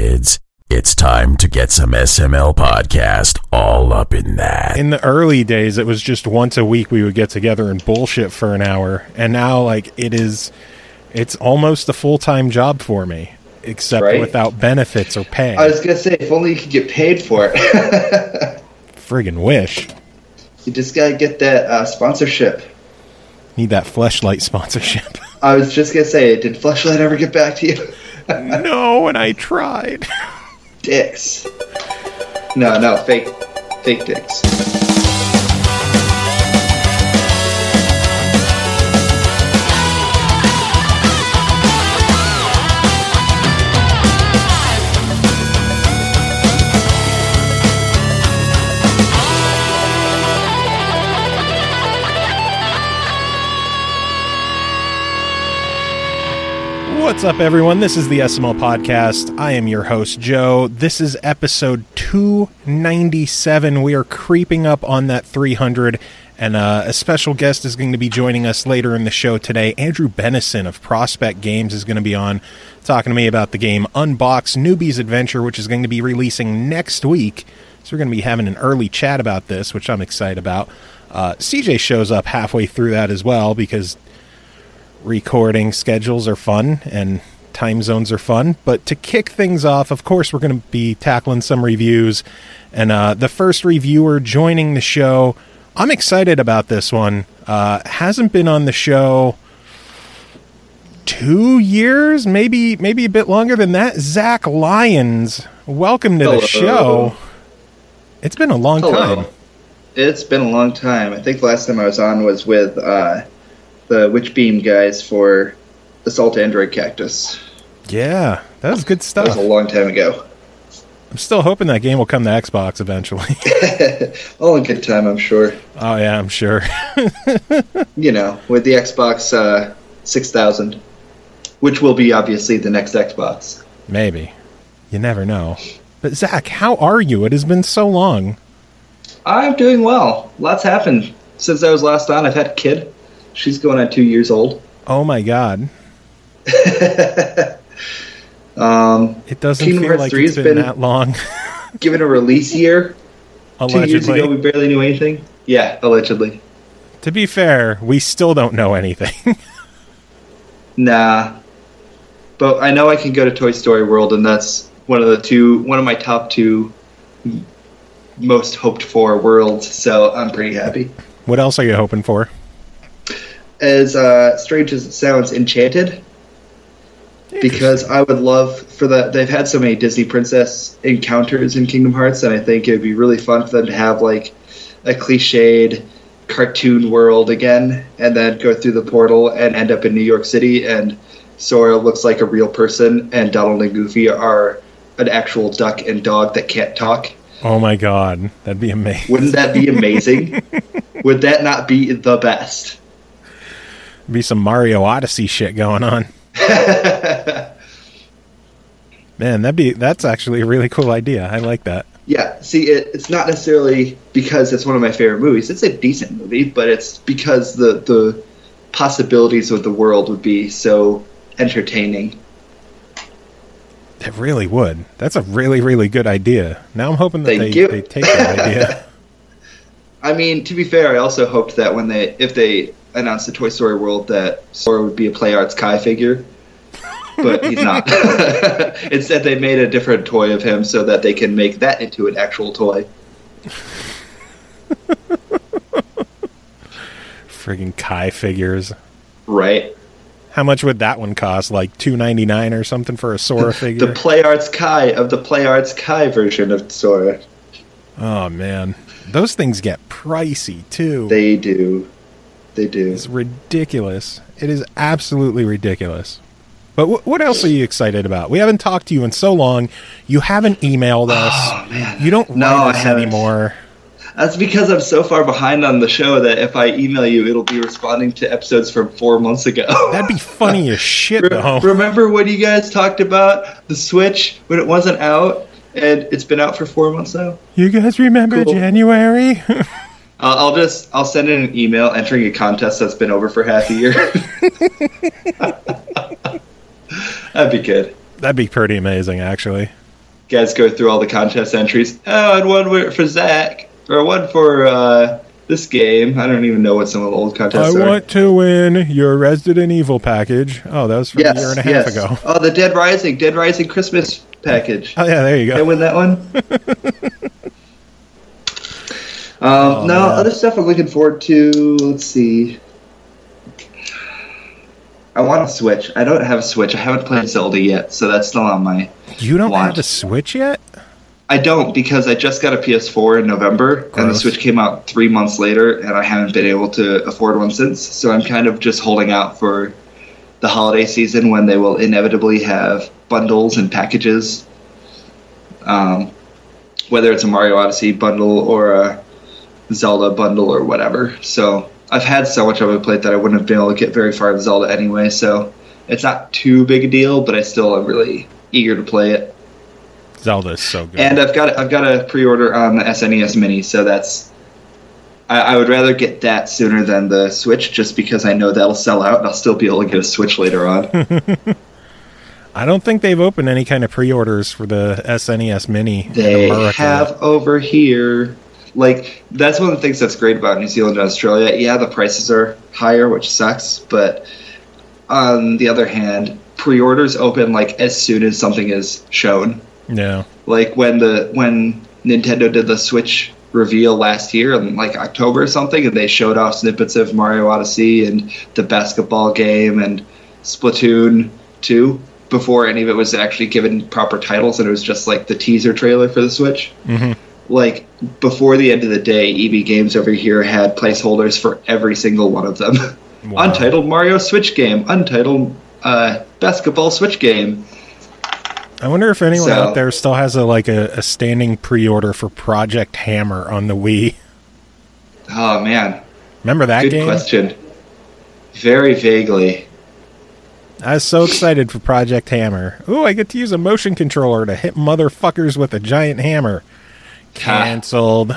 kids. It's time to get some SML podcast all up in that. In the early days, it was just once a week we would get together and bullshit for an hour. And now, it's almost a full-time job for me, except without benefits or pay. I was going to say, if only you could get paid for it. Friggin' wish. You just got to get that sponsorship. Need that Fleshlight sponsorship. I was just going to say, did Fleshlight ever get back to you? No, and I tried. Dicks. No, fake dicks. What's up, everyone? This is the SML Podcast. I am your host, Joe. This is episode 297. We are creeping up on that 300, and a special guest is going to be joining us later in the show today. Andrew Bennison of Prospect Games is going to be on talking to me about the game Unbox Newbie's Adventure, which is going to be releasing next week. So we're going to be having an early chat about this, which I'm excited about. CJ shows up halfway through that as well, because recording schedules are fun and time zones are fun. But to kick things off, of course, we're going to be tackling some reviews. And the first reviewer joining the show, I'm excited about this one. Hasn't been on the show 2 years, maybe a bit longer than that. Zach Lyons, welcome to the show. It's been a long time. It's been a long time. I think the last time I was on was with the Witchbeam guys for Assault Android Cactus. Yeah, that was good stuff. That was a long time ago. I'm still hoping that game will come to Xbox eventually. All in good time, I'm sure. Oh, yeah, I'm sure. You know, with the Xbox 6000, which will be obviously the next Xbox. Maybe. You never know. But Zach, how are you? It has been so long. I'm doing well. Lots happened since I was last on. I've had a kid. She's going on 2 years old. Oh my god. It doesn't feel like it's been that long. Given a release year. Allegedly. 2 years ago, we barely knew anything. Yeah, allegedly. To be fair, we still don't know anything. Nah. But I know I can go to Toy Story World, and that's one of my top two most hoped for worlds, so I'm pretty happy. What else are you hoping for? As strange as it sounds, Enchanted. Because I would love for that. They've had so many Disney princess encounters in Kingdom Hearts, and I think it'd be really fun for them to have like a cliched cartoon world again, and then go through the portal and end up in New York City, and Sora looks like a real person, and Donald and Goofy are an actual duck and dog that can't talk. Oh my god, that'd be amazing. Wouldn't that be amazing? Would that not be the best? Be some Mario Odyssey shit going on. Man, that's actually a really cool idea. I like that. Yeah, see, it's not necessarily because it's one of my favorite movies. It's a decent movie, but it's because the possibilities of the world would be so entertaining. It really would. That's a really, really good idea. Now I'm hoping that they take that idea. I mean, to be fair, I also hoped that if they announced the Toy Story World, that Sora would be a Play Arts Kai figure, but he's not. Instead, they made a different toy of him so that they can make that into an actual toy. Friggin' Kai figures. Right. How much would that one cost? Like $2.99 or something for a Sora figure? The Play Arts Kai of the Play Arts Kai version of Sora. Oh, man. Those things get pricey, too. They do. They do. It's ridiculous. It is absolutely ridiculous. But what else are you excited about? We haven't talked to you in so long. You haven't emailed us. Oh, man. You don't write us anymore. That's because I'm so far behind on the show that if I email you, it'll be responding to episodes from 4 months ago. That'd be funny as shit, though. Remember when you guys talked about the Switch when it wasn't out? And it's been out for 4 months now? You guys remember January? I'll send in an email entering a contest that's been over for half a year. That'd be good. That'd be pretty amazing, actually. guys go through all the contest entries. Oh, and one for Zach, or one for this game. I don't even know what some of the old contests are. I want to win your Resident Evil package. Oh, that was from a year and a half ago. Oh, the Dead Rising Christmas package. Oh, yeah, there you go. Did I win that one? Other stuff I'm looking forward to. Let's see. I want a Switch. I don't have a Switch. I haven't played Zelda yet, so that's still on my You don't want. have a Switch yet? I don't, because I just got a PS4 in November, and the Switch came out 3 months later, and I haven't been able to afford one since. So I'm kind of just holding out for the holiday season when they will inevitably have bundles and packages. Whether it's a Mario Odyssey bundle or a Zelda bundle or whatever. So I've had so much on my plate that I wouldn't have been able to get very far in Zelda anyway, so it's not too big a deal, but I still am really eager to play it. Zelda's so good. And I've got a pre-order on the SNES Mini, so that's I would rather get that sooner than the Switch, just because I know that'll sell out and I'll still be able to get a Switch later on. I don't think they've opened any kind of pre-orders for the SNES Mini. They have over here. Like, that's one of the things that's great about New Zealand and Australia. Yeah, the prices are higher, which sucks, but on the other hand, pre-orders open like as soon as something is shown. Yeah. Like when Nintendo did the Switch reveal last year in like October or something, and they showed off snippets of Mario Odyssey and the basketball game and Splatoon 2 before any of it was actually given proper titles, and it was just like the teaser trailer for the Switch. Mm-hmm. Like, before the end of the day, EB Games over here had placeholders for every single one of them. Wow. Untitled Mario Switch game, untitled basketball Switch game. I wonder if anyone out there still has a standing pre-order for Project Hammer on the Wii. Oh, man. Remember that game? Good question. Very vaguely. I was so excited for Project Hammer. Ooh, I get to use a motion controller to hit motherfuckers with a giant hammer. Canceled.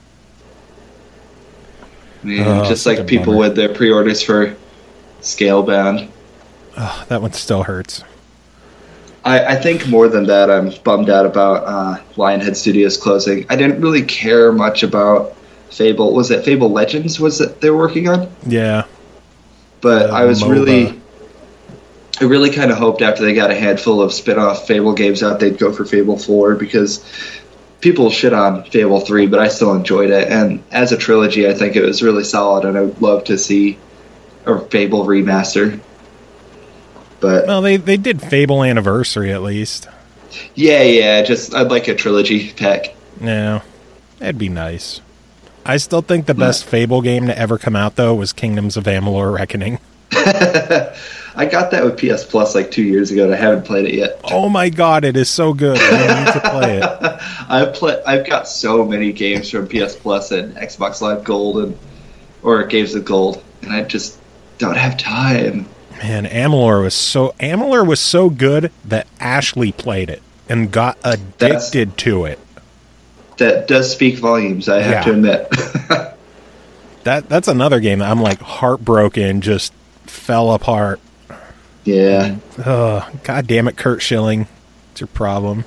Man, just like people with their pre-orders for Scalebound. Oh, that one still hurts. I think more than that, I'm bummed out about Lionhead Studios closing. I didn't really care much about Fable. Was it Fable Legends they were working on? Yeah. But I really kind of hoped after they got a handful of spin-off Fable games out, they'd go for Fable 4, because people shit on Fable 3, but I still enjoyed it. And as a trilogy, I think it was really solid, and I would love to see a Fable remaster. But well, they did Fable Anniversary at least. Yeah. I'd like a trilogy pack. Yeah, that'd be nice. I still think the best Fable game to ever come out, though, was Kingdoms of Amalur Reckoning. I got that with PS Plus like 2 years ago, and I haven't played it yet. Oh my god, it is so good. I need to play it. I've got so many games from PS Plus and Xbox Live Gold or Games with Gold, and I just don't have time. Man, Amalur was so good that Ashley played it and got addicted to it. That does speak volumes, I have to admit. That's another game that I'm like heartbroken, just fell apart. Yeah. God damn it, Kurt Schilling. It's your problem.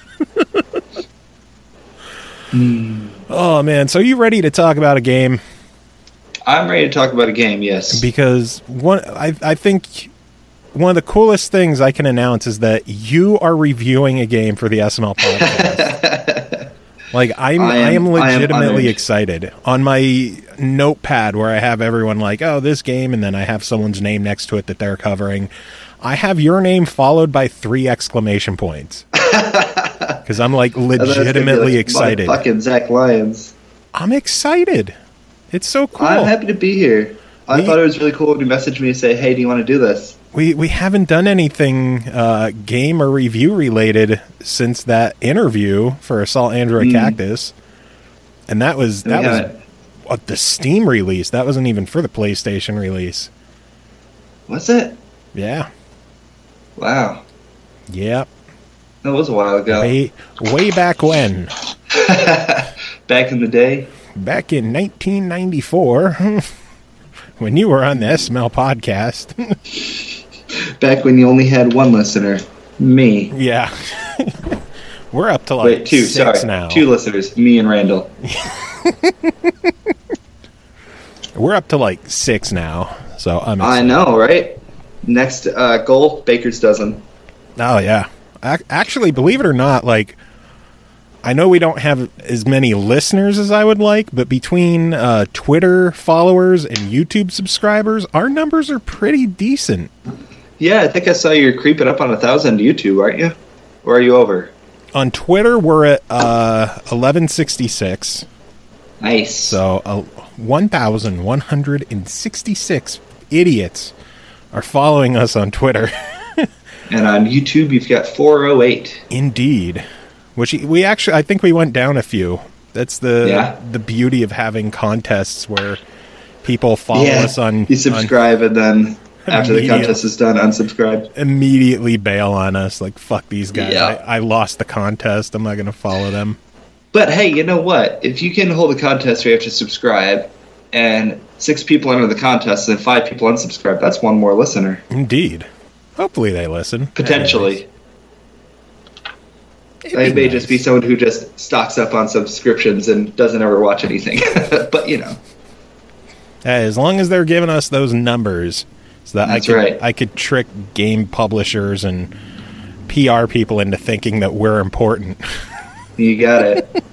Oh, man. So you ready to talk about a game? I'm ready to talk about a game, yes. Because I think one of the coolest things I can announce is that you are reviewing a game for the SML podcast. Like, I am legitimately excited. On my notepad where I have everyone like, oh, this game, and then I have someone's name next to it that they're covering, I have your name followed by 3 exclamation points. Because I'm like legitimately excited. Fucking Zach Lyons. I'm excited. It's so cool. I'm happy to be here. I thought it was really cool when you messaged me and say, hey, do you want to do this? We haven't done anything game or review related since that interview for Assault Android Cactus. And that was the Steam release. That wasn't even for the PlayStation release. Was it? Yeah. Wow. Yep. That was a while ago. Way back when. Back in the day? Back in 1994, when you were on the SML podcast. Back when you only had one listener, me. Yeah. We're up to like Wait, two. 6 Sorry, now. 2 listeners. Me and Randall. We're up to like 6 now. So I'm I excited. know, right? Next goal, Baker's dozen. Oh yeah. Actually, believe it or not, like I know we don't have as many listeners as I would like, but between Twitter followers and YouTube subscribers, our numbers are pretty decent. Yeah, I think I saw you're creeping up on 1,000 YouTube, aren't you? Or are you over? On Twitter, we're at 1166. Nice. So 1,166 idiots are following us on Twitter. And on YouTube, you've got 408. Indeed. Which we actually, I think we went down a few. That's the beauty of having contests where people follow us on... You subscribe and then after the contest is done, unsubscribe. Immediately bail on us. Like, fuck these guys. Yeah. I lost the contest. I'm not going to follow them. But hey, you know what? If you can hold a contest where you have to subscribe and 6 people enter the contest and 5 people unsubscribe, that's one more listener. Indeed. Hopefully they listen. Potentially. It may just be someone who just stocks up on subscriptions and doesn't ever watch anything. But, you know. Hey, as long as they're giving us those numbers so that I could trick game publishers and PR people into thinking that we're important. You got it.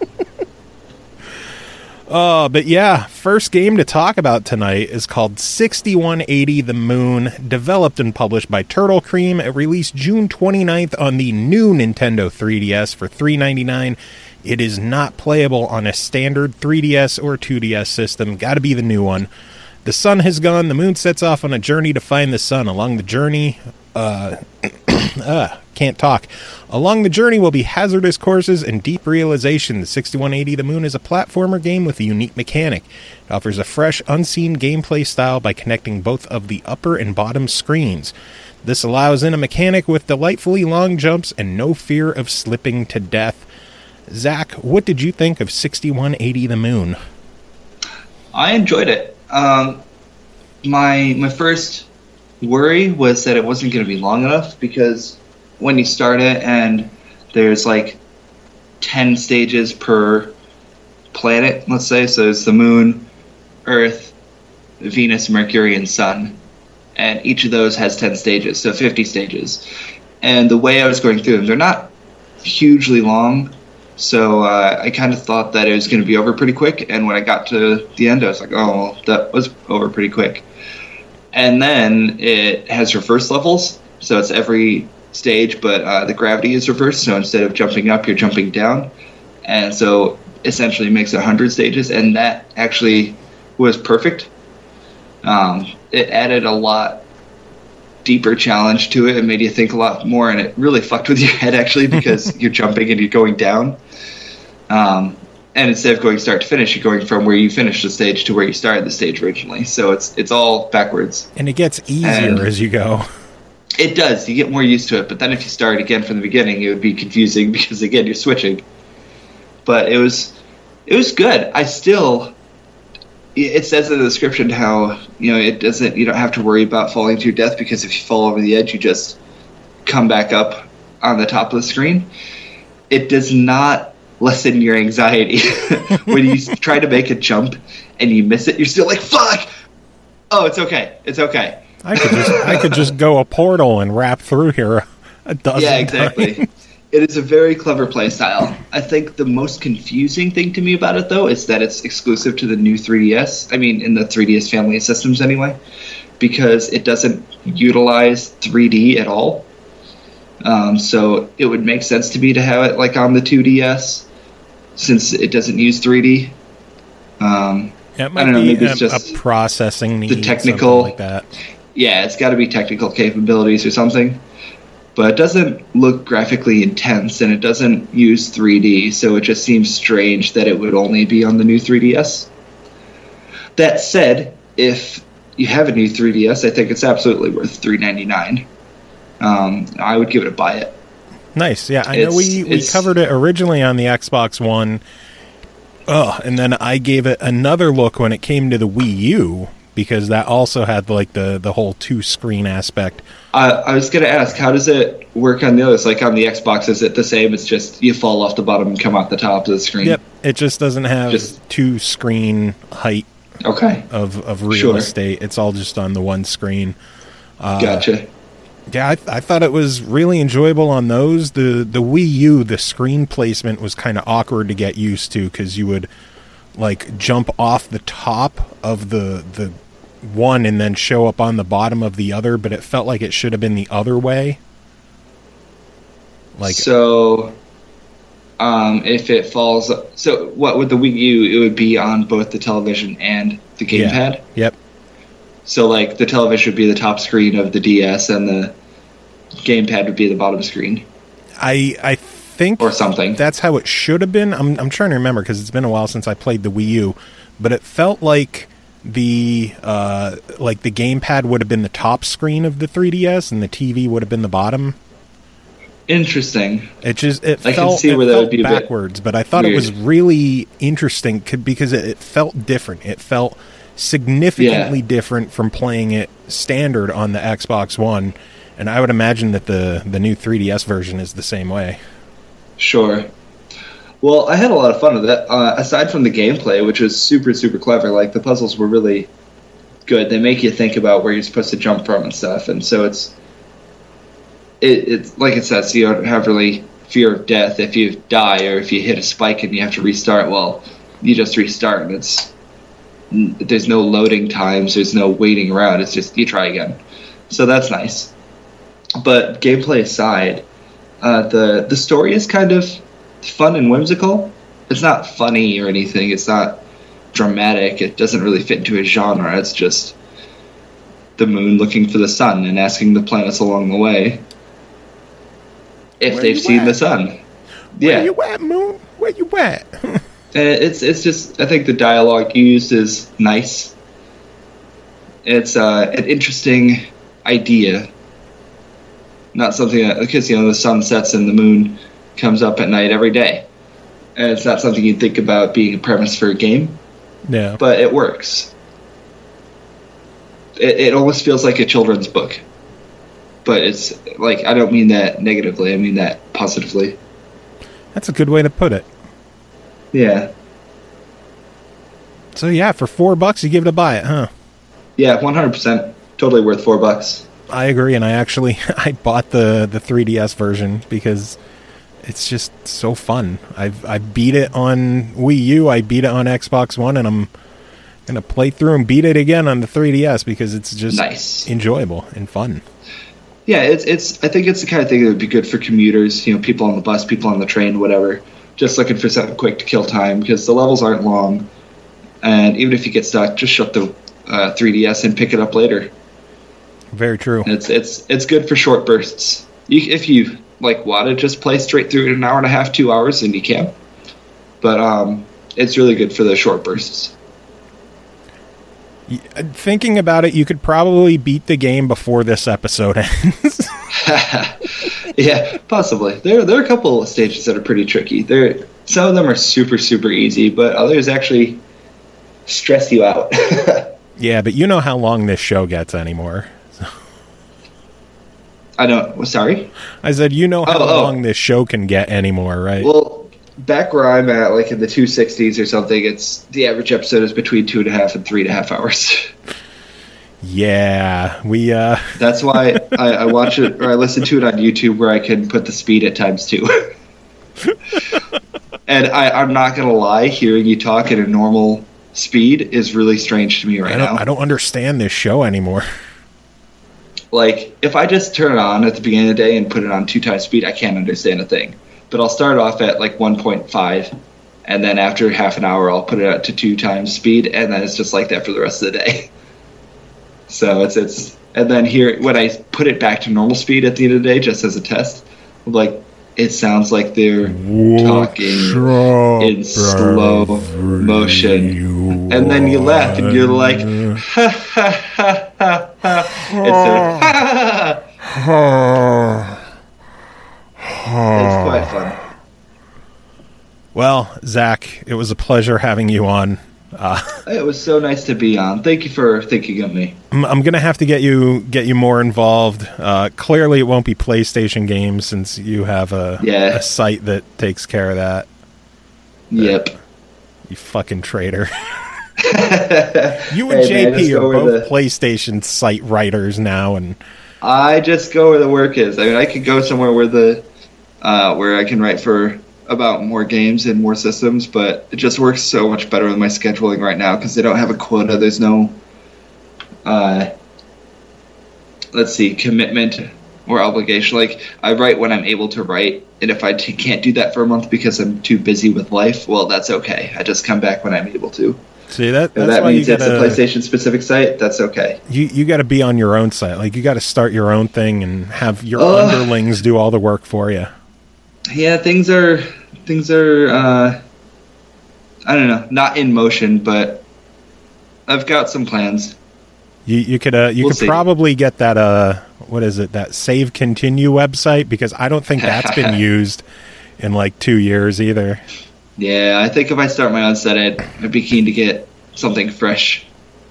But yeah, first game to talk about tonight is called 6180 The Moon, developed and published by Turtle Cream. It released June 29th on the new Nintendo 3DS for $3.99. It is not playable on a standard 3DS or 2DS system. Gotta be the new one. The sun has gone. The moon sets off on a journey to find the sun. Along the journey... can't talk. Along the journey will be hazardous courses and deep realization. The 6180 The Moon is a platformer game with a unique mechanic. It offers a fresh, unseen gameplay style by connecting both of the upper and bottom screens. This allows in a mechanic with delightfully long jumps and no fear of slipping to death. Zach, what did you think of 6180 The Moon? I enjoyed it. My first worry was that it wasn't going to be long enough, because when you start it and there's like 10 stages per planet, let's say, so it's the moon, Earth, Venus, Mercury, and Sun, and each of those has 10 stages, so 50 stages. And the way I was going through them, they're not hugely long, so I kind of thought that it was going to be over pretty quick, and when I got to the end, I was like, oh, well, that was over pretty quick. And then it has reverse levels, so it's every stage, but the gravity is reversed, so instead of jumping up, you're jumping down. And so essentially it makes 100 stages, and that actually was perfect. It added a lot deeper challenge to it. It made you think a lot more, and it really fucked with your head, actually, because you're jumping and you're going down. And instead of going start to finish, you're going from where you finished the stage to where you started the stage originally. So it's all backwards. And it gets easier as you go. It does. You get more used to it. But then if you start again from the beginning, it would be confusing because, again, you're switching. But it was good. It says in the description how, you don't have to worry about falling to your death, because if you fall over the edge, you just come back up on the top of the screen. It does not lessen your anxiety. When you try to make a jump and you miss it, you're still like, fuck! Oh, it's okay. It's okay. I could just go a portal and wrap through here a dozen Yeah, exactly. times. It is a very clever play style. I think the most confusing thing to me about it, though, is that it's exclusive to the new 3DS. I mean, in the 3DS family of systems anyway, because it doesn't utilize 3D at all. So it would make sense to me to have it like on the 2DS, since it doesn't use 3D. It might I don't know, be maybe it's just a processing need, the technical, something like that. Yeah, it's got to be technical capabilities or something. But it doesn't look graphically intense, and it doesn't use 3D, so it just seems strange that it would only be on the new 3DS. That said, if you have a new 3DS, I think it's absolutely worth $3.99. I would give it a buy it. Nice, yeah. I know we covered it originally on the Xbox One, and then I gave it another look when it came to the Wii U, because that also had like the whole 2-screen aspect. I was going to ask, how does it work on the others? Like on the Xbox, is it the same? It's just you fall off the bottom and come out the top of the screen? Yep, it just doesn't have 2-screen height of real estate. It's all just on the one screen. Gotcha. Yeah, I thought it was really enjoyable on those. The Wii U, the screen placement was kind of awkward to get used to because you would like jump off the top of the one and then show up on the bottom of the other, but it felt like it should have been the other way. Like if it falls, so what with the Wii U, it would be on both the television and the gamepad. Yep. So like the television would be the top screen of the DS, and the gamepad would be the bottom screen. I think or something. That's how it should have been. I'm trying to remember because it's been a while since I played the Wii U, but it felt like the gamepad would have been the top screen of the 3DS and the TV would have been the bottom. Interesting. I felt can see where that would be backwards, but I thought it was really interesting because it felt different. It felt significantly different from playing it standard on the Xbox One, and I would imagine that the new 3DS version is the same way. Sure. Well, I had a lot of fun with it. Aside from the gameplay, which was super, super clever, like the puzzles were really good. They make you think about where you're supposed to jump from and stuff, and so it's like it says, you don't have really fear of death if you die or if you hit a spike and you have to restart. Well, you just restart, and there's no loading times, there's no waiting around. It's just you try again. So that's nice. But gameplay aside, the story is kind of fun and whimsical. It's not funny or anything. It's not dramatic. It doesn't really fit into a genre. It's just the moon looking for the sun and asking the planets along the way if they've seen the sun. Where you at, moon? Where you at? It's just, I think the dialogue used is nice. It's an interesting idea. Not something that, because the sun sets and the moon comes up at night every day, and it's not something you'd think about being a premise for a game. Yeah, but it works. It almost feels like a children's book, but it's like, I don't mean that negatively, I mean that positively. That's a good way to put it. Yeah. So yeah, for $4 you give it a buy it, huh? Yeah, 100%. Totally worth $4. I agree, and I bought the 3DS version because it's just so fun. I beat it on Wii U, I beat it on Xbox One, and I'm gonna play through and beat it again on the 3DS because it's just enjoyable and fun. Yeah, it's I think it's the kind of thing that would be good for commuters, people on the bus, people on the train, whatever. Just looking for something quick to kill time because the levels aren't long, and even if you get stuck, just shut the 3DS and pick it up later. Very true. And it's good for short bursts. If you want to just play straight through in an hour and a half, 2 hours, then you can. But it's really good for the short bursts. Thinking about it, you could probably beat the game before this episode ends. Yeah, possibly. There are a couple of stages that are pretty tricky. Some of them are super, super easy, but others actually stress you out. Yeah, but you know how long this show gets anymore. I don't. Sorry? I said, you know how long this show can get anymore, right? Well, back where I'm at, like in the 260s or something, the average episode is between 2.5 and 3.5 hours. Yeah, That's why I watch it, or I listen to it on YouTube, where I can put the speed at ×2. And I'm not gonna lie, hearing you talk at a normal speed is really strange to me now. I don't understand this show anymore. Like, if I just turn it on at the beginning of the day and put it on 2 times speed, I can't understand a thing. But I'll start off at 1.5, and then after half an hour, I'll put it up to 2 times speed, and then it's just like that for the rest of the day. So it's and then here, when I put it back to normal speed at the end of the day, just as a test, it sounds like they're talking in slow motion. And then you laugh and you're like, ha ha ha ha ha. Instead of ha. It's quite fun. Well, Zach, it was a pleasure having you on. It was so nice to be on. Thank you for thinking of me. I'm gonna have to get you more involved. Clearly, it won't be PlayStation games since you have a site that takes care of that. Yep. You fucking traitor. You and JP are both PlayStation site writers now, and I just go where the work is. I mean, I could go somewhere where where I can write about more games and more systems, but it just works so much better with my scheduling right now because they don't have a quota. There's no, commitment or obligation. Like, I write when I'm able to write, and if I can't do that for a month because I'm too busy with life, well, that's okay. I just come back when I'm able to. See, that's that why means it's a PlayStation specific site. That's okay. You got to be on your own site. Like, you got to start your own thing and have your underlings do all the work for you. Yeah, things are I don't know, not in motion, but I've got some plans. You could probably get that what is it, that Save Continue website, because I don't think that's been used in like 2 years either. Yeah, I think if I start my own site, I'd be keen to get something fresh.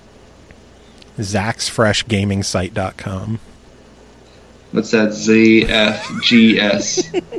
ZachsFreshGamingSite.com. What's that? ZFGS.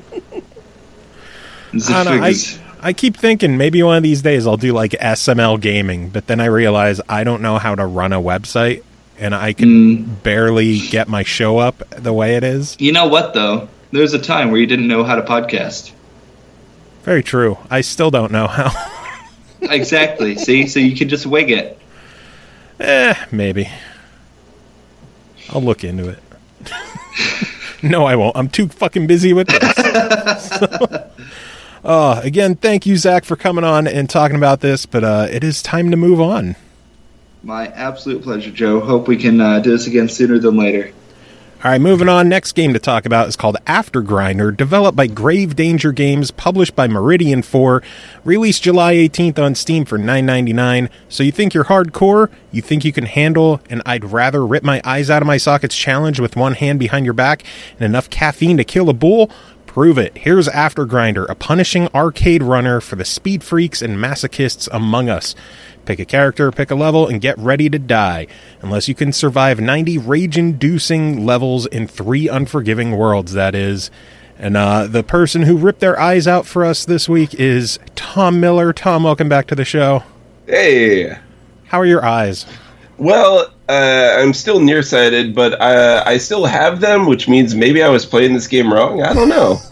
I keep thinking maybe one of these days I'll do like SML Gaming, but then I realize I don't know how to run a website, and I can barely get my show up the way it is. You know what, though? There's a time where you didn't know how to podcast. Very true. I still don't know how. Exactly. See? So you can just wing it. Maybe. I'll look into it. No, I won't. I'm too fucking busy with this. Again, thank you, Zach, for coming on and talking about this, but it is time to move on. My absolute pleasure, Joe. Hope we can do this again sooner than later. All right, moving on. Next game to talk about is called Aftergrinder, developed by Grave Danger Games, published by Meridian 4, released July 18th on Steam for $9.99. So you think you're hardcore? You think you can handle an I'd rather rip my eyes out of my sockets challenge with one hand behind your back and enough caffeine to kill a bull? Prove it. Here's Aftergrinder, a punishing arcade runner for the speed freaks and masochists among us. Pick a character, pick a level, and get ready to die, unless you can survive 90 rage-inducing levels in 3 unforgiving worlds, that is. And the person who ripped their eyes out for us this week is Tom Miller. Tom, welcome back to the show. Hey. How are your eyes? Well, I'm still nearsighted, but I still have them, which means maybe I was playing this game wrong. I don't know.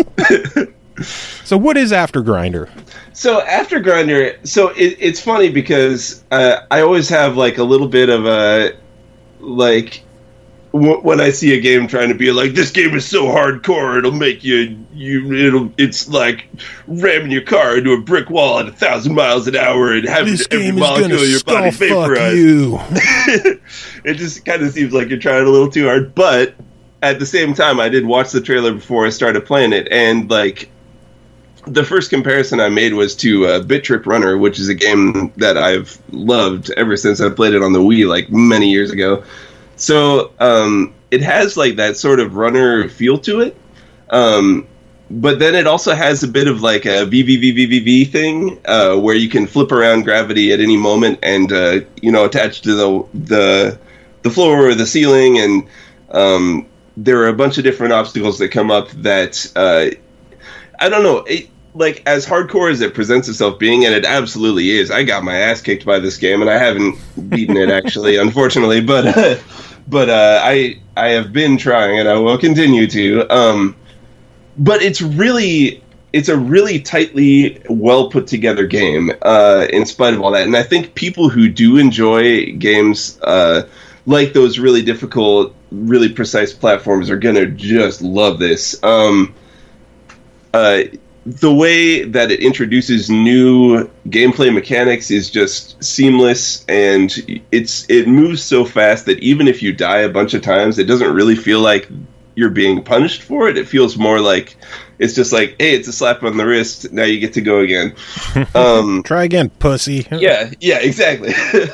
So what is Aftergrinder? So Aftergrinder, it's funny because I always have like a little bit of a, like, when I see a game trying to be like, this game is so hardcore, it'll make it's like ramming your car into a brick wall at 1,000 miles an hour and having every molecule of your body vaporized. It just kind of seems like you're trying a little too hard, but at the same time, I did watch the trailer before I started playing it, and like, the first comparison I made was to Bit Trip Runner, which is a game that I've loved ever since I played it on the Wii, like many years ago. So it has like that sort of runner feel to it, but then it also has a bit of like a VVVVVV thing where you can flip around gravity at any moment and attach to the floor or the ceiling, and there are a bunch of different obstacles that come up that I don't know. Like, as hardcore as it presents itself being, and it absolutely is. I got my ass kicked by this game, and I haven't beaten it, actually, unfortunately. But I have been trying, and I will continue to. But it's a really tightly, well put together game, in spite of all that. And I think people who do enjoy games like those really difficult, really precise platforms are gonna just love this. The way that it introduces new gameplay mechanics is just seamless, and it moves so fast that even if you die a bunch of times, it doesn't really feel like you're being punished for it. It feels more like it's just like, hey, it's a slap on the wrist, now you get to go again. Try again, pussy. Yeah, exactly.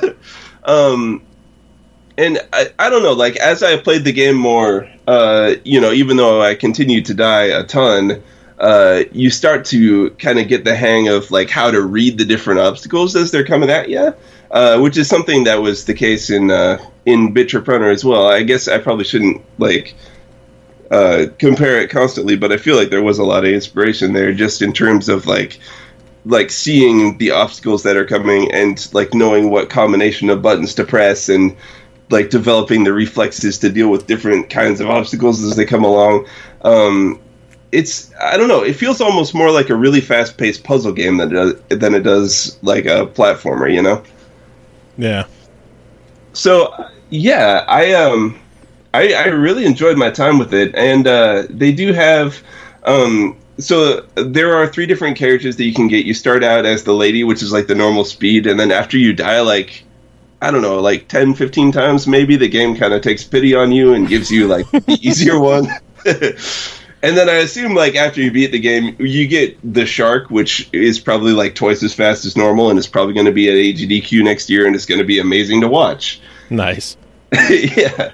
And I don't know, like, as I played the game more, even though I continued to die a ton, you start to kind of get the hang of like how to read the different obstacles as they're coming at you, which is something that was the case in Bit Trip Runner as well. I guess I probably shouldn't like compare it constantly, but I feel like there was a lot of inspiration there just in terms of like seeing the obstacles that are coming and like knowing what combination of buttons to press and like developing the reflexes to deal with different kinds of obstacles as they come along. I don't know, it feels almost more like a really fast-paced puzzle game than it does like a platformer, you know? Yeah. So, yeah, I really enjoyed my time with it, and they do have... so there are 3 different characters that you can get. You start out as the lady, which is like the normal speed, and then after you die, like, I don't know, like 10, 15 times maybe, the game kind of takes pity on you and gives you like the easier one. And then I assume, like, after you beat the game, you get the shark, which is probably, like, twice as fast as normal, and it's probably going to be at AGDQ next year, and it's going to be amazing to watch. Nice. Yeah.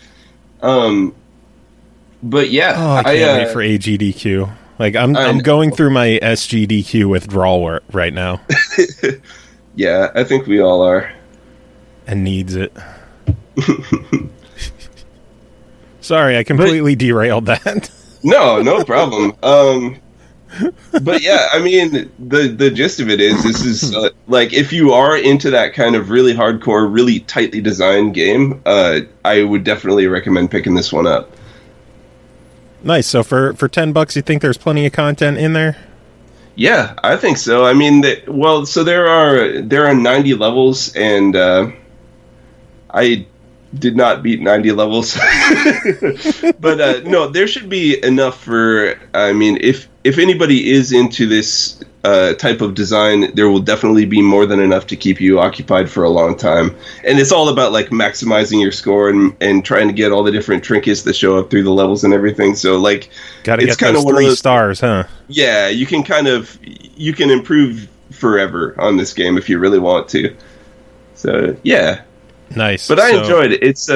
But, yeah. Oh, I can't wait for AGDQ. Like, I'm going through my SGDQ withdrawal right now. Yeah, I think we all are. And needs it. Sorry, I completely derailed that. No problem. But yeah, I mean, the gist of it is, this is like, if you are into that kind of really hardcore, really tightly designed game, I would definitely recommend picking this one up. Nice. So for $10, you think there's plenty of content in there? Yeah, I think so. I mean, so there are 90 levels, and I did not beat 90 levels. But no, there should be enough for, I mean, if anybody is into this type of design, there will definitely be more than enough to keep you occupied for a long time. And it's all about like maximizing your score and trying to get all the different trinkets that show up through the levels and everything. So like, gotta get those 3 stars, huh? Yeah, you can improve forever on this game if you really want to. So yeah. Nice. But I enjoyed it. It's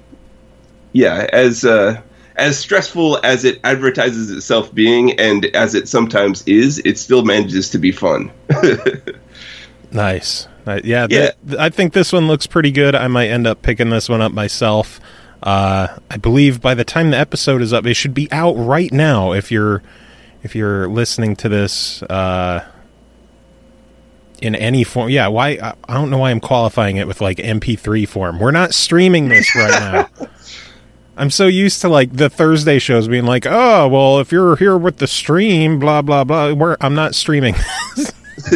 as stressful as it advertises itself being, and as it sometimes is, it still manages to be fun. Nice. Yeah. I think this one looks pretty good. I might end up picking this one up myself. I believe by the time the episode is up, it should be out right now. If you're listening to this in any form. Yeah, why? I don't know why I'm qualifying it with like MP3 form. We're not streaming this right now. I'm so used to like the Thursday shows being like, oh, well, if you're here with the stream, blah, blah, blah. I'm not streaming this.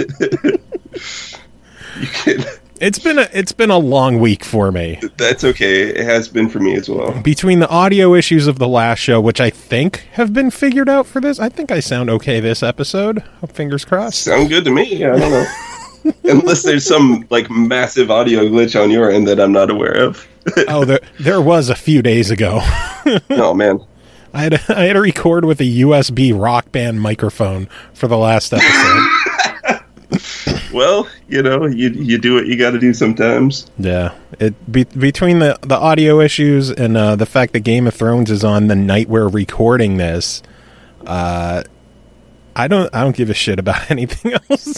It's been a long week for me. That's okay. It has been for me as well. Between the audio issues of the last show, which I think have been figured out for this, I think I sound okay this episode. Fingers crossed. Sound good to me. I don't know. Unless there's some like massive audio glitch on your end that I'm not aware of. Oh, there was a few days ago. Oh man, I had to record with a USB Rock Band microphone for the last episode. Well, you know, you do what you got to do sometimes. Yeah, between the audio issues and the fact that Game of Thrones is on the night we're recording this, I don't give a shit about anything else.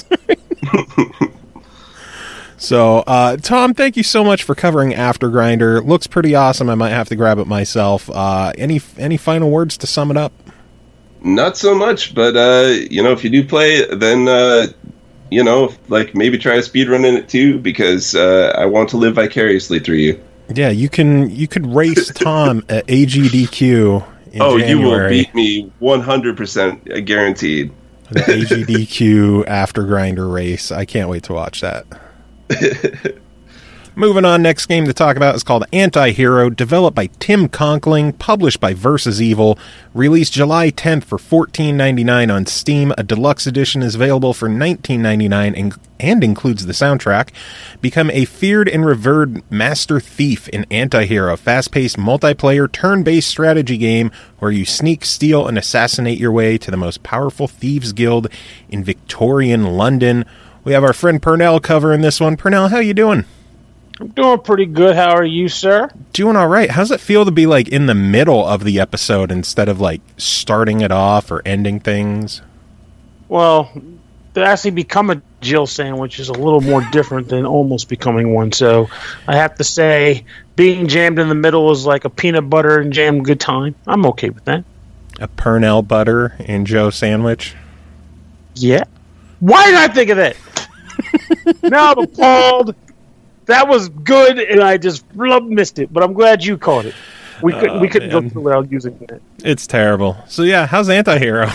So, Tom, thank you so much for covering Aftergrinder. Looks pretty awesome. I might have to grab it myself. Any final words to sum it up? Not so much, but you know, if you do play, then you know, like maybe try a speedrun in it too, because I want to live vicariously through you. Yeah, you could race Tom at AGDQ in January. You will beat me 100% guaranteed. The AGDQ Aftergrinder race. I can't wait to watch that. Moving on, next game to talk about is called Anti-Hero, developed by Tim Conkling, published by Versus Evil, released July 10th for $14.99 on Steam. A deluxe edition is available for $19.99 and includes the soundtrack. Become a feared and revered master thief in Anti-Hero, fast-paced multiplayer turn-based strategy game where you sneak, steal, and assassinate your way to the most powerful thieves guild in Victorian London. We have our friend Pernell covering this one. Pernell, how you doing? I'm doing pretty good. How are you, sir? Doing all right. How's it feel to be like in the middle of the episode instead of like starting it off or ending things? Well, to actually become a Jill sandwich is a little more different than almost becoming one. So I have to say, being jammed in the middle is like a peanut butter and jam good time. I'm okay with that. A Pernell butter and Joe sandwich? Yeah. Why did I think of that? Now I'm appalled. That was good, and I just missed it. But I'm glad you caught it. We couldn't go through without using that. It's terrible. So yeah, how's Antihero?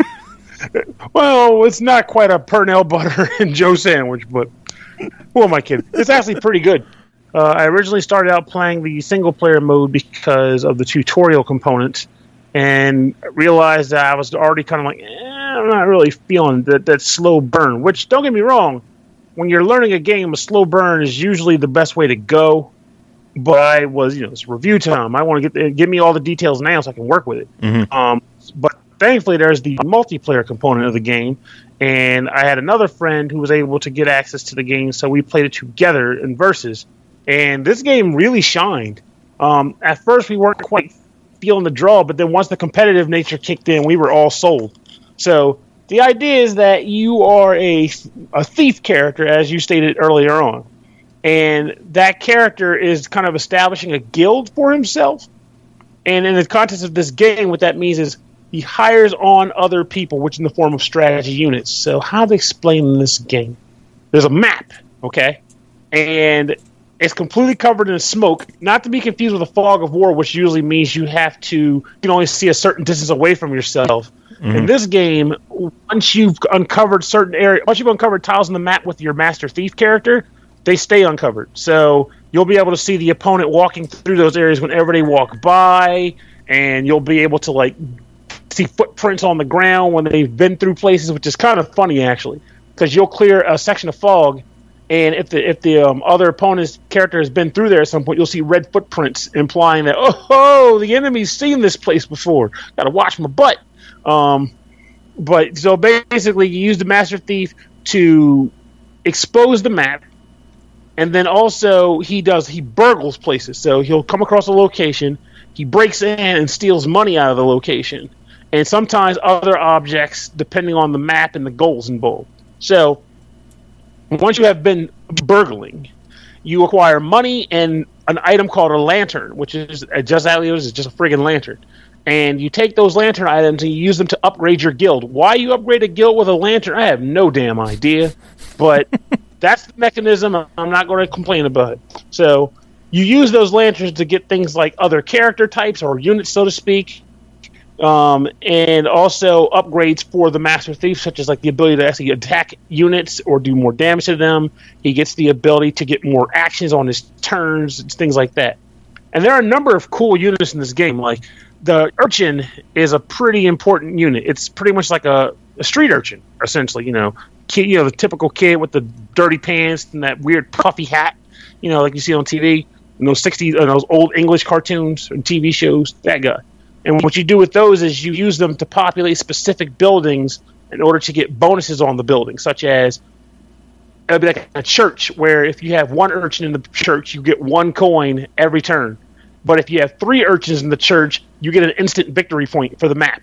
Well, it's not quite a Pernell butter and Joe sandwich, but who am I kidding? It's actually pretty good. I originally started out playing the single-player mode because of the tutorial component, and realized that I was already kind of like, I'm not really feeling that slow burn. Which, don't get me wrong, when you're learning a game, a slow burn is usually the best way to go. But I was, it's review time. I want to give me all the details now so I can work with it. Mm-hmm. But thankfully, there's the multiplayer component of the game, and I had another friend who was able to get access to the game, so we played it together in versus. And this game really shined. At first, we weren't quite feeling the draw, but then once the competitive nature kicked in, we were all sold. So the idea is that you are a thief character, as you stated earlier on. And that character is kind of establishing a guild for himself. And in the context of this game, what that means is he hires on other people, which in the form of strategy units. So how to explain this game? There's a map, okay? And it's completely covered in smoke, not to be confused with a fog of war, which usually means you can only see a certain distance away from yourself. Mm-hmm. In this game, once you've uncovered tiles on the map with your Master Thief character, they stay uncovered. So you'll be able to see the opponent walking through those areas whenever they walk by, and you'll be able to see footprints on the ground when they've been through places, which is kind of funny actually, because you'll clear a section of fog, and if the other opponent's character has been through there at some point, you'll see red footprints implying that the enemy's seen this place before. Got to watch my butt. But so basically, you use the Master Thief to expose the map. And then also he burgles places. So he'll come across a location, he breaks in and steals money out of the location. And sometimes other objects, depending on the map and the goals involved. So once you have been burgling, you acquire money and an item called a lantern, which is just a friggin' lantern. And you take those lantern items and you use them to upgrade your guild. Why you upgrade a guild with a lantern, I have no damn idea. But that's the mechanism. I'm not going to complain about it. So you use those lanterns to get things like other character types or units, so to speak, and also upgrades for the Master Thief, such as the ability to actually attack units or do more damage to them. He gets the ability to get more actions on his turns, things like that. And there are a number of cool units in this game. Like the urchin is a pretty important unit. It's pretty much like a street urchin, essentially. The typical kid with the dirty pants and that weird puffy hat, like you see on TV, in those old English cartoons and TV shows, that guy. And what you do with those is you use them to populate specific buildings in order to get bonuses on the building, such as it'll be like a church where if you have one urchin in the church, you get 1 coin every turn. But if you have 3 urchins in the church, you get an instant victory point for the map.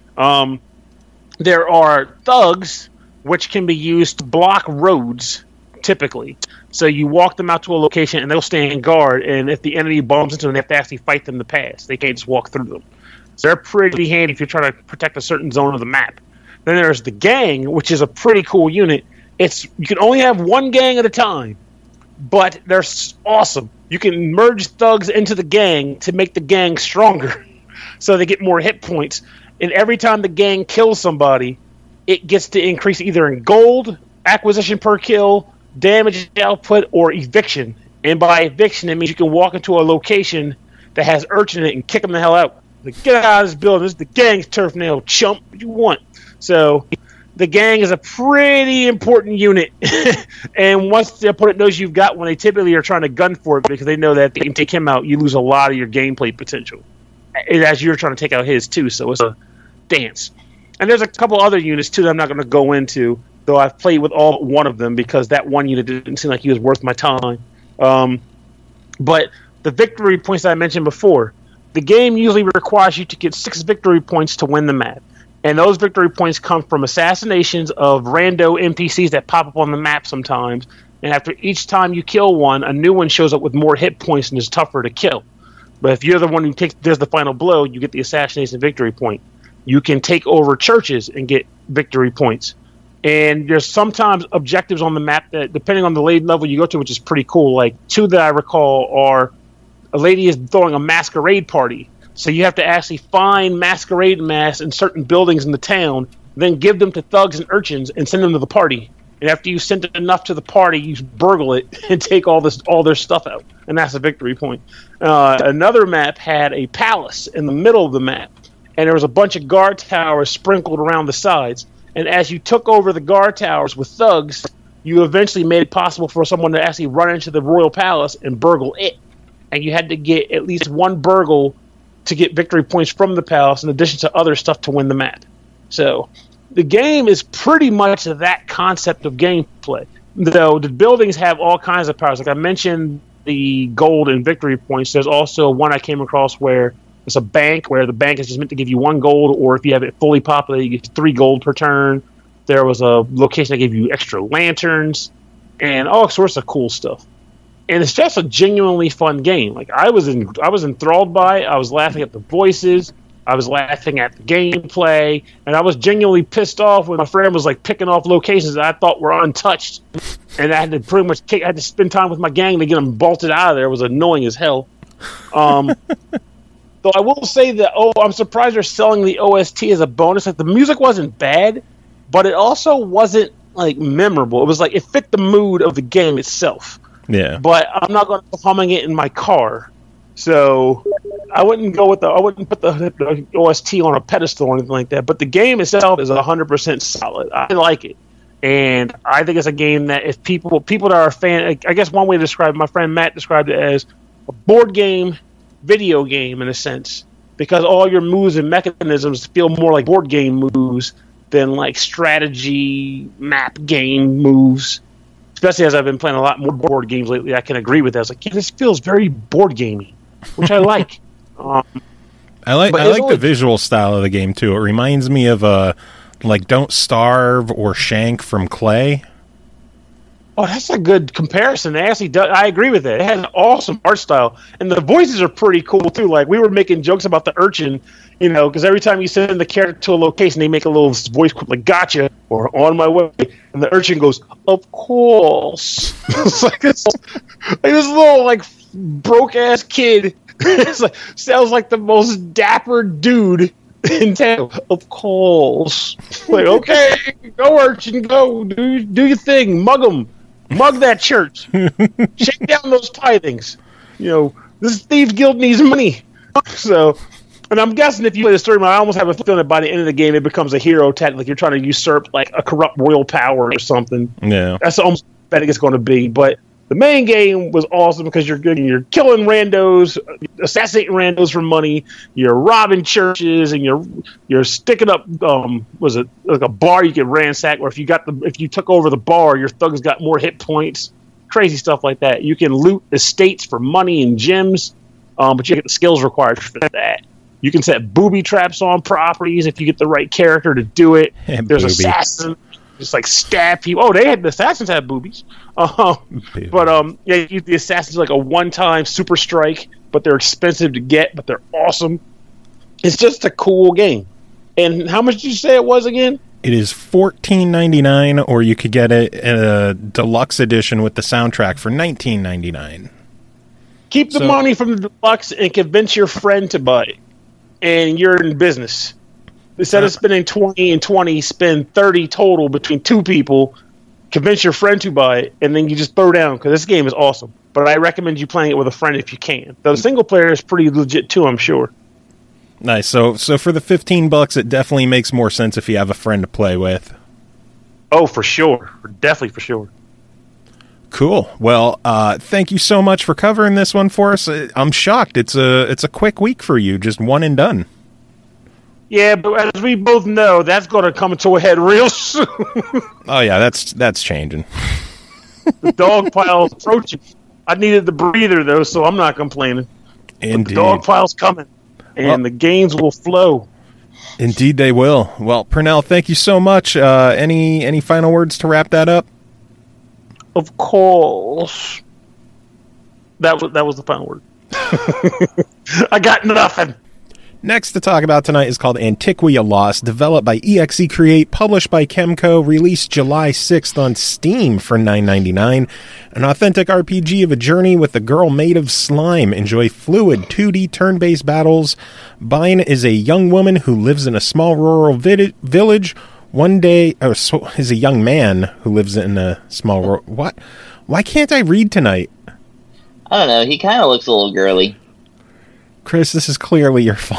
There are thugs, which can be used to block roads, typically. So you walk them out to a location, and they'll stand guard, and if the enemy bumps into them, they have to actually fight them to pass. They can't just walk through them. So they're pretty handy if you're trying to protect a certain zone of the map. Then there's the gang, which is a pretty cool unit. You can only have 1 gang at a time, but they're awesome. You can merge thugs into the gang to make the gang stronger, so they get more hit points. And every time the gang kills somebody, it gets to increase either in gold, acquisition per kill, damage output, or eviction. And by eviction, it means you can walk into a location that has urchin in it and kick them the hell out. Get out of this building. This is the gang's turf now, chump. What do you want? So the gang is a pretty important unit. And once the opponent knows you've got one, they typically are trying to gun for it because they know that if they can take him out, you lose a lot of your gameplay potential. As you're trying to take out his, too. So it's a dance. And there's a couple other units, too, that I'm not going to go into, though I've played with all but one of them because that one unit didn't seem like he was worth my time. But the victory points that I mentioned before, the game usually requires you to get 6 victory points to win the map. And those victory points come from assassinations of rando NPCs that pop up on the map sometimes. And after each time you kill one, a new one shows up with more hit points and is tougher to kill. But if you're the one who does the final blow, you get the assassination victory point. You can take over churches and get victory points. And there's sometimes objectives on the map that, depending on the level you go to, which is pretty cool. Like 2 that I recall are a lady is throwing a masquerade party. So you have to actually find masquerade masks in certain buildings in the town, then give them to thugs and urchins and send them to the party. And after you send enough to the party, you burgle it and take all their stuff out. And that's a victory point. Another map had a palace in the middle of the map. And there was a bunch of guard towers sprinkled around the sides. And as you took over the guard towers with thugs, you eventually made it possible for someone to actually run into the royal palace and burgle it. And you had to get at least 1 burgle to get victory points from the palace in addition to other stuff to win the map. So the game is pretty much that concept of gameplay. Though the buildings have all kinds of powers. Like I mentioned the gold and victory points, there's also one I came across where it's a bank where the bank is just meant to give you 1 gold, or if you have it fully populated, you get 3 gold per turn. There was a location that gave you extra lanterns and all sorts of cool stuff. And it's just a genuinely fun game. Like I was enthralled by it. I was laughing at the voices. I was laughing at the gameplay, and I was genuinely pissed off when my friend was like picking off locations that I thought were untouched, and I had to pretty much I had to spend time with my gang to get them bolted out of there. It was annoying as hell. Though I will say that I'm surprised they're selling the OST as a bonus. Like the music wasn't bad, but it also wasn't like memorable. It was like it fit the mood of the game itself. Yeah. But I'm not going to be humming it in my car. So I wouldn't put the OST on a pedestal or anything like that. But the game itself is 100% solid. I like it. And I think it's a game that if people that are a fan, I guess one way to describe it, my friend Matt described it as a board game, video game in a sense. Because all your moves and mechanisms feel more like board game moves than like strategy map game moves. Especially as I've been playing a lot more board games lately, I can agree with that. I was like, yeah, this feels very board gamey, which I like. I like the visual style of the game too. It reminds me of like Don't Starve or Shank from Clay. Oh, that's a good comparison. It actually does, I agree with it. It has an awesome art style, and the voices are pretty cool too. Like we were making jokes about the urchin, because every time you send the character to a location, they make a little voice clip like "Gotcha" or "On my way," and the urchin goes, "Of course." It's like this little like broke ass kid. It's like sounds like the most dapper dude in town. Of course, like okay, go urchin, go do your thing, mug them. Mug that church. Shake down those tithings. This Thieves Guild needs money. So, and I'm guessing if you play the story, I almost have a feeling that by the end of the game, it becomes a hero tactic. Like you're trying to usurp like a corrupt royal power or something. Yeah. That's almost what I think it's going to be. But the main game was awesome because you're killing randos, assassinating randos for money. You're robbing churches, and you're sticking up. Was it like a bar you could ransack? Or if you took over the bar, your thugs got more hit points. Crazy stuff like that. You can loot estates for money and gems, but you get the skills required for that. You can set booby traps on properties if you get the right character to do it. There's assassins. Just like stab people. Oh, the assassins have boobies. But the assassins are like a one-time super strike, but they're expensive to get, but they're awesome. It's just a cool game. And how much did you say it was again? It is $14.99, or you could get it in a deluxe edition with the soundtrack for $19.99. Keep the money from the deluxe and convince your friend to buy it, and you're in business. Instead of spending 20 and 20, spend 30 total between 2 people. Convince your friend to buy it, and then you just throw down, because this game is awesome. But I recommend you playing it with a friend if you can. The single player is pretty legit too, I'm sure. Nice. So for the $15, it definitely makes more sense if you have a friend to play with. Oh, for sure. Definitely for sure. Cool. Well, thank you so much for covering this one for us. I'm shocked. It's a quick week for you, just one and done. Yeah, but as we both know, that's going to come to a head real soon. Oh yeah, that's changing. The dog pile is approaching. I needed the breather though, so I'm not complaining. Indeed. But the dog file's coming, and the gains will flow. Indeed, they will. Well, Pernell, thank you so much. Any final words to wrap that up? Of course. That was the final word. I got nothing. Next to talk about tonight is called Antiquia Lost, developed by EXE Create, published by Kemco, released July 6th on Steam for $9.99. An authentic RPG of a journey with a girl made of slime. Enjoy fluid 2D turn-based battles. Bine is a young woman who lives in a small rural village. One day, is a young man who lives in a small what? Why can't I read tonight? I don't know. He kind of looks a little girly. Chris, this is clearly your fault.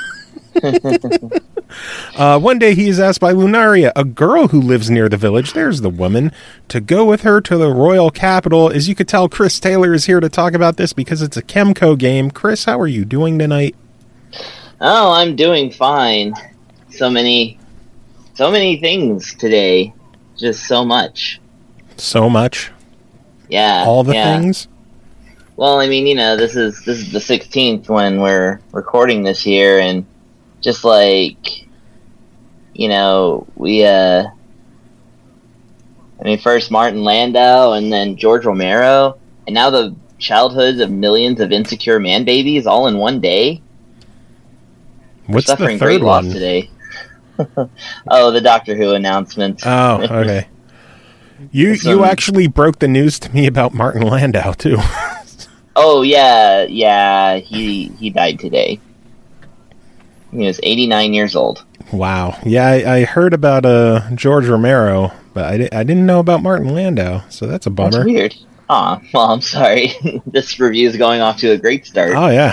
One day he is asked by Lunaria, a girl who lives near the village, there's the woman, to go with her to the royal capital. As you could tell, Chris Taylor is here to talk about this because it's a Kemco game. Chris, how are you doing tonight? Oh, I'm doing fine. So many things today. Just so much. So much? Yeah. All the things? Well, I mean, this is the 16th when we're recording this year, and just like, first Martin Landau, and then George Romero, and now the childhoods of millions of insecure man babies all in one day. What's the suffering third great one? loss today. Oh, the Doctor Who announcement. Oh, okay. You actually broke the news to me about Martin Landau, too. Oh, yeah, he died today. He was 89 years old. Wow. Yeah, I heard about George Romero, but I didn't know about Martin Landau, so that's a bummer. That's weird. Aw, well, I'm sorry. This review is going off to a great start. Oh, yeah.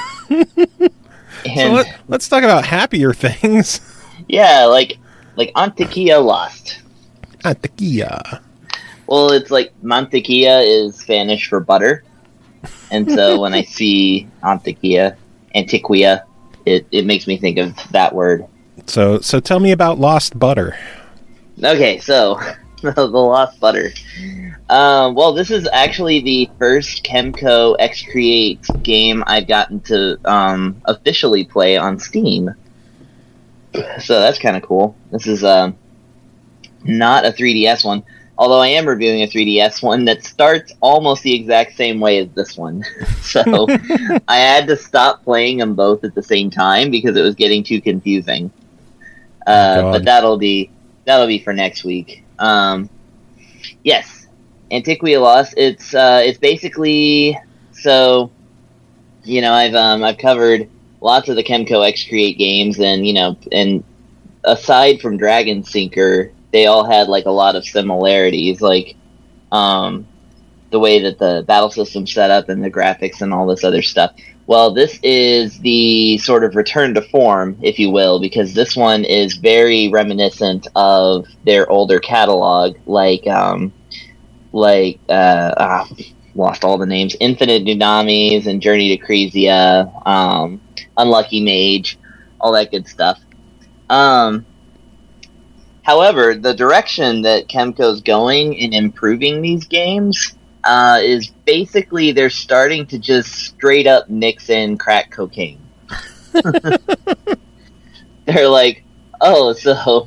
And, so let's talk about happier things. Yeah, like Antiquia Lost. Antiquia. Well, it's like Mantequilla is Spanish for butter. And so when I see Antiquia, it makes me think of that word. So tell me about Lost Butter. Okay, so the Lost Butter. Well, this is actually the first Kemco X Create game I've gotten to officially play on Steam. So that's kind of cool. This is not a 3DS one. Although I am reviewing a 3DS one that starts almost the exact same way as this one. So I had to stop playing them both at the same time because it was getting too confusing. But that'll be for next week. Yes, Antiquia Lost. It's basically, so I've covered lots of the Kemco X Create games, and aside from Dragon Sinker, they all had like a lot of similarities, like the way that the battle system's set up and the graphics and all this other stuff. Well, this is the sort of return to form, if you will, because this one is very reminiscent of their older catalog, lost all the names, Infinite Dunamis and Journey to Crezia, Unlucky Mage, all that good stuff. However, the direction that Kemco's going in improving these games is basically they're starting to just straight up mix in crack cocaine. They're like, oh, so,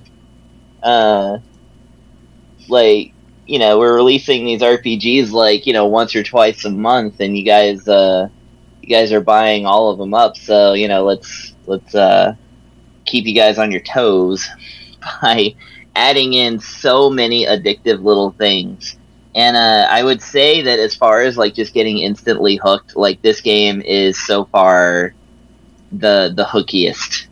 we're releasing these RPGs once or twice a month, and you guys are buying all of them up. So let's keep you guys on your toes by adding in so many addictive little things. And I would say that as far as just getting instantly hooked, this game is so far the hookiest.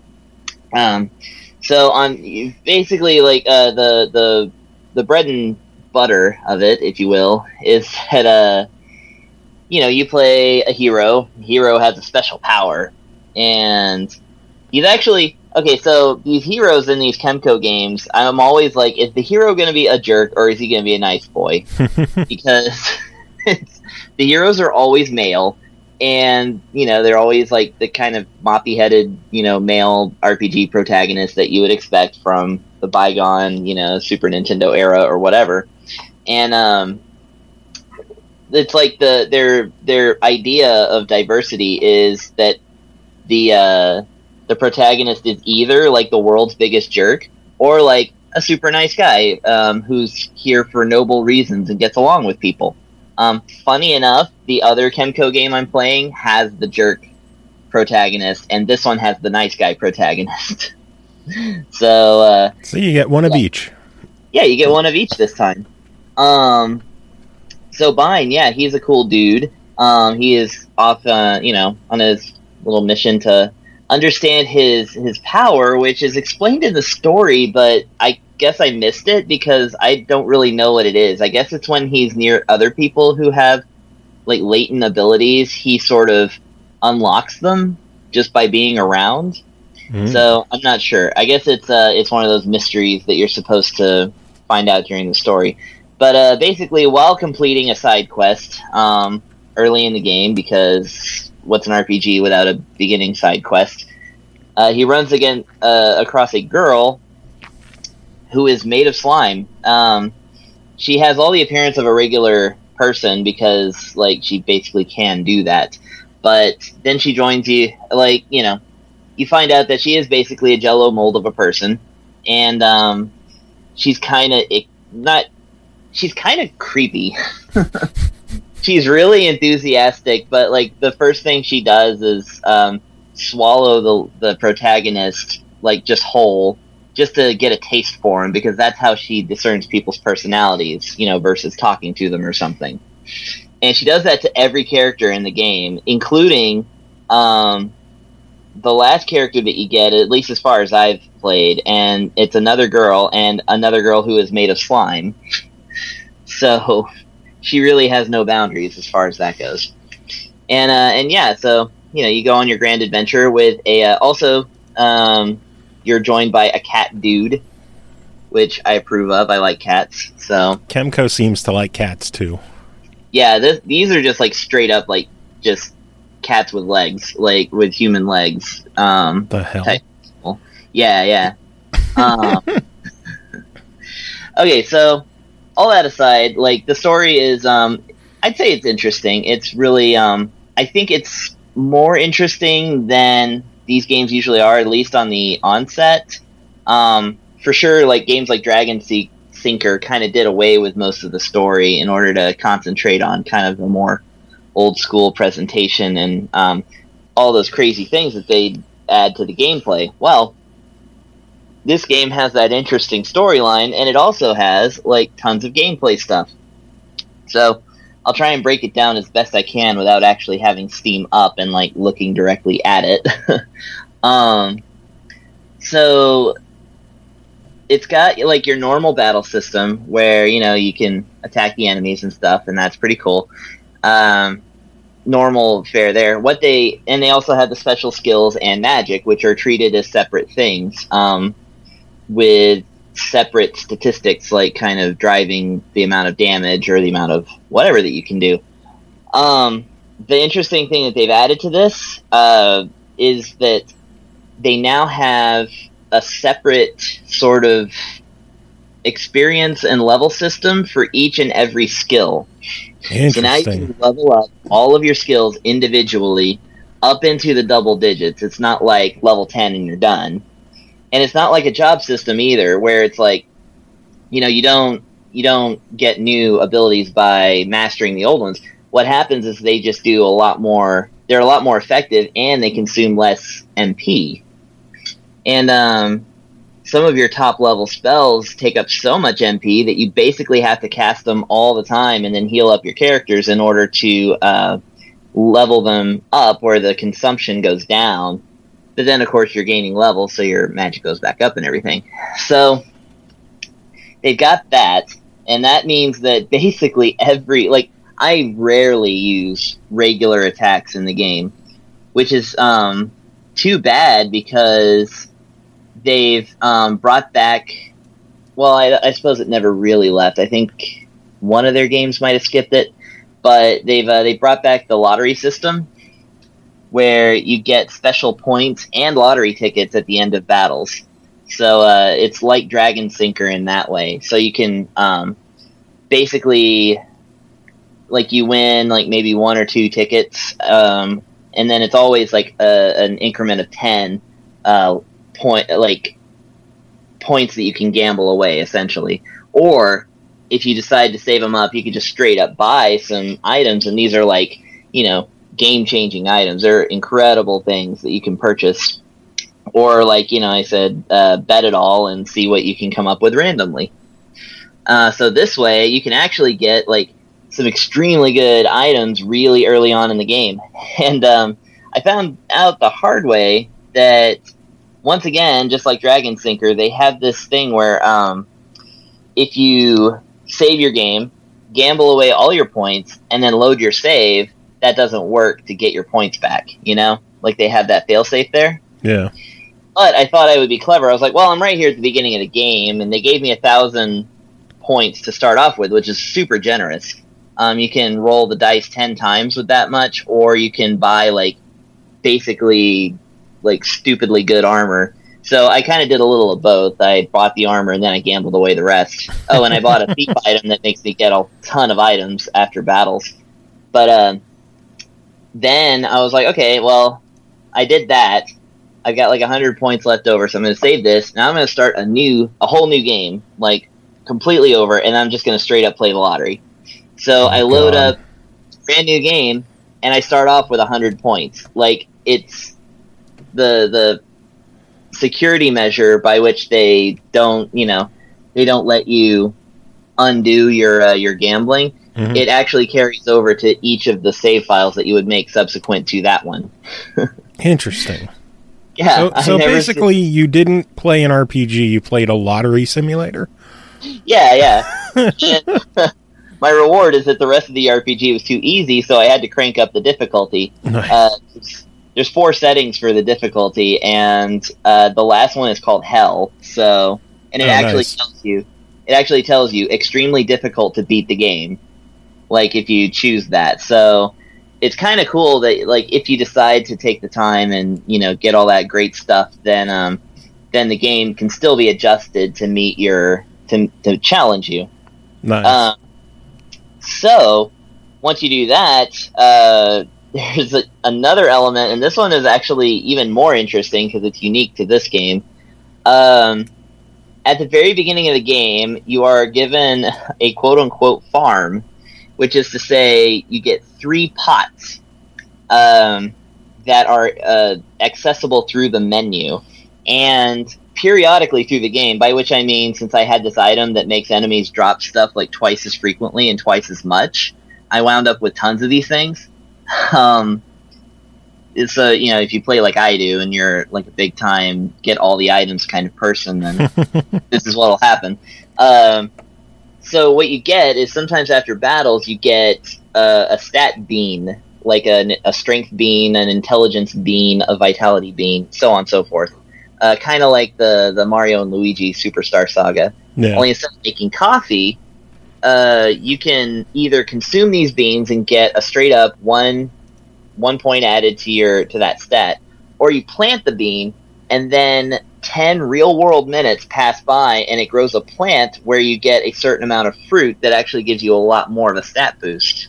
So on basically the bread and butter of it, if you will, is that you play a hero. Hero has a special power, and he's actually okay. So these heroes in these Kemco games, I'm always like, is the hero going to be a jerk or is he going to be a nice boy? Because the heroes are always male, and they're always like the kind of moppy-headed male RPG protagonist that you would expect from the bygone Super Nintendo era or whatever. And it's like their idea of diversity is that the protagonist is either like the world's biggest jerk or like a super nice guy who's here for noble reasons and gets along with people. Funny enough, the other Kemco game I'm playing has the jerk protagonist, and this one has the nice guy protagonist. So you get one of each. Yeah, you get one of each this time. So Bine, yeah, he's a cool dude. He is off, on his little mission to understand his power, which is explained in the story, but I guess I missed it because I don't really know what it is. I guess it's when he's near other people who have like latent abilities, he sort of unlocks them just by being around. So I'm not sure. I guess it's one of those mysteries that you're supposed to find out during the story. But basically, while completing a side quest early in the game, because what's an RPG without a beginning side quest, he runs again across a girl who is made of slime. She has all the appearance of a regular person because, like, she basically can do that. But then she joins you, like, you find out that she is basically a Jell-O mold of a person, and she's kind of creepy. She's really enthusiastic, but like the first thing she does is swallow the protagonist like just whole, just to get a taste for him, because that's how she discerns people's personalities, versus talking to them or something. And she does that to every character in the game, including the last character that you get, at least as far as I've played, and it's another girl who is made of slime. So she really has no boundaries as far as that goes. And yeah, so you go on your grand adventure with you're joined by a cat dude, which I approve of. I like cats. So Kemco seems to like cats too. Yeah, these are just like straight up like just cats with legs, like with human legs. The hell? Yeah. Okay, so all that aside, like the story is, I'd say it's interesting. It's really, I think it's more interesting than these games usually are, at least on the onset. For sure, like games like Dragon Sinker kind of did away with most of the story in order to concentrate on kind of the more old school presentation and all those crazy things that they add to the gameplay. Well, this game has that interesting storyline, and it also has like tons of gameplay stuff. So I'll try and break it down as best I can without actually having Steam up and like looking directly at it. So it's got like your normal battle system where you can attack the enemies and stuff, and that's pretty cool. Normal fare there. They also have the special skills and magic, which are treated as separate things, with separate statistics, like kind of driving the amount of damage or the amount of whatever that you can do. The interesting thing that they've added to this is that they now have a separate sort of experience and level system for each and every skill. So now you can level up all of your skills individually up into the double digits. It's not like level 10 and you're done. And it's not like a job system either, where it's like, you don't get new abilities by mastering the old ones. What happens is they just do they're a lot more effective, and they consume less MP. And some of your top level spells take up so much MP that you basically have to cast them all the time and then heal up your characters in order to level them up where the consumption goes down. But then, of course, you're gaining levels, so your magic goes back up and everything. So they've got that, and that means that basically I rarely use regular attacks in the game, which is too bad because they've brought back... Well, I suppose it never really left. I think one of their games might have skipped it, but they brought back the lottery system, where you get special points and lottery tickets at the end of battles. So it's like Dragon Sinker in that way. So you can basically like you win like maybe 1 or 2 tickets, and then it's always like an increment of 10 points that you can gamble away, essentially. Or if you decide to save them up, you can just straight up buy some items, and these are like, you know, game-changing items. They're incredible things that you can purchase. Or like, you know, I said, bet it all and see what you can come up with randomly. So this way, you can actually get like some extremely good items really early on in the game. And I found out the hard way that, once again, just like Dragon Sinker, they have this thing where if you save your game, gamble away all your points, and then load your save, that doesn't work to get your points back, you know? Like, they have that failsafe there. Yeah. But I thought I would be clever. I was like, well, I'm right here at the beginning of the game, and they gave me 1,000 points to start off with, which is super generous. You can roll the dice 10 times with that much, or you can buy, like, basically, like, stupidly good armor. So I kind of did a little of both. I bought the armor, and then I gambled away the rest. Oh, and I bought a thief item that makes me get a ton of items after battles. But then I was like, okay, well, I did that. I've got like 100 points left over, so I'm going to save this. Now I'm going to start a whole new game, like completely over, and I'm just going to straight up play the lottery. So I load up brand new game, and I start off with 100 points. Like, it's the security measure by which they don't let you undo your gambling. Mm-hmm. It actually carries over to each of the save files that you would make subsequent to that one. Interesting. Yeah. So basically, you didn't play an RPG; you played a lottery simulator. Yeah. My reward is that the rest of the RPG was too easy, so I had to crank up the difficulty. Nice. There's 4 settings for the difficulty, and the last one is called Hell. So, and it actually tells you extremely difficult to beat the game. Like, if you choose that. So it's kind of cool that, like, if you decide to take the time and, you know, get all that great stuff, then the game can still be adjusted to meet to challenge you. Nice. So once you do that, there's another element, and this one is actually even more interesting because it's unique to this game. At the very beginning of the game, you are given a quote-unquote farm, which is to say you get 3 pots that are accessible through the menu. And periodically through the game, by which I mean, since I had this item that makes enemies drop stuff like twice as frequently and twice as much, I wound up with tons of these things. It's you know, if you play like I do and you're like a big time get all the items kind of person, then this is what'll happen. So what you get is sometimes after battles you get a stat bean, like a strength bean, an intelligence bean, a vitality bean, so on and so forth. Kind of like the Mario and Luigi Superstar Saga. Yeah. Only instead of making coffee, you can either consume these beans and get a straight up one point added to that stat, or you plant the bean and then 10 real world minutes pass by and it grows a plant where you get a certain amount of fruit that actually gives you a lot more of a stat boost.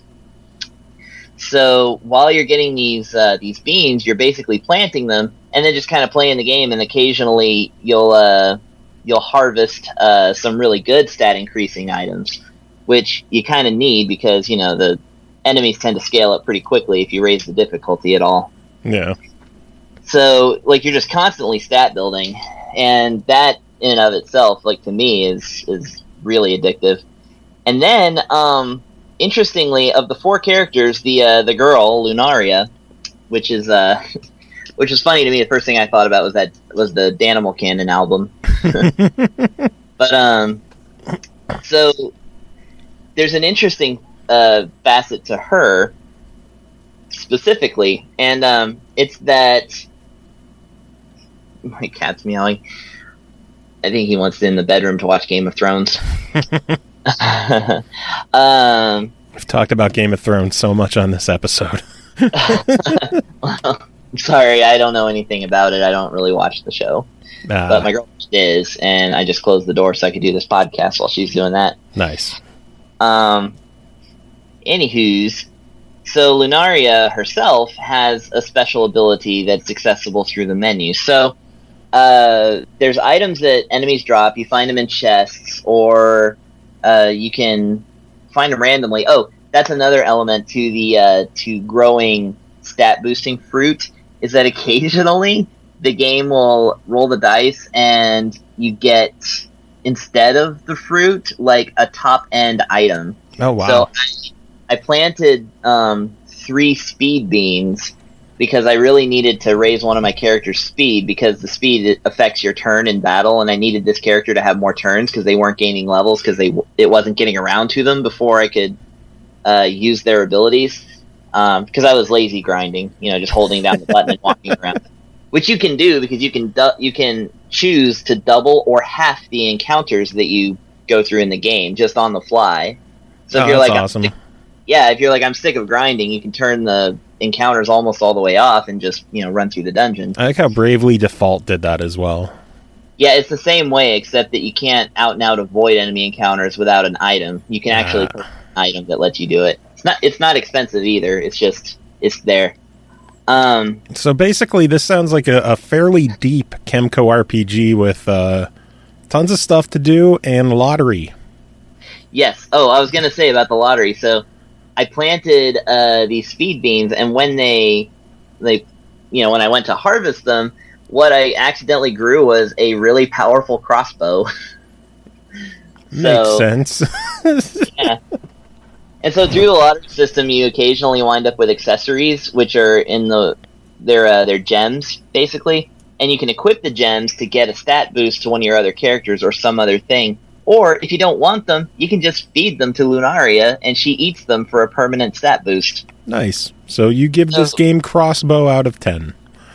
So while you're getting these beans, you're basically planting them and then just kind of playing the game, and occasionally you'll harvest some really good stat increasing items, which you kind of need because, you know, the enemies tend to scale up pretty quickly if you raise the difficulty at all. Yeah. So, like, you're just constantly stat building, and that in and of itself, like, to me, is really addictive. And then, interestingly, of the 4 characters, the girl, Lunaria, which is funny to me. The first thing I thought about was the Danimal Cannon album. But so there's an interesting facet to her specifically, and it's that my cat's meowing. I think he wants to in the bedroom to watch Game of Thrones. We've talked about Game of Thrones so much on this episode. Well, I'm sorry, I don't know anything about it. I don't really watch the show. But my girlfriend is, and I just closed the door so I could do this podcast while she's doing that. Nice. Anywho's, so Lunaria herself has a special ability that's accessible through the menu. So there's items that enemies drop. You find them in chests, or you can find them randomly. Oh, that's another element to the to growing stat boosting fruit, is that occasionally the game will roll the dice and you get, instead of the fruit, like a top end item. Oh wow! So I planted 3 speed beans because I really needed to raise one of my character's speed, because the speed affects your turn in battle, and I needed this character to have more turns because they weren't gaining levels because it wasn't getting around to them before I could use their abilities. Because I was lazy grinding, just holding down the button and walking around, which you can do because you can choose to double or half the encounters that you go through in the game just on the fly. So if you're that's like, awesome. if you're like, I'm sick of grinding, you can turn the encounters almost all the way off and just, run through the dungeon. I like how Bravely Default did that as well. Yeah, it's the same way, except that you can't out and out avoid enemy encounters without an item. You can actually put an item that lets you do it. It's not expensive either. It's just, it's there. So basically, this sounds like a fairly deep Kemco RPG with tons of stuff to do and lottery. Yes. Oh, I was going to say about the lottery. So I planted these speed beans, and when when I went to harvest them, what I accidentally grew was a really powerful crossbow. Makes sense. Yeah. And so through the lottery system, you occasionally wind up with accessories, which are they're gems, basically. And you can equip the gems to get a stat boost to one of your other characters or some other thing. Or, if you don't want them, you can just feed them to Lunaria, and she eats them for a permanent stat boost. Nice. So you give this game crossbow out of 10.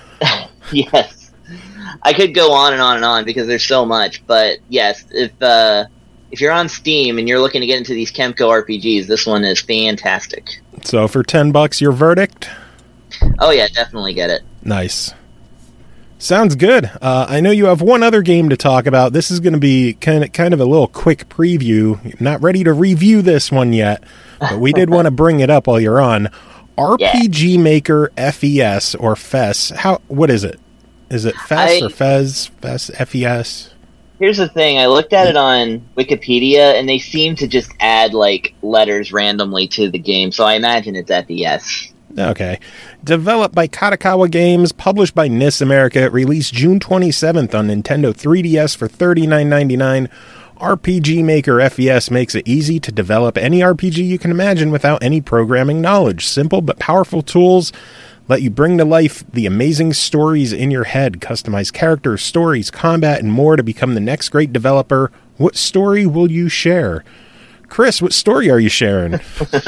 Yes. I could go on and on and on because there's so much, but yes, if you're on Steam and you're looking to get into these Kemco RPGs, this one is fantastic. So for $10, your verdict? Oh yeah, definitely get it. Nice. Sounds good. I know you have one other game to talk about. This is going to be kind of a little quick preview. Not ready to review this one yet, but we did want to bring it up while you're on. RPG Maker FES or FES. What is it? Is it FES or FES? FES, FES? Here's the thing. I looked at it on Wikipedia, and they seem to just add, letters randomly to the game, so I imagine it's FES. Okay. Developed by Katakawa Games, published by NIS America, released June 27th on Nintendo 3DS for $39.99. RPG Maker FES makes it easy to develop any RPG you can imagine without any programming knowledge. Simple but powerful tools let you bring to life the amazing stories in your head, customize characters, stories, combat, and more to become the next great developer. What story will you share? Chris, what story are you sharing?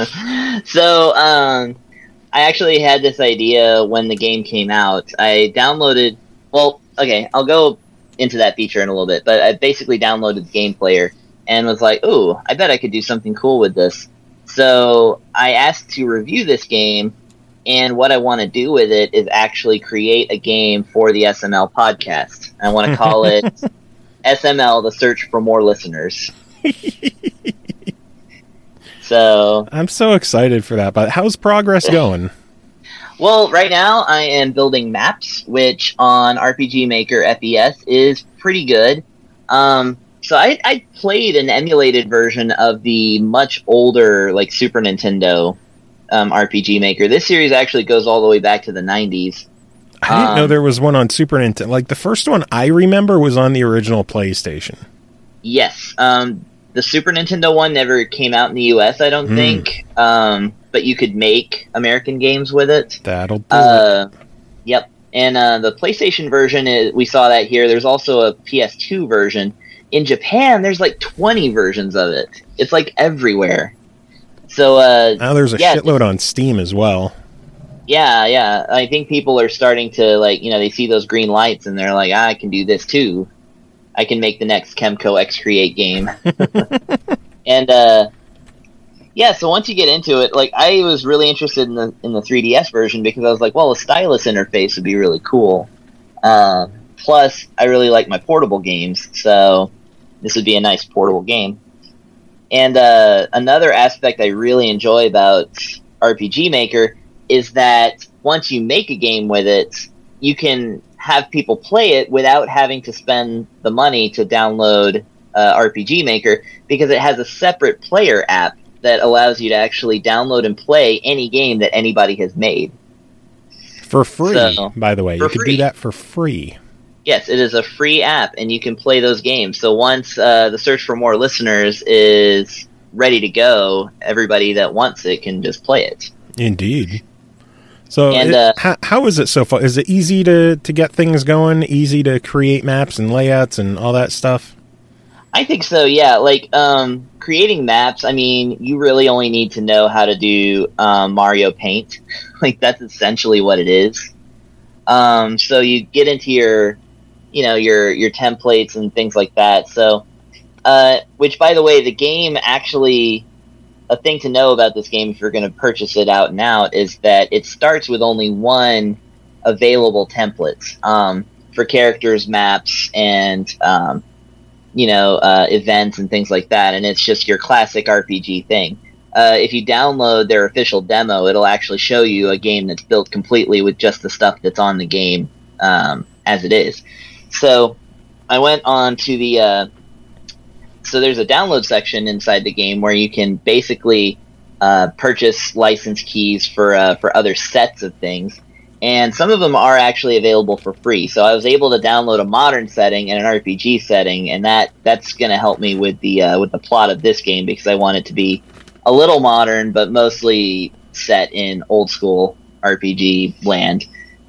So, I actually had this idea when the game came out. I downloaded... Well, okay, I'll go into that feature in a little bit, but I basically downloaded the Game Player and was like, ooh, I bet I could do something cool with this. So I asked to review this game, and what I want to do with it is actually create a game for the SML podcast. I want to call it SML, the Search for More Listeners. So I'm so excited for that, but how's progress going? Well, right now I am building maps, which on RPG Maker FES is pretty good. So I played an emulated version of the much older, Super Nintendo RPG Maker. This series actually goes all the way back to the 90s. I didn't know there was one on Super Nintendo. The first one I remember was on the original PlayStation. Yes. The Super Nintendo one never came out in the US, I don't think. But you could make American games with it. That'll do it. Yep. And the PlayStation version, we saw that here. There's also a PS2 version. In Japan, there's 20 versions of it. It's everywhere. So now there's a shitload on Steam as well. Yeah. I think people are starting to they see those green lights and they're like, I can do this too. I can make the next Kemco X Create game. And so once you get into it, I was really interested in the 3DS version because I was like, well, a stylus interface would be really cool. Plus, I really like my portable games, so this would be a nice portable game. And another aspect I really enjoy about RPG Maker is that once you make a game with it, you can have people play it without having to spend the money to download RPG Maker, because it has a separate player app that allows you to actually download and play any game that anybody has made. For free, by the way. You can do that for free. Yes, it is a free app, and you can play those games. So once the Search for More Listeners is ready to go, everybody that wants it can just play it. Indeed. So how is it so far? Is it easy to get things going, easy to create maps and layouts and all that stuff? I think so, yeah. Like, creating maps, I mean, you really only need to know how to do Mario Paint. Like, that's essentially what it is. So you get into your templates and things like that. So, which, by the way, the game actually, a thing to know about this game if you're going to purchase it out and out is that it starts with only one available template for characters, maps, and events and things like that. And it's just your classic RPG thing. If you download their official demo, it'll actually show you a game that's built completely with just the stuff that's on the game as it is. So I went on to the... so there's a download section inside the game where you can basically purchase license keys for other sets of things. And some of them are actually available for free. So I was able to download a modern setting and an RPG setting, and that's going to help me with the plot of this game, because I want it to be a little modern, but mostly set in old school RPG land.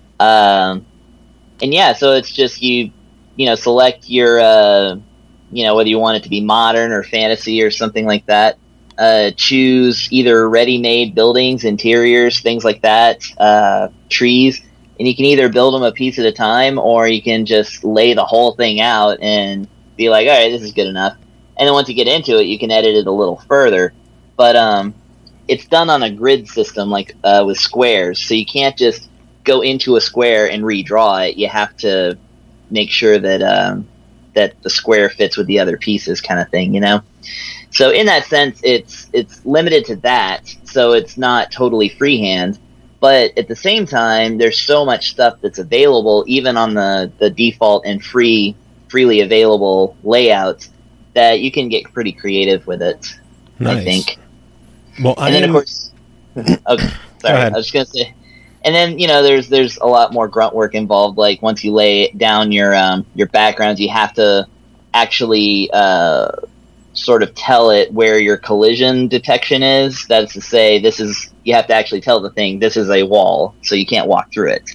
And yeah, so it's just you select your whether you want it to be modern or fantasy or something like that. Choose either ready-made buildings, interiors, things like that, trees, and you can either build them a piece at a time, or you can just lay the whole thing out and be like, all right, this is good enough. And then once you get into it, you can edit it a little further. But it's done on a grid system, like with squares, so you can't just go into a square and redraw it. You have to make sure that that the square fits with the other pieces, kind of thing, So in that sense, it's limited to that, so it's not totally freehand. But at the same time, there's so much stuff that's available, even on the default and freely available layouts, that you can get pretty creative with it. Nice. I think. Well, and then of course, okay, sorry, I was just gonna say, and then there's a lot more grunt work involved. Like once you lay down your backgrounds, you have to actually sort of tell it where your collision detection is. That's to say, you have to actually tell the thing this is a wall, so you can't walk through it.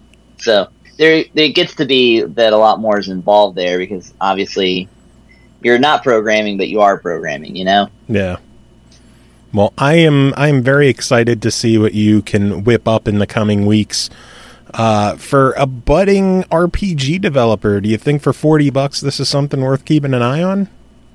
So there gets to be that a lot more is involved there, because obviously you're not programming, but you are programming. Yeah. Well, I am very excited to see what you can whip up in the coming weeks. For a budding RPG developer, do you think for $40 this is something worth keeping an eye on?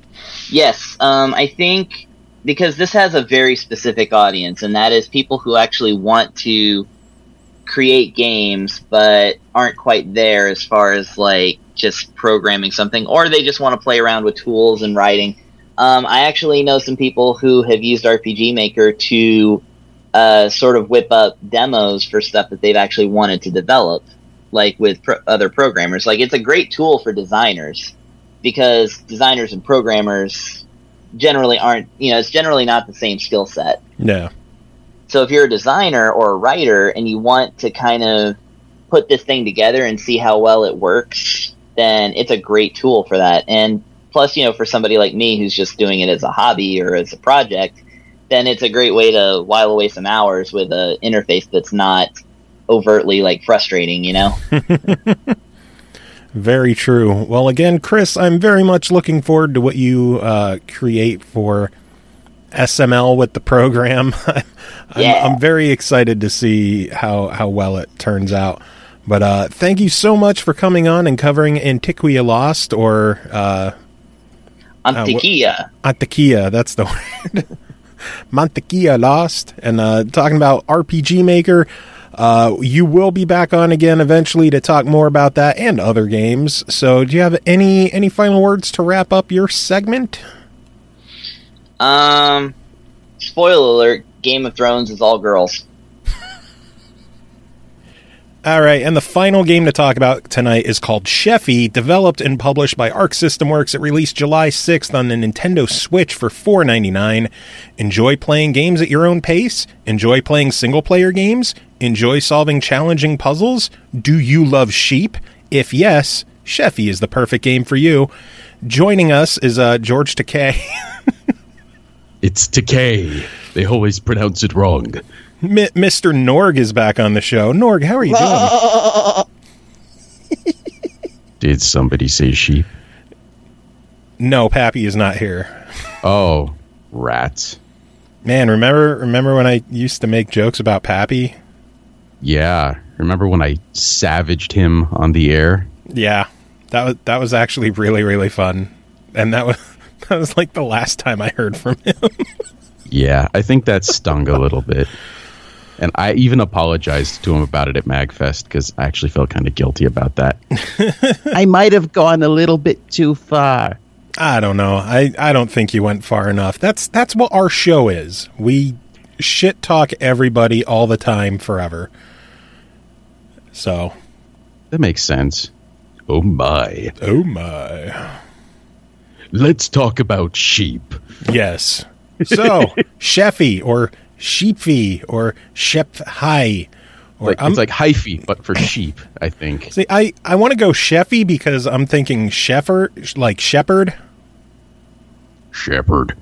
Yes, I think because this has a very specific audience, and that is people who actually want to create games but aren't quite there as far as like just programming something, or they just want to play around with tools and writing. I actually know some people who have used RPG Maker to sort of whip up demos for stuff that they've actually wanted to develop, like with other programmers. Like, it's a great tool for designers, because designers and programmers generally aren't, it's generally not the same skill set. Yeah. So if you're a designer or a writer and you want to kind of put this thing together and see how well it works, then it's a great tool for that. And plus, for somebody like me who's just doing it as a hobby or as a project, then it's a great way to while away some hours with an interface that's not overtly like frustrating, Very true. Well, again, Chris, I'm very much looking forward to what you create for SML with the program. I'm very excited to see how well it turns out. But thank you so much for coming on and covering Antiquia Lost, or Antiquia. Antiquia, that's the word. Mantequilla Lost, and talking about RPG Maker. You will be back on again eventually to talk more about that and other games. So do you have any final words to wrap up your segment? Spoiler alert, Game of Thrones is all girls. All right, and the final game to talk about tonight is called Sheffy, developed and published by Arc System Works. It released July 6th on the Nintendo Switch for $4.99. Enjoy playing games at your own pace? Enjoy playing single-player games? Enjoy solving challenging puzzles? Do you love sheep? If yes, Sheffy is the perfect game for you. Joining us is George Takei. It's Takei. They always pronounce it wrong. Mr. Norg is back on the show. Norg, how are you doing? Did somebody say sheep? No, Pappy is not here. Oh, rats. Man, remember when I used to make jokes about Pappy? Yeah. Remember when I savaged him on the air? Yeah. That was actually really, really fun. And that was like the last time I heard from him. Yeah, I think that stung a little bit. And I even apologized to him about it at MagFest because I actually felt kind of guilty about that. I might have gone a little bit too far. I don't know. I don't think you went far enough. That's what our show is. We shit talk everybody all the time forever. So that makes sense. Oh my. Oh my. Let's talk about sheep. Yes. So, Sheffy or Sheepfy or Shep-Hi. It's like hyphy, but for sheep, I think. See, I want to go Sheffy because I'm thinking shepherd, like shepherd. Shepherd.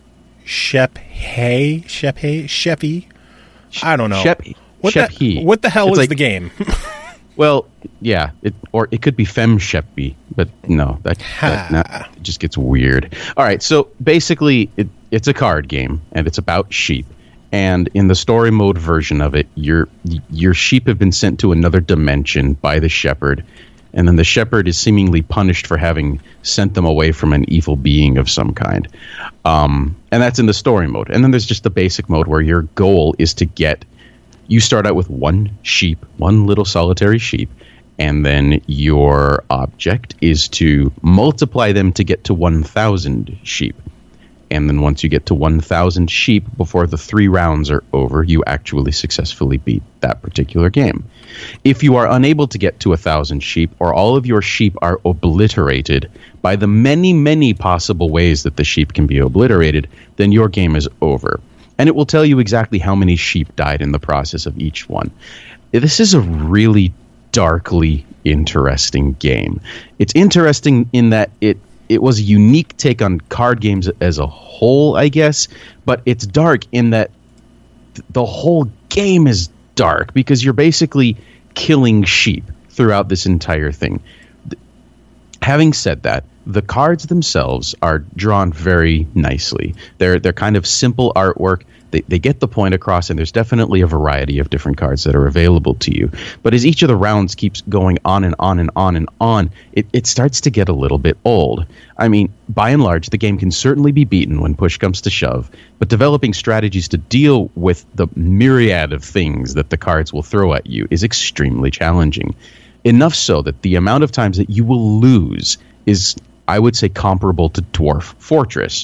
Sheffy. I don't know. What the hell is like, the game? Well, yeah, it could be Fem Sheppy, but no, that it just gets weird. All right, so basically, it's a card game, and it's about sheep. And in the story mode version of it, your sheep have been sent to another dimension by the shepherd, and then the shepherd is seemingly punished for having sent them away from an evil being of some kind. And that's in the story mode. And then there's just the basic mode where your goal is to get... You start out with one sheep, one little solitary sheep, and then your object is to multiply them to get to 1,000 sheep. And then once you get to 1,000 sheep before the 3 rounds are over, you actually successfully beat that particular game. If you are unable to get to 1,000 sheep, or all of your sheep are obliterated by the many, many possible ways that the sheep can be obliterated, then your game is over. And it will tell you exactly how many sheep died in the process of each one. This is a really darkly interesting game. It's interesting in that it was a unique take on card games as a whole, I guess, but it's dark in that the whole game is dark because you're basically killing sheep throughout this entire thing. Having said that, the cards themselves are drawn very nicely. They're kind of simple artwork. They get the point across, and there's definitely a variety of different cards that are available to you. But as each of the rounds keeps going on and on and on and on, it starts to get a little bit old. I mean, by and large, the game can certainly be beaten when push comes to shove, but developing strategies to deal with the myriad of things that the cards will throw at you is extremely challenging. Enough so that the amount of times that you will lose is, I would say, comparable to Dwarf Fortress.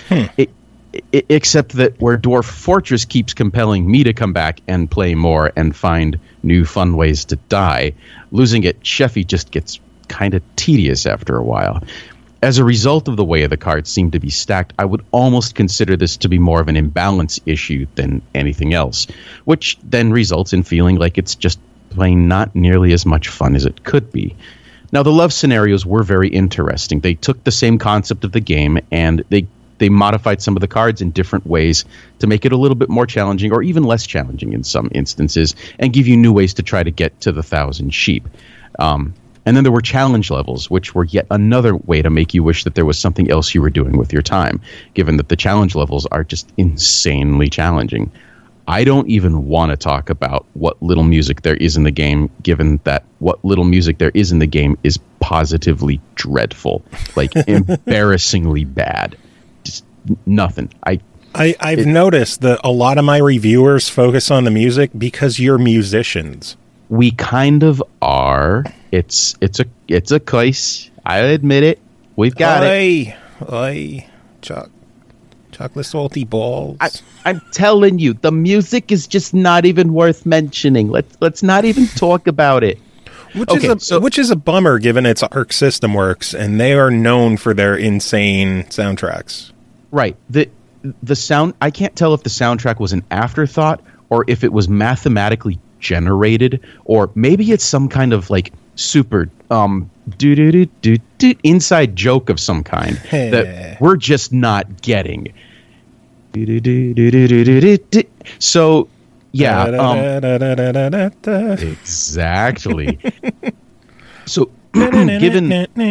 Except that where Dwarf Fortress keeps compelling me to come back and play more and find new fun ways to die, losing at Sheffy just gets kind of tedious after a while. As a result of the way the cards seem to be stacked, I would almost consider this to be more of an imbalance issue than anything else, which then results in feeling like it's just plain not nearly as much fun as it could be. Now, the love scenarios were very interesting. They took the same concept of the game and they modified some of the cards in different ways to make it a little bit more challenging or even less challenging in some instances and give you new ways to try to get to the 1,000 sheep. And then there were challenge levels, which were yet another way to make you wish that there was something else you were doing with your time, given that the challenge levels are just insanely challenging. I don't even want to talk about what little music there is in the game, given that what little music there is in the game is positively dreadful, like embarrassingly bad. Just nothing. I've noticed that a lot of my reviewers focus on the music because you're musicians. We kind of are. It's a case. I admit it. We've got it. Oi, Chuck. Chocolate salty balls. I'm telling you, the music is just not even worth mentioning. Let's not even talk about it. Which is a bummer, given it's Arc System Works, and they are known for their insane soundtracks. Right. The sound. I can't tell if the soundtrack was an afterthought or if it was mathematically generated, or maybe it's some kind of like super inside joke of some kind that we're just not getting. So yeah, exactly. So given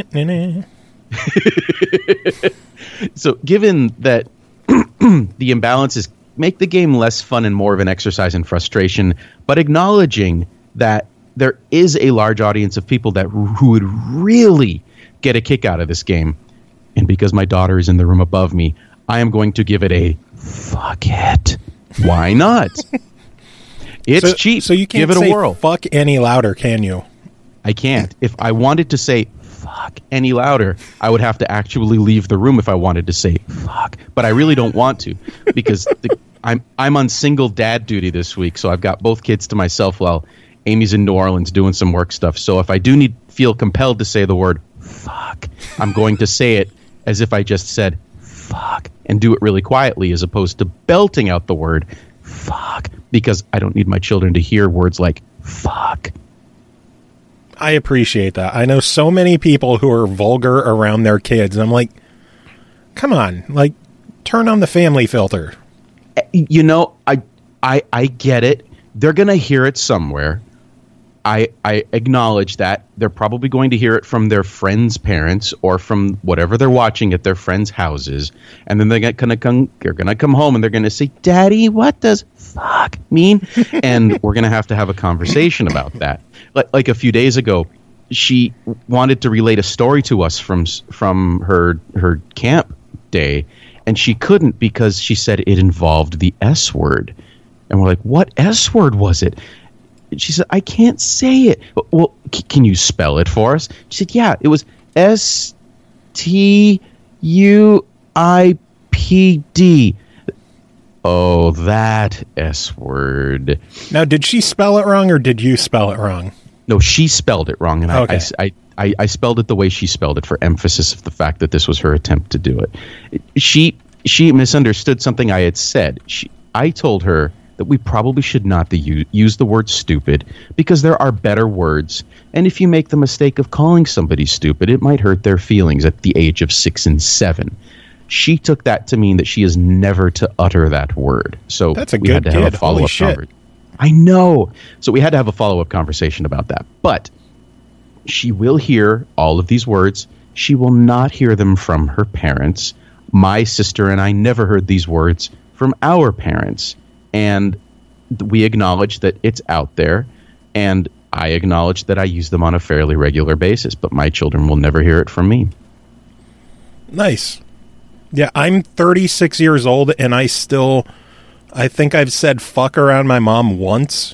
that the imbalances make the game less fun and more of an exercise in frustration, but acknowledging that there is a large audience of people who would really get a kick out of this game, and because my daughter is in the room above me, I am going to give it a fuck it. Why not? It's cheap. So you can't give it say a whirl. Fuck any louder, can you? I can't. If I wanted to say fuck any louder, I would have to actually leave the room if I wanted to say fuck. But I really don't want to, because I'm on single dad duty this week, so I've got both kids to myself while Amy's in New Orleans doing some work stuff. So if I do feel compelled to say the word fuck, I'm going to say it as if I just said fuck and do it really quietly, as opposed to belting out the word fuck, because I don't need my children to hear words like fuck. I appreciate that. I know so many people who are vulgar around their kids, and I'm like, come on, like, turn on the family filter. You know, I get it. They're going to hear it somewhere. I acknowledge that. They're probably going to hear it from their friends' parents or from whatever they're watching at their friends' houses. And then they're going to come home and they're going to say, Daddy, what does fuck mean? And we're going to have a conversation about that. Like a few days ago, she wanted to relate a story to us from her camp day, and she couldn't because she said it involved the S word. And we're like, what S word was it? She said, I can't say it. Well, can you spell it for us? She said, yeah, it was STUIPD. Oh, that S word. Now, did she spell it wrong or did you spell it wrong? No, she spelled it wrong, and okay. I spelled it the way she spelled it for emphasis of the fact that this was her attempt to do it. She misunderstood something I had said. I told her that we probably should not use the word stupid because there are better words, and if you make the mistake of calling somebody stupid, it might hurt their feelings at the age of 6 and 7. She took that to mean that she is never to utter that word. So that's a we good had to have a follow-up conversation. I know. So we had to have a follow-up conversation about that. But she will hear all of these words. She will not hear them from her parents. My sister and I never heard these words from our parents. And we acknowledge that it's out there. And I acknowledge that I use them on a fairly regular basis. But my children will never hear it from me. Nice. Yeah, I'm 36 years old, and I think I've said fuck around my mom once.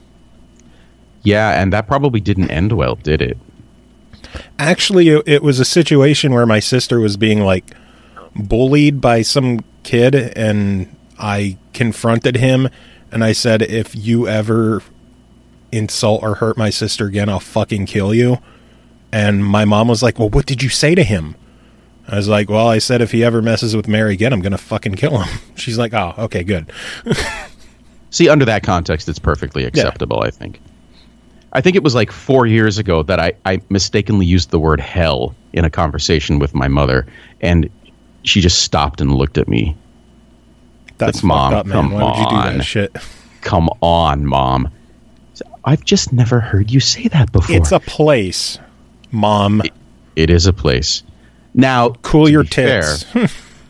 Yeah, and that probably didn't end well, did it? Actually, it was a situation where my sister was being, like, bullied by some kid, and I confronted him, and I said, if you ever insult or hurt my sister again, I'll fucking kill you. And my mom was like, well, what did you say to him? I was like, well, I said if he ever messes with Mary again, I'm going to fucking kill him. She's like, oh, okay, good. See, under that context, it's perfectly acceptable, yeah. I think it was like 4 years ago that I mistakenly used the word hell in a conversation with my mother, and she just stopped and looked at me. That's Mom. up, man. Come Why on. would you do that shit? Come on, Mom. I've just never heard you say that before. It's a place, Mom. It is a place. Now, cool your tits. To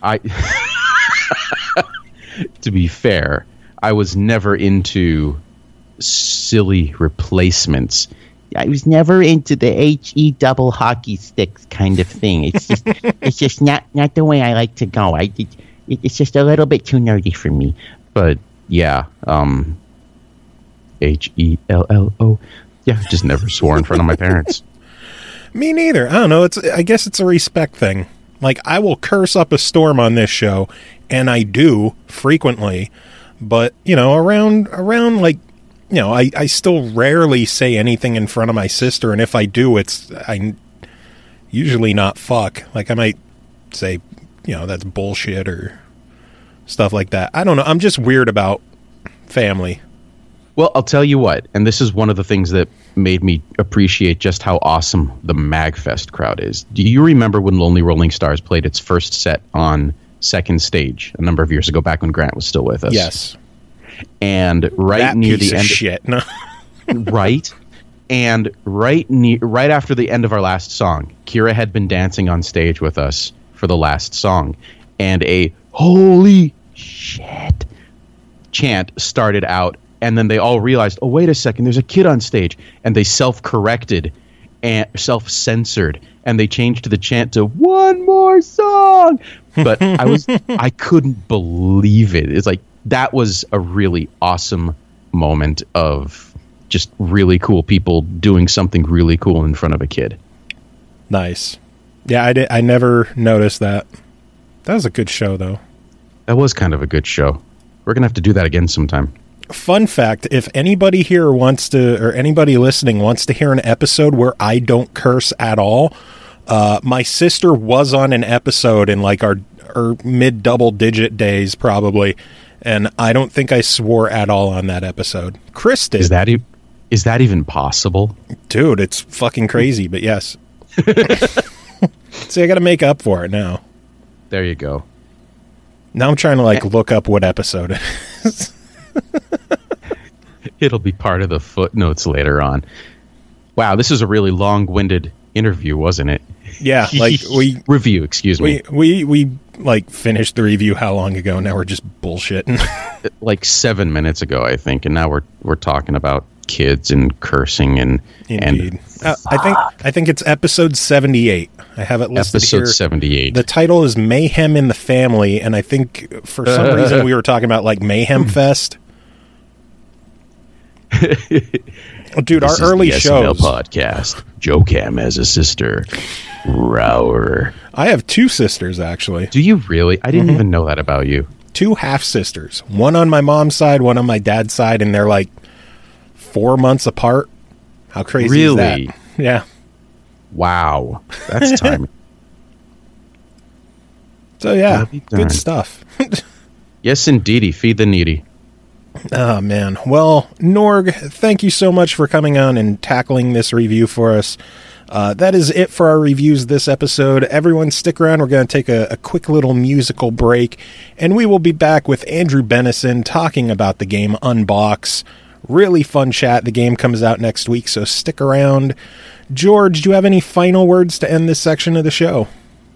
be fair, I was never into silly replacements. I was never into the HE double hockey sticks kind of thing. It's just not the way I like to go. It's just a little bit too nerdy for me. But yeah, HELLO. Yeah, just never swore in front of my parents. Me neither. I don't know. I guess it's a respect thing. Like, I will curse up a storm on this show, and I do frequently, but, you know, around like, you know, I still rarely say anything in front of my sister, and if I do, I usually not fuck. Like, I might say, you know, that's bullshit or stuff like that. I don't know. I'm just weird about family. Well, I'll tell you what, and this is one of the things that made me appreciate just how awesome the MagFest crowd is. Do you remember when Lonely Rolling Stars played its first set on Second Stage a number of years ago, back when Grant was still with us? Yes. And right that near piece the of end, shit. No. right, and right after the end of our last song, Kira had been dancing on stage with us for the last song, and a "holy shit" chant started out. And then they all realized, oh, wait a second, there's a kid on stage. And they self-corrected and self-censored. And they changed the chant to "one more song." But I couldn't believe it. It's like, that was a really awesome moment of just really cool people doing something really cool in front of a kid. Nice. Yeah, I never noticed that. That was a good show, though. That was kind of a good show. We're going to have to do that again sometime. Fun fact, if anybody here wants to, or anybody listening wants to hear an episode where I don't curse at all, my sister was on an episode in like our mid double digit days probably, and I don't think I swore at all on that episode. Chris did. Is that even possible? Dude, it's fucking crazy, but yes. See, I got to make up for it now. There you go. Now I'm trying to like look up what episode it is. It'll be part of the footnotes later on. Wow, this is a really long-winded interview, wasn't it? Yeah, like review, excuse me. We like finished the review how long ago? Now we're just bullshitting. Like 7 minutes ago, I think, and now we're talking about kids and cursing and Indeed. I think it's episode 78. I have it listed episode here. 78. The title is Mayhem in the Family, and I think for some reason we were talking about like Mayhem Fest. Dude, this our early is the shows. SML podcast. Joe Cam has a sister, Rower. I have two sisters, actually. Do you really? I didn't even know that about you. Two half sisters. One on my mom's side, one on my dad's side, and they're like 4 months apart. How crazy is that? Yeah. Wow. That's timing. So, yeah, good stuff. Yes, indeedy. Feed the needy. Oh, man. Well, Norg, thank you so much for coming on and tackling this review for us. That is it for our reviews this episode. Everyone stick around. We're going to take a quick little musical break, and we will be back with Andrew Bennison talking about the game Unbox. Really fun chat. The game comes out next week, so stick around. George, do you have any final words to end this section of the show?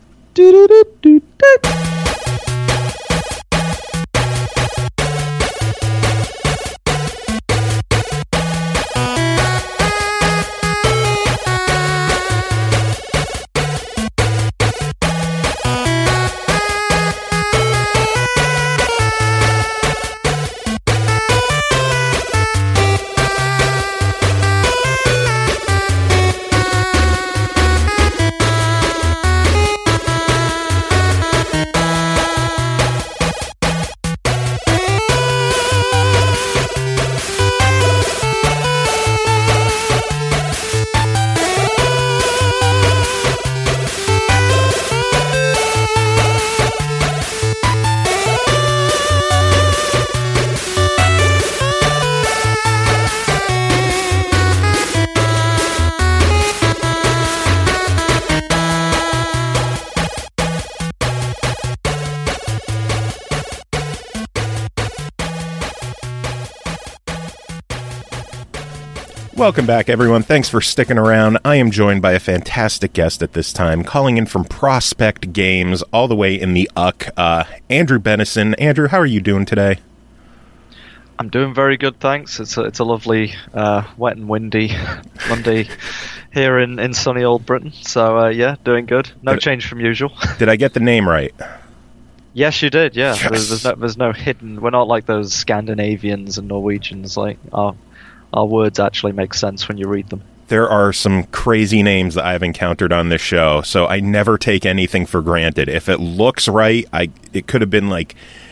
Welcome back, everyone. Thanks for sticking around. I am joined by a fantastic guest at this time, calling in from Prospect Games, all the way in the UC, Andrew Bennison. Andrew, how are you doing today? I'm doing very good, thanks. It's a lovely, wet and windy Monday here in sunny old Britain. So, yeah, doing good. No change from usual. Did I get the name right? Yes, you did, yeah. Yes. There's no hidden... We're not like those Scandinavians and Norwegians. Like, our words actually make sense when you read them. there are some crazy names that I've encountered on this show, so I never take anything for granted. If it looks right, it could have been like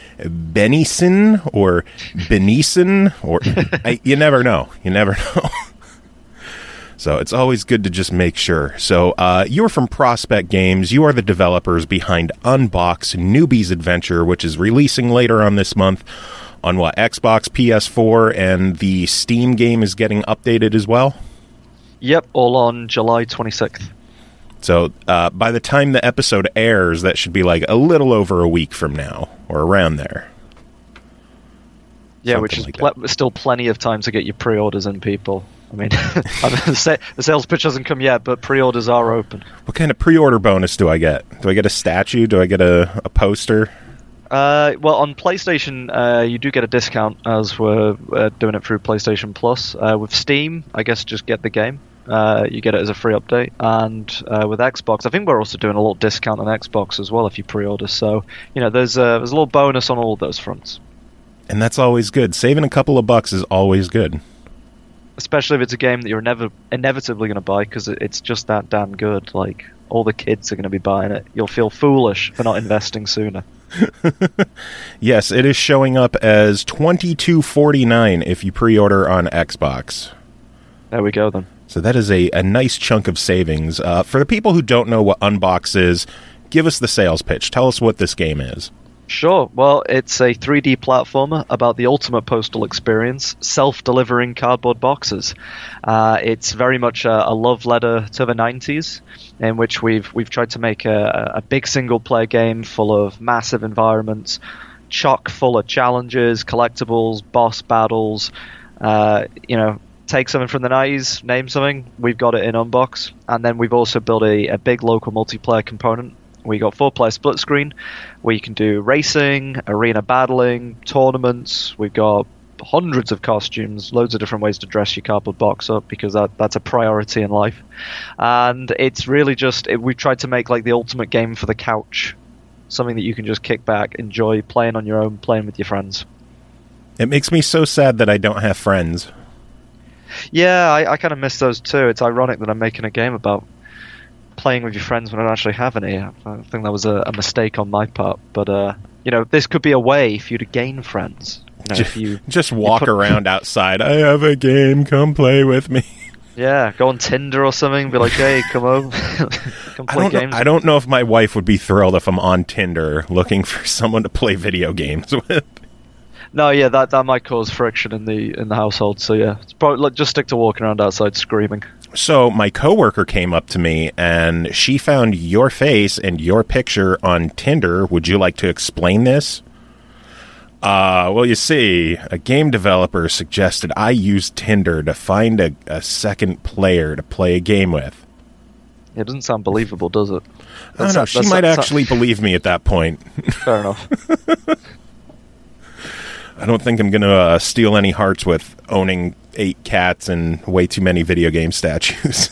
Benison or Benison, or you never know. You never know. So it's always good to just make sure. So you're from Prospect Games. You are the developers behind Unbox Newbie's Adventure, which is releasing later on this month on Xbox, PS4, and the Steam game is getting updated as well? Yep, all on July 26th. So by the time the episode airs, that should be like a little over a week from now, or around there. Yeah, which is still plenty of time to get your pre-orders in, people. I mean, the sales pitch hasn't come yet, but pre-orders are open. What kind of pre-order bonus do I get? Do I get a statue? Do I get a poster? Well, on PlayStation, you do get a discount, as we're doing it through PlayStation Plus. With Steam, I guess just get the game. You get it as a free update. And with Xbox, I think we're also doing a little discount on Xbox as well if you pre-order. So, there's a little bonus on all of those fronts. And that's always good. Saving a couple of bucks is always good. Especially if it's a game that you're inevitably going to buy, because it's just that damn good. Like, all the kids are going to be buying it. You'll feel foolish for not investing sooner. Yes, it is showing up as $22.49 if you pre-order on Xbox. There we go, then. So that is a nice chunk of savings. For the people who don't know what Unbox is, give us the sales pitch. Tell us what this game is. Sure. Well, it's a 3D platformer about the ultimate postal experience, self-delivering cardboard boxes. It's very much a love letter to the 90s, in which we've tried to make a big single-player game full of massive environments, chock full of challenges, collectibles, boss battles. Take something from the 90s, name something, we've got it in Unbox. And then we've also built a big local multiplayer component. We got 4-player split screen, where you can do racing, arena battling, tournaments. We've got hundreds of costumes, loads of different ways to dress your cardboard box up, because that's a priority in life. And it's really just, we've tried to make like the ultimate game for the couch, something that you can just kick back, enjoy playing on your own, playing with your friends. It makes me so sad that I don't have friends. Yeah, I kind of miss those too. It's ironic that I'm making a game about playing with your friends when I don't actually have any. I think that was a mistake on my part. But, this could be a way for you to gain friends. If you just walk around outside. I have a game. Come play with me. Yeah, go on Tinder or something. Be like, hey, come home. Come play games. I don't know if my wife would be thrilled if I'm on Tinder looking for someone to play video games with. No, yeah, that might cause friction in the household. So yeah, it's probably just stick to walking around outside screaming. So my coworker came up to me and she found your face and your picture on Tinder. Would you like to explain this? Well, you see, a game developer suggested I use Tinder to find a second player to play a game with. It doesn't sound believable, does it? I don't know. She might actually believe me at that point. Fair enough. I don't think I'm going to steal any hearts with owning 8 cats and way too many video game statues.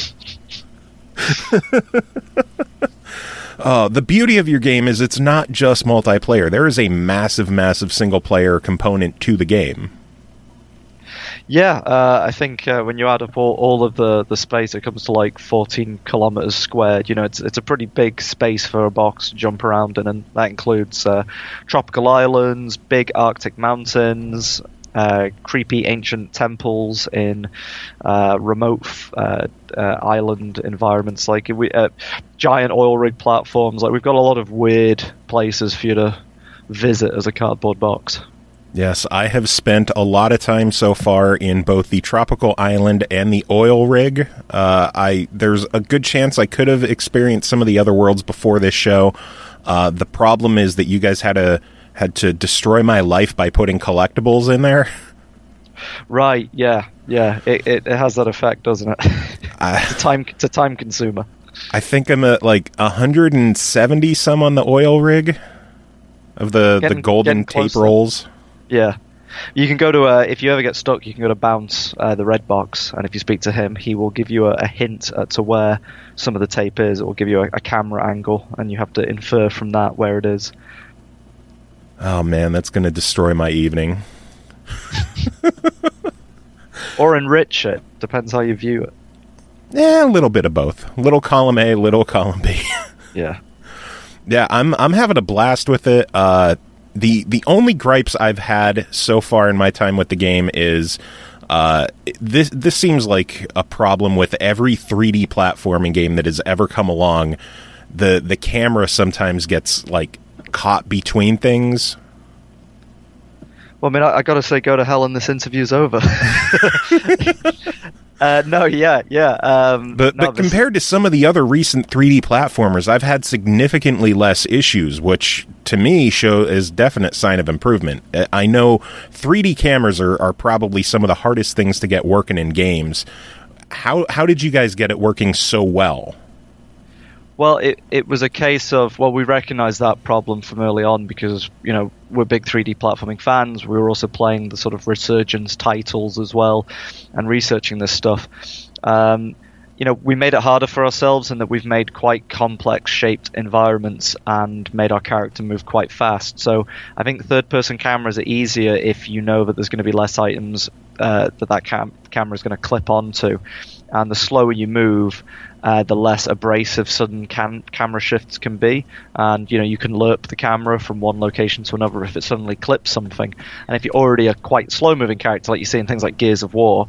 The beauty of your game is it's not just multiplayer. There is a massive, massive single-player component to the game. Yeah, I think when you add up all of the space, it comes to like 14 kilometers squared. It's a pretty big space for a box to jump around in, and that includes tropical islands, big Arctic mountains, creepy ancient temples in remote island environments, like giant oil rig platforms. Like, we've got a lot of weird places for you to visit as a cardboard box. Yes, I have spent a lot of time so far in both the tropical island and the oil rig. There's a good chance I could have experienced some of the other worlds before this show. The problem is that you guys had to destroy my life by putting collectibles in there. Right, yeah. It has that effect, doesn't it? It's a time consumer. I think I'm at like 170 some on the oil rig of the golden tape rolls. Yeah. You can go to, if you ever get stuck, you can go to Bounce, the red box, and if you speak to him, he will give you a hint to where some of the tape is. It will give you a camera angle, and you have to infer from that where it is. Oh man, that's going to destroy my evening. Or enrich it. Depends how you view it. A little bit of both. Little column A, little column B. Yeah. Yeah, I'm having a blast with it. The only gripes I've had so far in my time with the game is this seems like a problem with every 3D platforming game that has ever come along. The camera sometimes gets like caught between things. Well, I mean, I gotta say, go to hell, and this interview's over. But compared to some of the other recent 3D platformers, I've had significantly less issues, which to me is definite sign of improvement. I know 3D cameras are probably some of the hardest things to get working in games. How did you guys get it working so well? Well, it was a case of, we recognized that problem from early on because, we're big 3D platforming fans. We were also playing the sort of Resurgence titles as well and researching this stuff. We made it harder for ourselves in that we've made quite complex shaped environments and made our character move quite fast. So I think third-person cameras are easier if you know that there's going to be less items that camera is going to clip onto. And the slower you move, the less abrasive sudden camera shifts can be. And, you can lerp the camera from one location to another if it suddenly clips something. And if you're already a quite slow-moving character, like you see in things like Gears of War,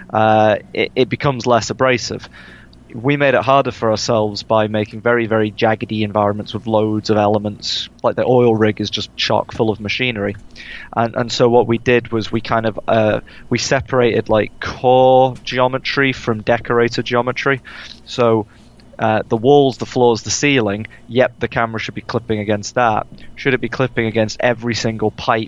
it becomes less abrasive. We made it harder for ourselves by making very, very jaggedy environments with loads of elements. Like the oil rig is just chock full of machinery. And so what we did was we kind of we separated like core geometry from decorator geometry. So the walls, the floors, the ceiling, the camera should be clipping against that. Should it be clipping against every single pipe,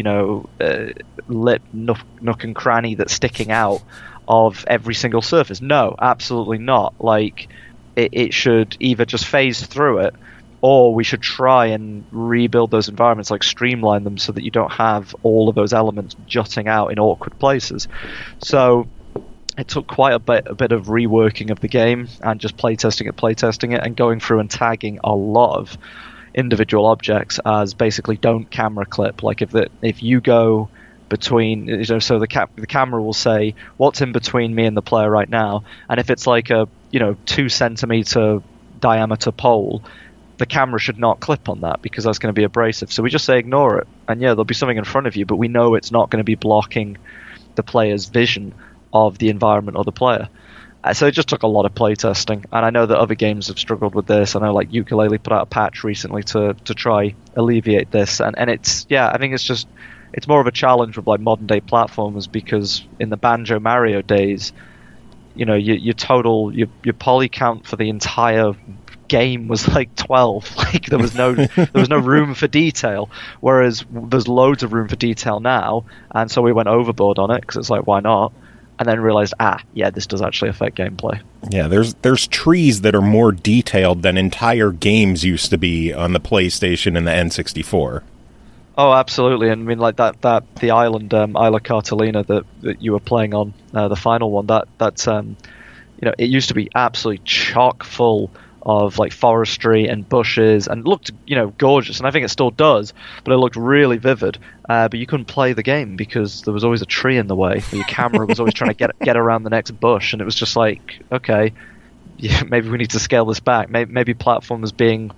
lip, nook and cranny that's sticking out of every single surface? No, absolutely not. Like, it should either just phase through it, or we should try and rebuild those environments, like streamline them so that you don't have all of those elements jutting out in awkward places. So it took quite a bit of reworking of the game and just playtesting it and going through and tagging a lot of individual objects as basically don't camera clip. Like if you go between, so the camera will say what's in between me and the player right now, and if it's like a 2 centimeter diameter pole, the camera should not clip on that because that's going to be abrasive. So we just say ignore it, and there'll be something in front of you, but we know it's not going to be blocking the player's vision of the environment or the player. So it just took a lot of playtesting, and I know that other games have struggled with this. I know like Yooka-Laylee put out a patch recently to try alleviate this, and it's I think it's more of a challenge with like modern day platformers, because in the Banjo Mario days, your poly count for the entire game was like 12. Like there was no room for detail, whereas there's loads of room for detail now, and so we went overboard on it because it's like, why not? And then realized, this does actually affect gameplay. Yeah, there's trees that are more detailed than entire games used to be on the PlayStation and the N64. Oh, absolutely. And I mean, like the island, Isla Cartolina that you were playing on, the final one, that's it used to be absolutely chock full of like forestry and bushes, and looked gorgeous, and I think it still does, but it looked really vivid. But you couldn't play the game because there was always a tree in the way. Your camera was always trying to get around the next bush, and it was just like, okay, maybe we need to scale this back. Maybe platformers being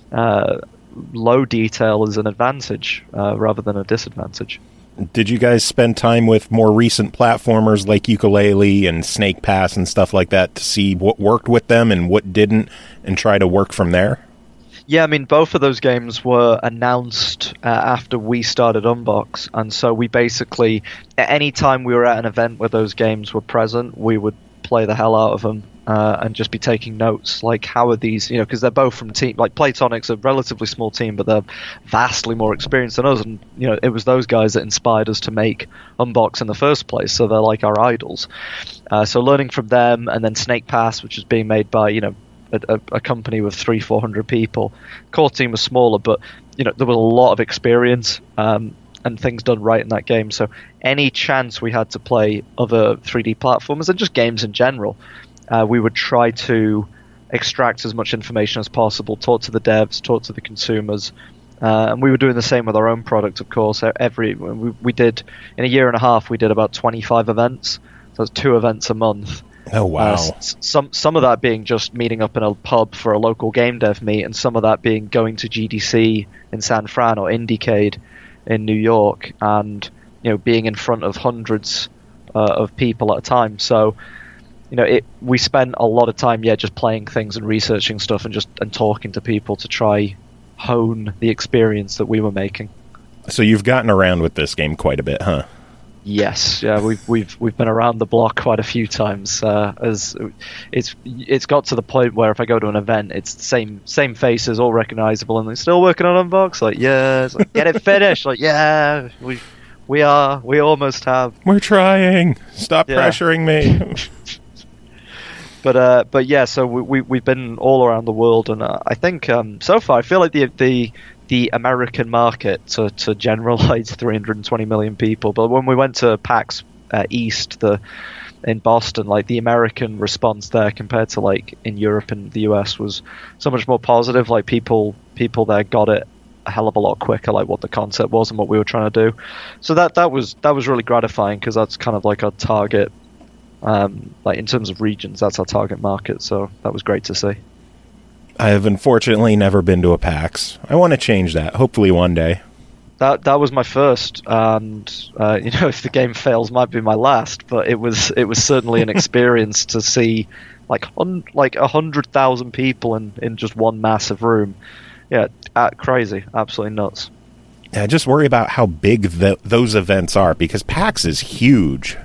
low detail is an advantage rather than a disadvantage. Did you guys spend time with more recent platformers like Yooka-Laylee and Snake Pass and stuff like that to see what worked with them and what didn't, and try to work from there? Yeah, I mean, both of those games were announced after we started Unbox, and so we basically, at any time we were at an event where those games were present, we would play the hell out of them. And just be taking notes, like how are these, because they're both from team, like Playtonic's a relatively small team, but they're vastly more experienced than us, and it was those guys that inspired us to make Unbox in the first place, so they're like our idols. So learning from them, and then Snake Pass, which is being made by a company with 300-400 people. Core team was smaller, but there was a lot of experience and things done right in that game. So any chance we had to play other 3D platformers and just games in general, we would try to extract as much information as possible, talk to the devs, talk to the consumers, and we were doing the same with our own product, of course. We did, in a year and a half, we did about 25 events, so that's 2 events a month, Oh wow! Some of that being just meeting up in a pub for a local game dev meet, and some of that being going to GDC in San Fran or Indiecade in New York, and being in front of hundreds of people at a time. So we spent a lot of time just playing things and researching stuff and talking to people to try hone the experience that we were making. So you've gotten around with this game quite a bit, huh? Yes, yeah, we've been around the block quite a few times. As it's got to the point where if I go to an event, it's the same faces, all recognizable, and they're still working on Unbox. Like, yeah, it's like, get it finished. Like, yeah, we almost have. We're trying. Stop pressuring me. But yeah, so we've been all around the world, and I think so far I feel like the American market, to generalize 320 million people, but when we went to PAX East in Boston, like the American response there compared to like in Europe and the US was so much more positive. Like people there got it a hell of a lot quicker, like what the concept was and what we were trying to do. So that was really gratifying, because that's kind of like our target, like in terms of regions, that's our target market. So that was great to see. I have unfortunately never been to a PAX. I want to change that, hopefully one day. That was my first, and if the game fails, might be my last. But it was certainly an experience to see like 100,000 people in just one massive room. Yeah, crazy, absolutely nuts. Yeah, I just worry about how big those events are, because PAX is huge.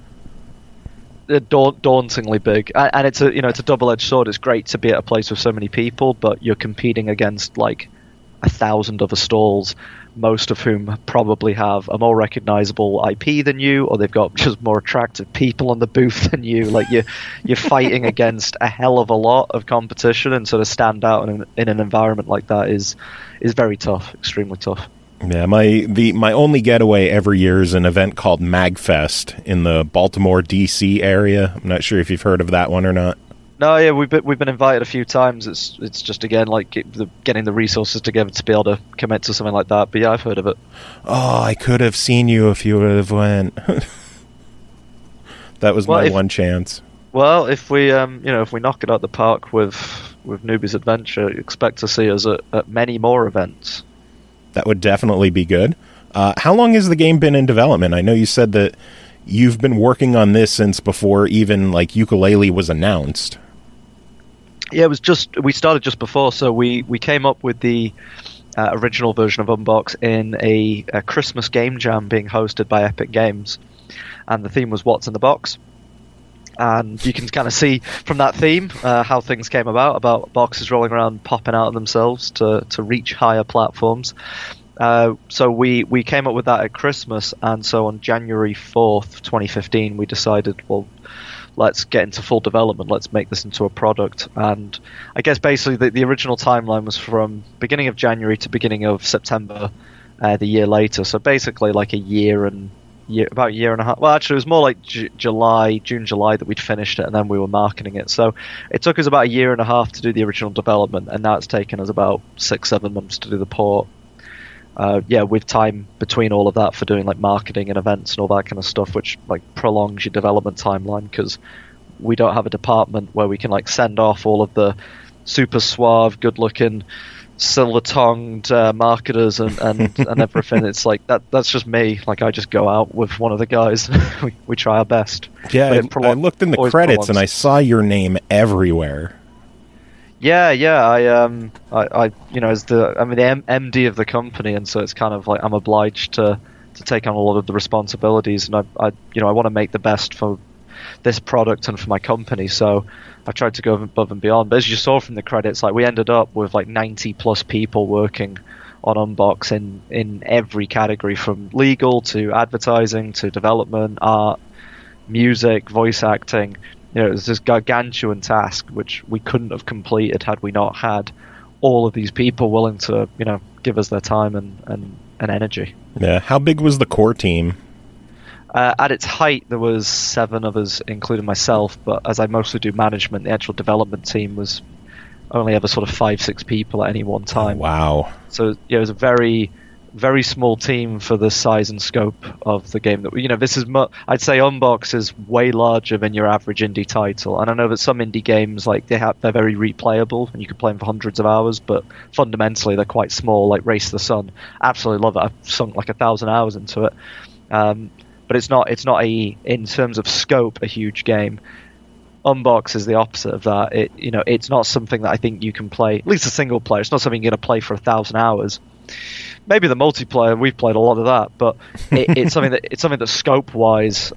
Dauntingly big, and it's a double-edged sword. It's great to be at a place with so many people, but you're competing against like 1,000 other stalls, most of whom probably have a more recognizable IP than you, or they've got just more attractive people on the booth than you. Like you're fighting against a hell of a lot of competition, and sort of stand out in an environment like that is very tough, extremely tough. Yeah, my only getaway every year is an event called MagFest in the Baltimore, D.C. area. I'm not sure if you've heard of that one or not. No, yeah, we've been invited a few times. It's just, again, like getting the resources together to be able to commit to something like that. But yeah, I've heard of it. Oh, I could have seen you if you would have went. That was my one chance. Well, if we knock it out the park with Newbie's Adventure, expect to see us at many more events. That would definitely be good. How long has the game been in development? I know you said that you've been working on this since before even like Yooka-Laylee was announced. Yeah, we started just before, so we came up with the original version of Unbox in a Christmas game jam being hosted by Epic Games, and the theme was What's in the Box. And you can kind of see from that theme how things came about boxes rolling around, popping out of themselves to reach higher platforms. So we came up with that at Christmas, and so on January 4th, 2015, we decided, well, let's get into full development, let's make this into a product. And I guess basically the original timeline was from beginning of January to beginning of September the year later. So basically like about a year and a half. Well, actually, it was more like June, July that we'd finished it, and then we were marketing it. So it took us about a year and a half to do the original development, and now it's taken us about 6-7 months to do the port. With time between all of that for doing like marketing and events and all that kind of stuff, which like prolongs your development timeline, because we don't have a department where we can like send off all of the super suave, good-looking, silver-tongued marketers and everything. It's like that's just me. Like, I just go out with one of the guys. we try our best. Yeah, I looked in the credits and I saw your name everywhere. Yeah. I'm the MD of the company, and so it's kind of like I'm obliged to take on a lot of the responsibilities, and I want to make the best for this product and for my company. So I tried to go above and beyond. But as you saw from the credits, like we ended up with like 90 plus people working on Unbox in every category, from legal to advertising to development, art, music, voice acting. It was this gargantuan task which we couldn't have completed had we not had all of these people willing to, give us their time and energy. Yeah. How big was the core team? At its height, there was 7 of us, including myself. But as I mostly do management, the actual development team was only ever sort of 5-6 people at any one time. Oh, wow. So it was a very very small team for the size and scope of the game. That this is, I'd say, Unbox is way larger than your average indie title. And I know that some indie games, like they're very replayable and you can play them for hundreds of hours, but fundamentally they're quite small. Like Race to the Sun, absolutely love it. I've sunk like 1,000 hours into it, but it's not in terms of scope a huge game. Unbox is the opposite of that. It's not something that I think you can play, at least a single player. It's not something you're going to play for 1,000 hours. Maybe the multiplayer, we've played a lot of that, but it's something that scope wise,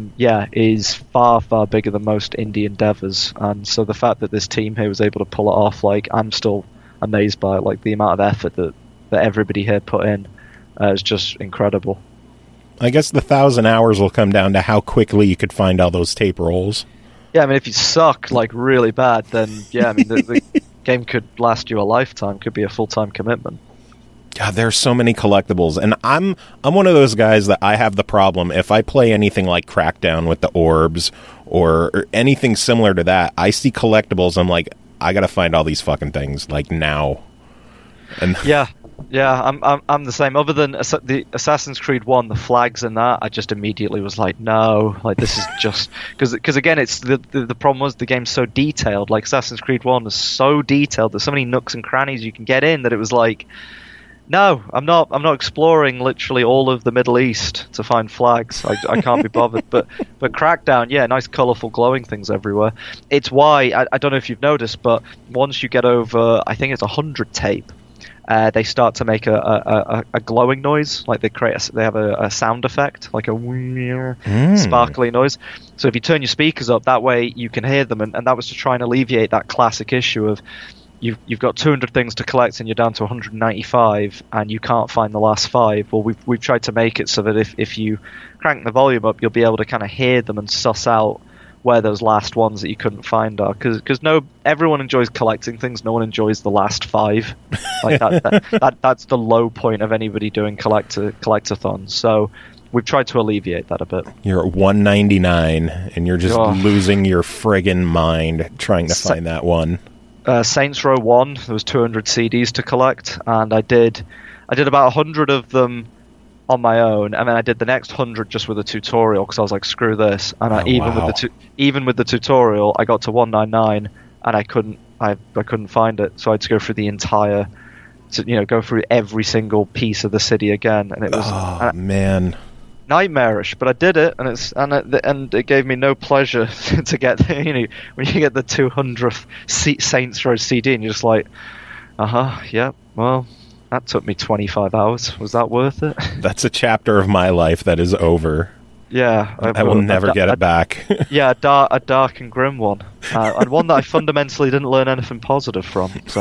is far, far bigger than most indie endeavors. And so the fact that this team here was able to pull it off, like, I'm still amazed by it. Like the amount of effort that everybody here put in is just incredible. I guess the 1,000 hours will come down to how quickly you could find all those tape rolls. Yeah, I mean, if you suck like really bad, then the game could last you a lifetime. Could be a full-time commitment. God, there's so many collectibles, and I'm one of those guys that I have the problem. If I play anything like Crackdown with the orbs or anything similar to that, I see collectibles. I'm like, I gotta find all these fucking things like now. And yeah, I'm the same. Other than the Assassin's Creed 1, the flags and that, I just immediately was like, no, like this is just because again, it's the problem was the game's so detailed. Like Assassin's Creed 1 is so detailed. There's so many nooks and crannies you can get in that it was like, no, I'm not exploring literally all of the Middle East to find flags. I can't be bothered. But Crackdown, yeah, nice colourful glowing things everywhere. It's why I don't know if you've noticed, but once you get over, I think it's 100 tape, they start to make a glowing noise. Like they have a sound effect, like a sparkly noise. So if you turn your speakers up, that way you can hear them, and that was to try and alleviate that classic issue of you've got 200 things to collect and you're down to 195 and you can't find the last 5. Well, we've tried to make it so that if you crank the volume up, you'll be able to kind of hear them and suss out where those last ones that you couldn't find are. Because everyone enjoys collecting things. No one enjoys the last 5. Like that's the low point of anybody doing collectathons. So we've tried to alleviate that a bit. You're at 199 and you're just losing your friggin' mind trying to find that one. Saints Row 1, there was 200 CDs to collect, and I did about 100 of them on my own, and then I did the next 100 just with a tutorial because I was like, screw this. And even with the tutorial, I got to 199 and I couldn't find it, so I had to go through the entire, go through every single piece of the city again, and it was man, nightmarish, but I did it, and it gave me no pleasure to get when you get the 200th Saints Row CD and you're just like, yeah, well, that took me 25 hours. Was that worth it? That's a chapter of my life that is over. Yeah, I will never get it back. Yeah, a dark and grim one, and one that I fundamentally didn't learn anything positive from. So.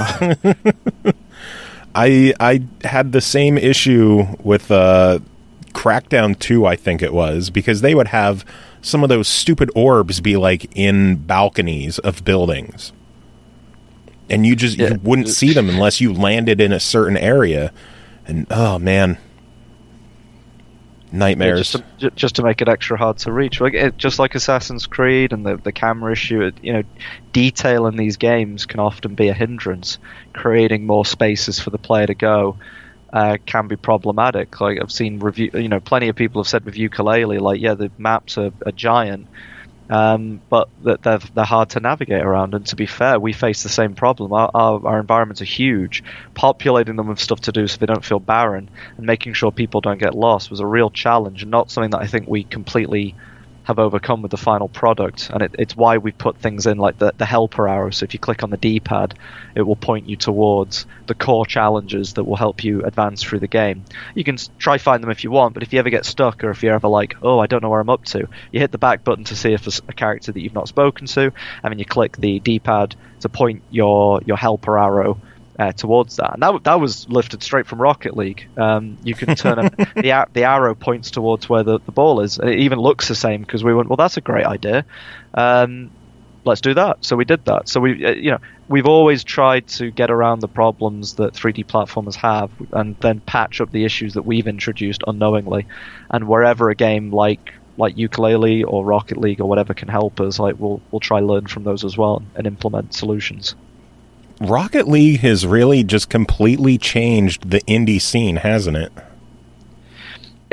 I had the same issue with Crackdown 2, I think it was, because they would have some of those stupid orbs be like in balconies of buildings. And you wouldn't see them unless you landed in a certain area. And oh man, nightmares. Yeah, just to make it extra hard to reach. Just like Assassin's Creed and the camera issue, detail in these games can often be a hindrance. Creating more spaces for the player to go can be problematic. Like I've seen plenty of people have said with Yooka-Laylee, like, yeah, the maps are giant, but they're hard to navigate around. And to be fair, we face the same problem. Our environments are huge. Populating them with stuff to do so they don't feel barren, and making sure people don't get lost was a real challenge, and not something that I think we completely have overcome with the final product. And it's why we put things in like the helper arrow. So if you click on the D-pad, it will point you towards the core challenges that will help you advance through the game. You can try find them if you want, but if you ever get stuck, or if you're ever like, oh, I don't know where I'm up to, you hit the back button to see if there's a character that you've not spoken to, and then you click the D-pad to point your helper arrow towards that. And that was lifted straight from Rocket League. You can turn the arrow points towards where the ball is. It even looks the same, because we went, well, that's a great idea. Let's do that. So we did that. So we've always tried to get around the problems that 3D platformers have, and then patch up the issues that we've introduced unknowingly. And wherever a game like Yooka-Laylee or Rocket League or whatever can help us, like we'll try learn from those as well and implement solutions. Rocket League has really just completely changed the indie scene, hasn't it?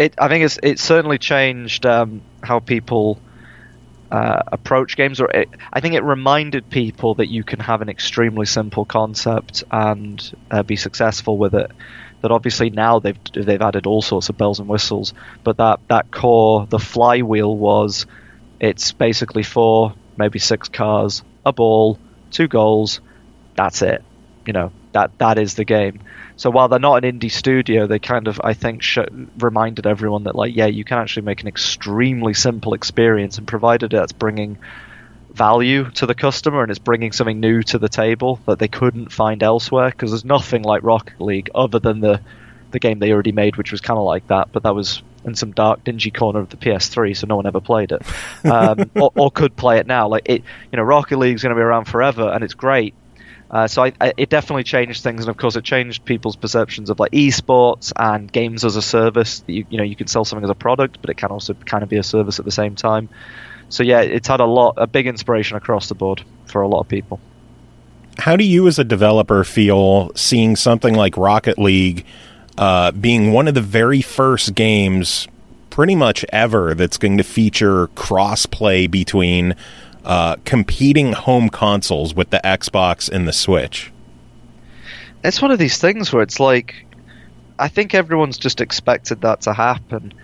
I think it's certainly changed how people approach games. I think it reminded people that you can have an extremely simple concept and be successful with it. That obviously now they've added all sorts of bells and whistles, but that core, the flywheel it's basically 4, maybe 6 cars, a ball, 2 goals. That's it. That is the game. So while they're not an indie studio, they kind of, I think, reminded everyone that, like, yeah, you can actually make an extremely simple experience, and provided it's bringing value to the customer and it's bringing something new to the table that they couldn't find elsewhere, because there's nothing like Rocket League other than the game they already made, which was kind of like that, but that was in some dark, dingy corner of the PS3, so no one ever played it, or could play it now. Like Rocket League's going to be around forever, and it's great. So it definitely changed things, and of course it changed people's perceptions of like esports and games as a service. That you can sell something as a product, but it can also kind of be a service at the same time. So yeah, it's had a big inspiration across the board for a lot of people. How do you as a developer feel seeing something like Rocket League being one of the very first games pretty much ever that's going to feature cross-play between competing home consoles with the Xbox and the Switch? It's one of these things where it's like, I think everyone's just expected that to happen.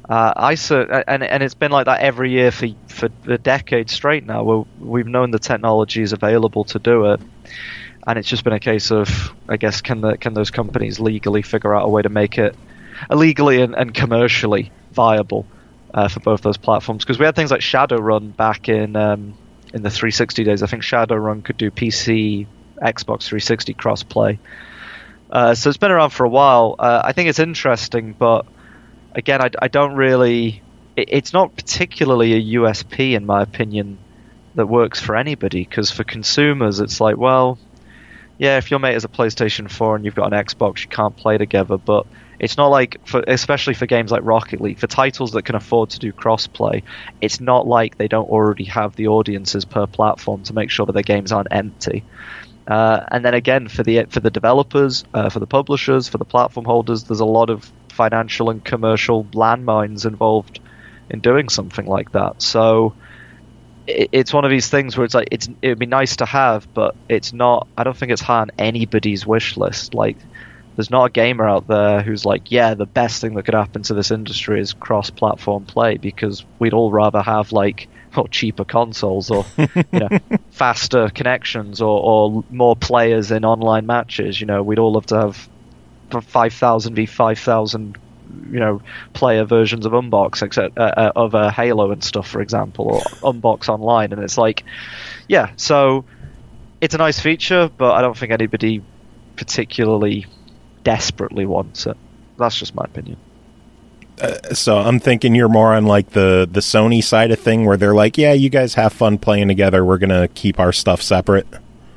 And it's been like that every year for a decade straight now, where we've known the technology is available to do it, and it's just been a case of, I guess, can those companies legally figure out a way to make it illegally and commercially viable for both those platforms? Because we had things like Shadowrun back in the 360 days. I think Shadowrun could do PC, Xbox 360 crossplay. So it's been around for a while. I think it's interesting, but again, I don't really... It's not particularly a USP, in my opinion, that works for anybody, because for consumers, it's like, well, yeah, if your mate has a PlayStation 4 and you've got an Xbox, you can't play together, but it's not like, especially for games like Rocket League, for titles that can afford to do crossplay, it's not like they don't already have the audiences per platform to make sure that their games aren't empty. And then again, for the developers, for the publishers, for the platform holders, there's a lot of financial and commercial landmines involved in doing something like that. So it's one of these things where it's like it would be nice to have, but it's not. I don't think it's high on anybody's wish list. Like, there's not a gamer out there who's like, yeah, the best thing that could happen to this industry is cross-platform play, because we'd all rather have like cheaper consoles or faster connections or more players in online matches. We'd all love to have 5,000 v 5,000 player versions of Unbox, except of Halo and stuff, for example, or Unbox Online. And it's like, yeah, so it's a nice feature, but I don't think anybody particularly desperately wants it. That's just my opinion. So I'm thinking you're more on like the Sony side of thing, where they're like, yeah, you guys have fun playing together, we're gonna keep our stuff separate.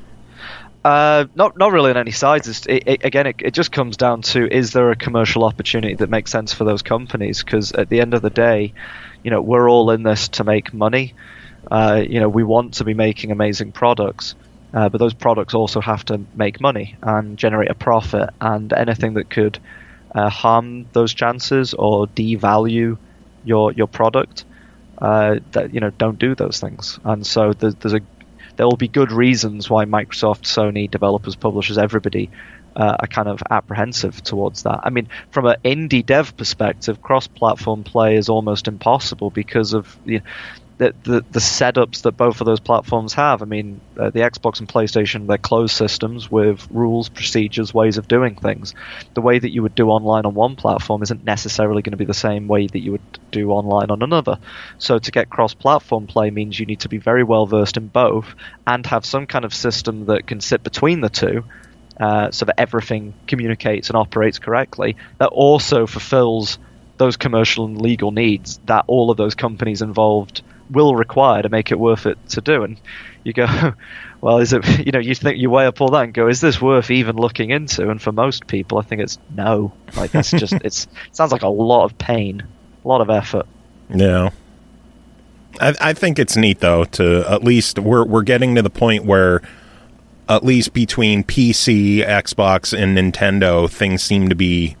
Not really on any sides. It just comes down to, is there a commercial opportunity that makes sense for those companies? Because at the end of the day, we're all in this to make money. We want to be making amazing products, but those products also have to make money and generate a profit. And anything that could harm those chances or devalue your product, don't do those things. And so there will be good reasons why Microsoft, Sony, developers, publishers, everybody are kind of apprehensive towards that. I mean, from an indie dev perspective, cross-platform play is almost impossible because of the setups that both of those platforms have. I mean, the Xbox and PlayStation, they're closed systems with rules, procedures, ways of doing things. The way that you would do online on one platform isn't necessarily going to be the same way that you would do online on another. So to get cross-platform play means you need to be very well versed in both and have some kind of system that can sit between the two, so that everything communicates and operates correctly, that also fulfills those commercial and legal needs that all of those companies involved will require to make it worth it to do. And you go, well, is it, you think, you weigh up all that and go, is this worth even looking into? And for most people, I think it's no. Like, that's just, it sounds like a lot of pain, a lot of effort. Yeah. I think it's neat, though, to at least we're getting to the point where at least between PC, Xbox, and Nintendo, things seem to be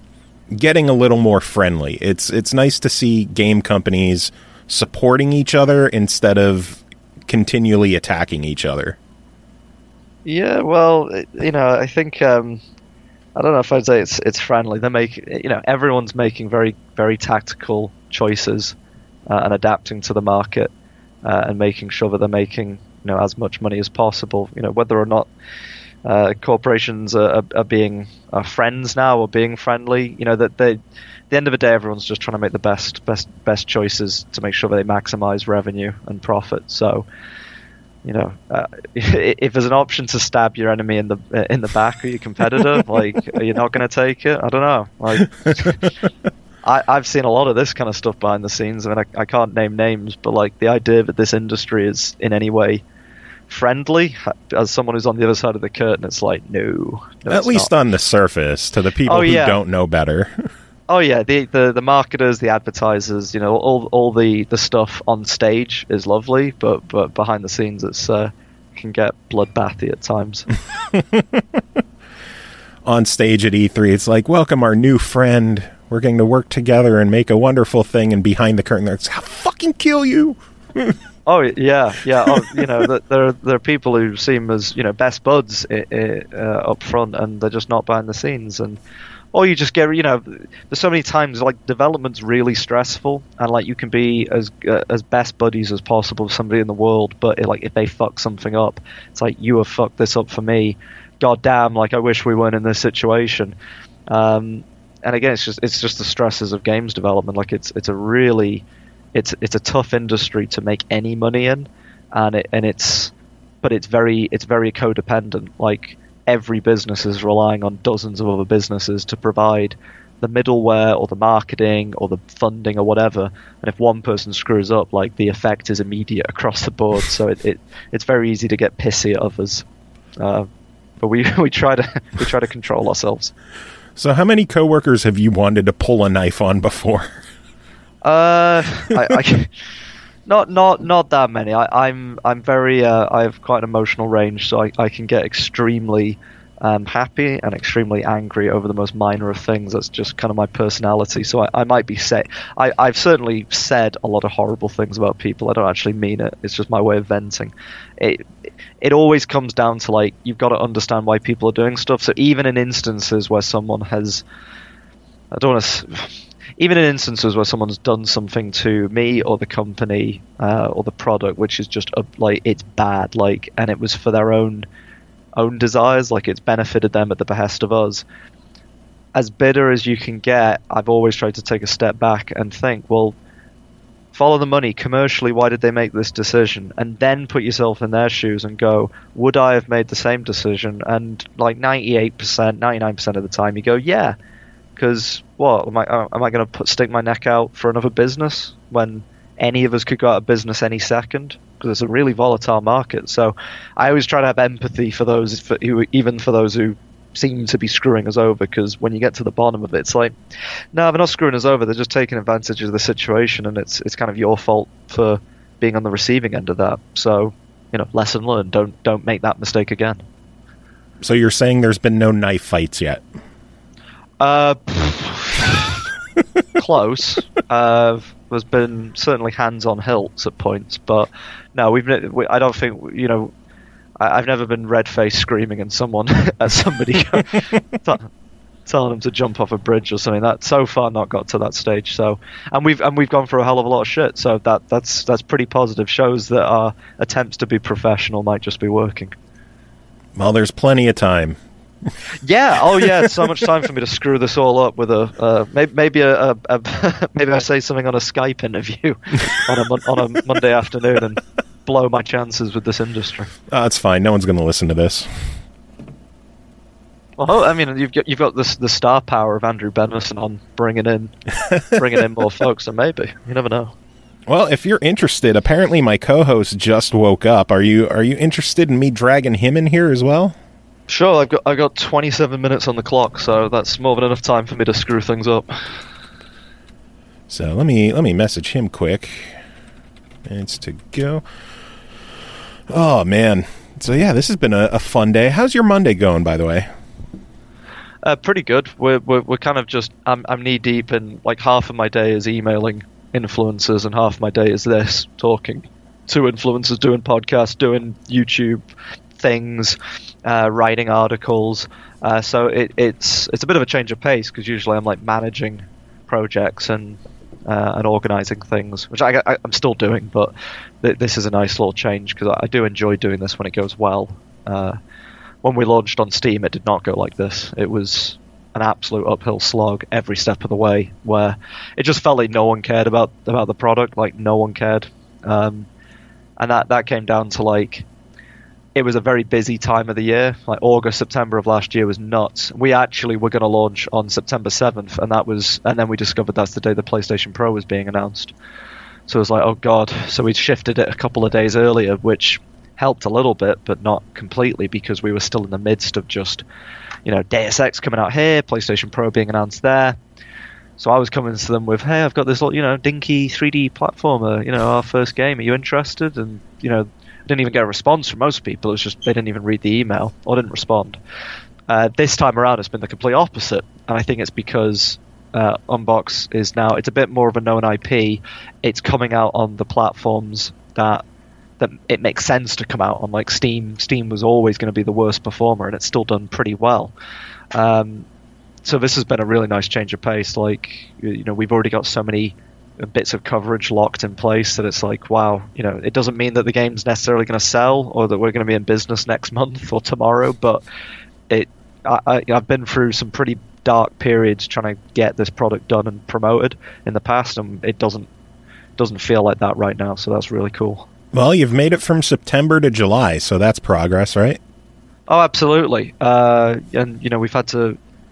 getting a little more friendly. It's nice to see game companies supporting each other instead of continually attacking each other. Yeah, well, I think I don't know if I'd say it's friendly. Everyone's making very, very tactical choices and adapting to the market and making sure that they're making as much money as possible. Whether or not corporations are being friends now or being friendly. At the end of the day, everyone's just trying to make the best choices to make sure that they maximize revenue and profit. So, if there's an option to stab your enemy in the back or your competitor, are you not going to take it? I don't know. I've seen a lot of this kind of stuff behind the scenes. I mean, I can't name names, but the idea that this industry is in any way friendly, as someone who's on the other side of the curtain, it's no, at least not. On the surface, to the people who don't know better. Oh yeah, the marketers, the advertisers, all the stuff on stage is lovely, but behind the scenes it's can get bloodbathy at times. On stage at E3, it's welcome our new friend. We're going to work together and make a wonderful thing, and behind the curtain, it's I'll fucking kill you. Oh yeah. There are people who seem as best buds up front, and they're just not behind the scenes, or you just get there's so many times development's really stressful, and you can be as best buddies as possible with somebody in the world, but if they fuck something up, it's you have fucked this up for me. God damn! I wish we weren't in this situation. And again, it's just the stresses of games development. It's a tough industry to make any money in, but it's very codependent. Every business is relying on dozens of other businesses to provide the middleware or the marketing or the funding or whatever. And if one person screws up, the effect is immediate across the board. So it's very easy to get pissy at others. But we try to control ourselves. So how many coworkers have you wanted to pull a knife on before? I not that many. I'm very I have quite an emotional range, so I can get extremely happy and extremely angry over the most minor of things. That's just kind of my personality. So I might be I've certainly said a lot of horrible things about people. I don't actually mean it. It's just my way of venting. It always comes down to you've got to understand why people are doing stuff. So even in instances where someone has, even in instances where someone's done something to me or the company or the product, which is just it's bad, and it was for their own desires, it's benefited them at the behest of us. As bitter as you can get, I've always tried to take a step back and think, well, follow the money. Commercially, why did they make this decision? And then put yourself in their shoes and go, would I have made the same decision? And 98%, 99% of the time you go, yeah. Because what am I going to stick my neck out for another business when any of us could go out of business any second? Because it's a really volatile market. So I always try to have empathy for those, even for those who seem to be screwing us over. Because when you get to the bottom of it, it's no, they're not screwing us over. They're just taking advantage of the situation, and it's kind of your fault for being on the receiving end of that. So lesson learned. Don't make that mistake again. So you're saying there's been no knife fights yet? Close. There's been certainly hands on hilts at points, but no, I don't think I've never been red faced screaming at somebody telling them to jump off a bridge or something. That so far not got to that stage. So, and we've gone through a hell of a lot of shit. So that's pretty positive. Shows that our attempts to be professional might just be working. Well, there's plenty of time. Yeah. Oh, yeah. So much time for me to screw this all up with maybe I say something on a Skype interview on a Monday afternoon and blow my chances with this industry. It's fine. No one's going to listen to this. Well, I mean, you've got the star power of Andrew Benison on bringing in more folks, so maybe you never know. Well, if you're interested, apparently my co-host just woke up. Are you interested in me dragging him in here as well? Sure, I've got 27 minutes on the clock, so that's more than enough time for me to screw things up. So let me message him quick. It's to go. Oh man. So yeah, this has been a fun day. How's your Monday going, by the way? Pretty good. We're kind of just I'm knee deep in, like, half of my day is emailing influencers and half of my day is this, talking to influencers, doing podcasts, doing YouTube things, writing articles. So it's a bit of a change of pace, because usually I'm like managing projects and organizing things, which I'm still doing, but this is a nice little change because I do enjoy doing this when it goes well. When we launched on Steam, it did not go like this. It was an absolute uphill slog every step of the way, where it just felt like no one cared about the product, like no one cared. And that came down to, like, it was a very busy time of the year. Like August, September of last year was nuts. We actually were going to launch on September 7th, and then we discovered that's the day the PlayStation Pro was being announced. So it was like, oh god. So we shifted it a couple of days earlier, which helped a little bit, but not completely, because we were still in the midst of just, Deus Ex coming out here, PlayStation Pro being announced there. So I was coming to them with, hey, I've got this little, dinky 3D platformer, our first game. Are you interested? And, I didn't even get a response from most people. It was just they didn't even read the email or didn't respond. This time around, it's been the complete opposite. And I think it's because Unbox is now, it's a bit more of a known IP. It's coming out on the platforms that it makes sense to come out on, like Steam. Steam was always going to be the worst performer, and it's still done pretty well. So this has been a really nice change of pace. Like, we've already got so many bits of coverage locked in place that it's like, wow, it doesn't mean that the game's necessarily going to sell or that we're going to be in business next month or tomorrow, but I've been through some pretty dark periods trying to get this product done and promoted in the past, and it doesn't feel like that right now, so that's really cool. Well, you've made it from September to July, so that's progress, right? Oh, absolutely. And we've had to...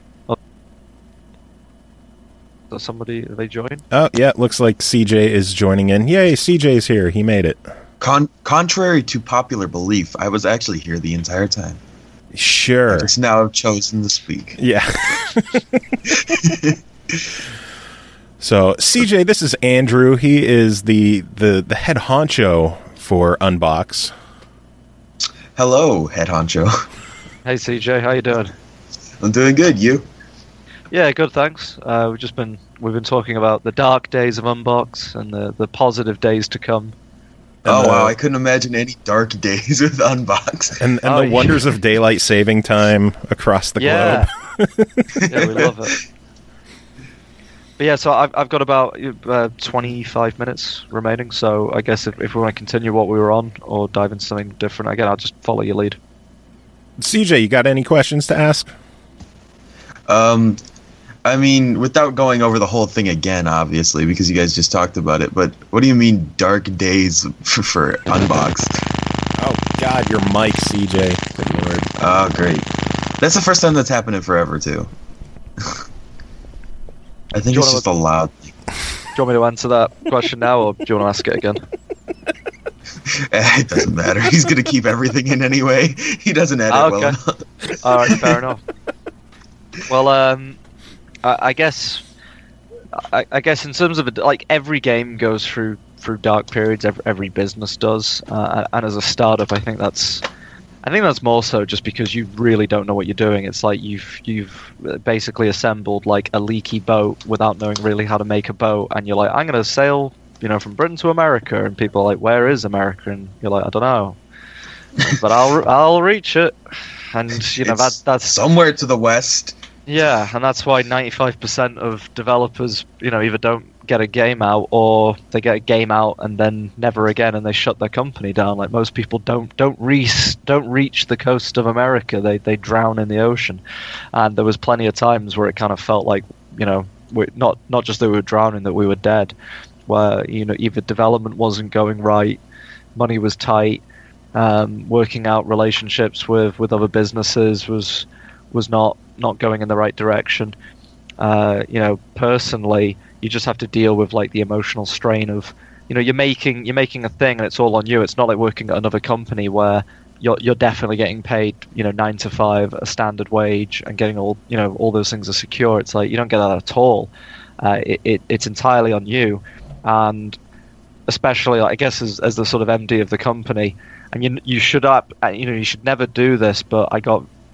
Somebody, are they joining? Oh, yeah, it looks like CJ is joining in. Yay, CJ's here. He made it. Contrary to popular belief, I was actually here the entire time. Sure. I just now have chosen to speak. Yeah. So, CJ, this is Andrew. He is the head honcho for Unbox. Hello, head honcho. Hey, CJ, how you doing? I'm doing good. You? Yeah, good, thanks. We've been talking about the dark days of Unbox and the positive days to come. Oh, wow, I couldn't imagine any dark days with Unbox. And the wonders of daylight saving time across the globe. Yeah, we love it. But yeah, so I've got about 25 minutes remaining, so I guess if we want to continue what we were on or dive into something different, again, I'll just follow your lead. CJ, you got any questions to ask? I mean, without going over the whole thing again, obviously, because you guys just talked about it, but what do you mean dark days for Unboxed? Oh, God, your mic, CJ. Good Lord. Oh, great. That's the first time that's happened in forever, too. I think it's just a loud thing. Do you want me to answer that question now, or do you want to ask it again? It doesn't matter. He's going to keep everything in anyway. He doesn't edit well enough. All right, fair enough. Well, I guess in terms of like every game goes through dark periods. Every business does, and as a startup, I think that's more so just because you really don't know what you're doing. It's like you've basically assembled like a leaky boat without knowing really how to make a boat, and you're like, I'm going to sail, from Britain to America, and people are like, where is America? And you're like, I don't know, but I'll reach it, and that's somewhere to the west. Yeah, and that's why 95% of developers, either don't get a game out or they get a game out and then never again, and they shut their company down. Like most people don't reach the coast of America. They drown in the ocean, and there was plenty of times where it kind of felt like we're not just that we were drowning, that we were dead. Where either development wasn't going right, money was tight, working out relationships with other businesses was not going in the right direction. Personally, you just have to deal with like the emotional strain of, you're making a thing and it's all on you. It's not like working at another company where you're definitely getting paid, 9 to 5, a standard wage, and getting all those things are secure. It's like you don't get that at all. It's entirely on you, and especially I guess as the sort of MD of the company, and you should never do this, but I got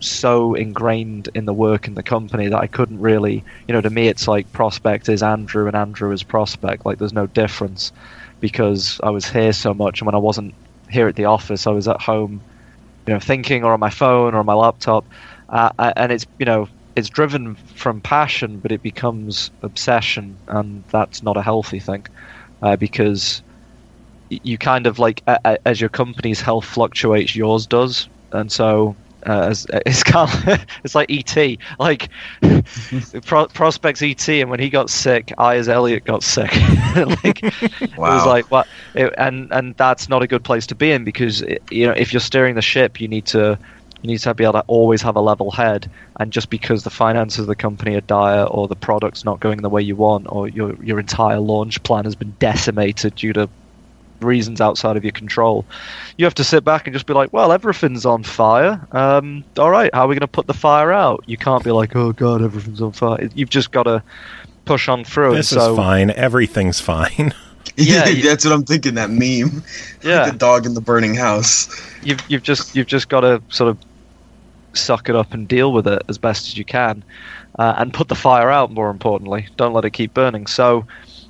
so ingrained in the work in the company that I couldn't really, to me it's like Prospect is Andrew and Andrew is Prospect. Like there's no difference because I was here so much, and when I wasn't here at the office, I was at home, thinking or on my phone or on my laptop, and it's driven from passion, but it becomes obsession, and that's not a healthy thing, because you kind of like as your company's health fluctuates, yours does, and so it's kind of, it's like ET, like Prospect's ET, and when he got sick, I as Elliot got sick. Like Wow. it was like what, and that's not a good place to be in, because if you're steering the ship, you need to be able to always have a level head, and just because the finances of the company are dire, or the product's not going the way you want, or your entire launch plan has been decimated due to reasons outside of your control, you have to sit back and just be like, well, everything's on fire. All right, how are we going to put the fire out? You can't be like, oh god, everything's on fire. You've just got to push on through. This is fine. Everything's fine. Yeah, that's what I'm thinking. That meme, yeah, the dog in the burning house. You've just got to sort of suck it up and deal with it as best as you can, and put the fire out. More importantly, don't let it keep burning. So.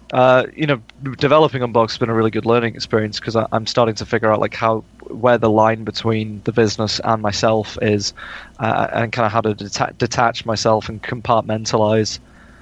Developing Unbox has been a really good learning experience, because I'm starting to figure out like where the line between the business and myself is, and kind of how to detach myself and compartmentalize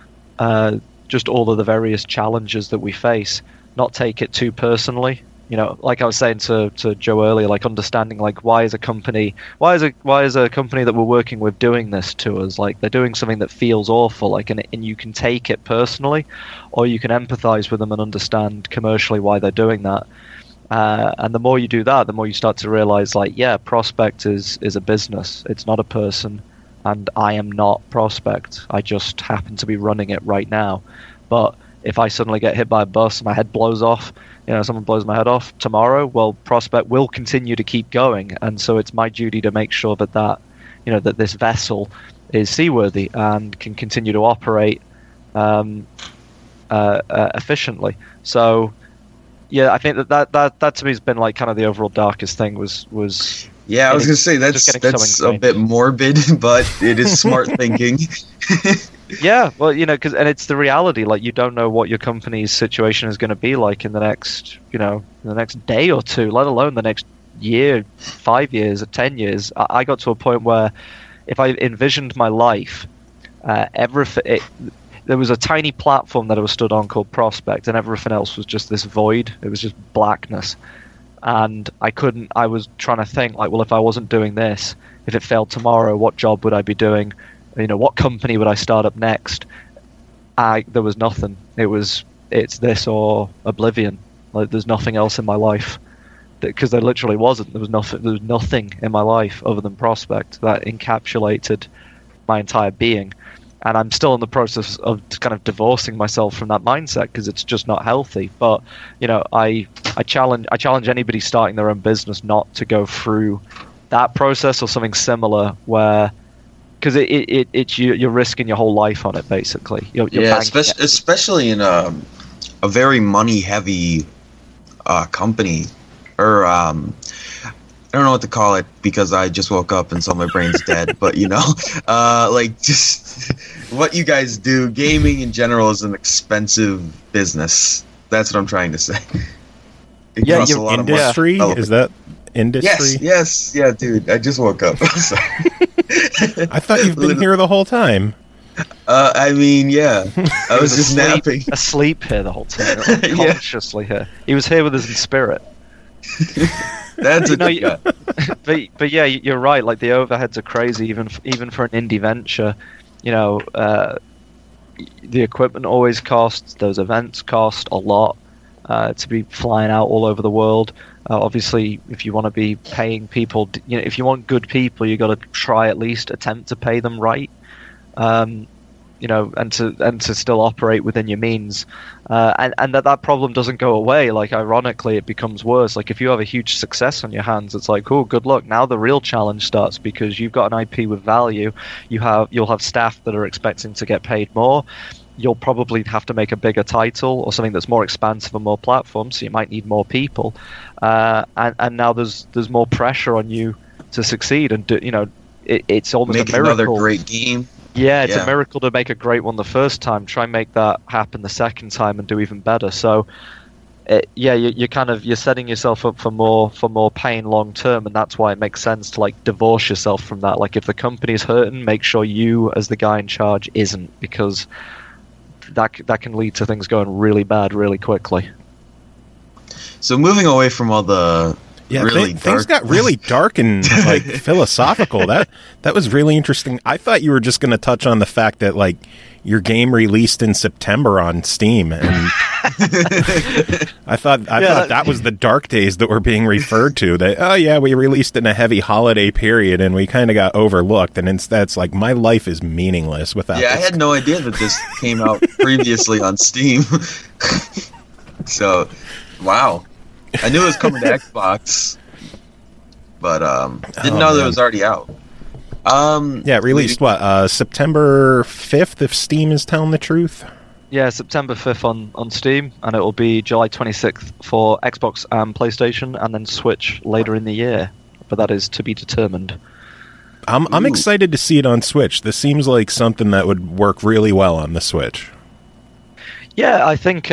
just all of the various challenges that we face, not take it too personally. Like I was saying to Joe earlier, like understanding like why is a company that we're working with doing this to us? Like they're doing something that feels awful, like and you can take it personally, or you can empathize with them and understand commercially why they're doing that. And the more you do that, the more you start to realize like, yeah, Prospect is a business. It's not a person, and I am not Prospect. I just happen to be running it right now. But if I suddenly get hit by a bus, my head blows off, someone blows my head off tomorrow, well, Prospect will continue to keep going. And so it's my duty to make sure that that this vessel is seaworthy and can continue to operate efficiently. So, yeah, I think that to me has been like kind of the overall darkest thing was. Yeah, I was gonna say that's a bit morbid, but it is smart thinking. Yeah, well, because it's the reality. Like, you don't know what your company's situation is going to be like in the next, the next day or two, let alone the next year, 5 years, or 10 years. I got to a point where, if I envisioned my life, there was a tiny platform that I was stood on called Prospect, and everything else was just this void. It was just blackness, and I was trying to think like, well, if I wasn't doing this, if it failed tomorrow, what job would I be doing? What company would I start up next? There was nothing. It's this or oblivion. Like, there's nothing else in my life, because there literally wasn't. There was nothing in my life other than Prospect that encapsulated my entire being. And I'm still in the process of kind of divorcing myself from that mindset, because it's just not healthy. But I challenge anybody starting their own business not to go through that process or something similar, where. Because you're risking your whole life on it, basically. Especially in a very money-heavy company, or I don't know what to call it, because I just woke up and so my brain's dead. But like just what you guys do, gaming in general is an expensive business. That's what I'm trying to say. It costs a lot industry. Is that industry? Yes, yeah, dude. I just woke up. Sorry. I thought you've been here the whole time. I mean, yeah. I was just napping. Asleep here the whole time. Consciously here. He was here with us in spirit. That's but yeah, you're right. Like, the overheads are crazy, even for an indie venture. The equipment always costs. Those events cost a lot to be flying out all over the world. Obviously, if you want to be paying people, if you want good people, you got to try at least attempt to pay them right, and to still operate within your means, and that problem doesn't go away. Like, ironically, it becomes worse. Like, if you have a huge success on your hands, it's like, oh, good luck. Now the real challenge starts, because you've got an IP with value. You'll have staff that are expecting to get paid more. You'll probably have to make a bigger title or something that's more expansive and more platforms, so you might need more people. And now there's more pressure on you to succeed. And it's almost Make a miracle. another great game. Yeah, it's a miracle to make a great one the first time. Try and make that happen the second time and do even better. So, you're setting yourself up for more pain long term, and that's why it makes sense to like divorce yourself from that. Like if the company's hurting, make sure you as the guy in charge isn't, because that can lead to things going really bad really quickly. So moving away from all the things got really dark and like philosophical. That was really interesting. I thought you were just going to touch on the fact that like your game released in September on Steam, and I thought that was the dark days that were being referred to. That we released in a heavy holiday period and we kind of got overlooked. And instead, it's like my life is meaningless without. Yeah, I had no idea that this came out previously on Steam. So, wow. I knew it was coming to Xbox, but didn't know that it was already out. It released September 5th, if Steam is telling the truth? Yeah, September 5th on Steam, and it will be July 26th for Xbox and PlayStation, and then Switch later in the year. But that is to be determined. I'm excited to see it on Switch. This seems like something that would work really well on the Switch. Yeah, I think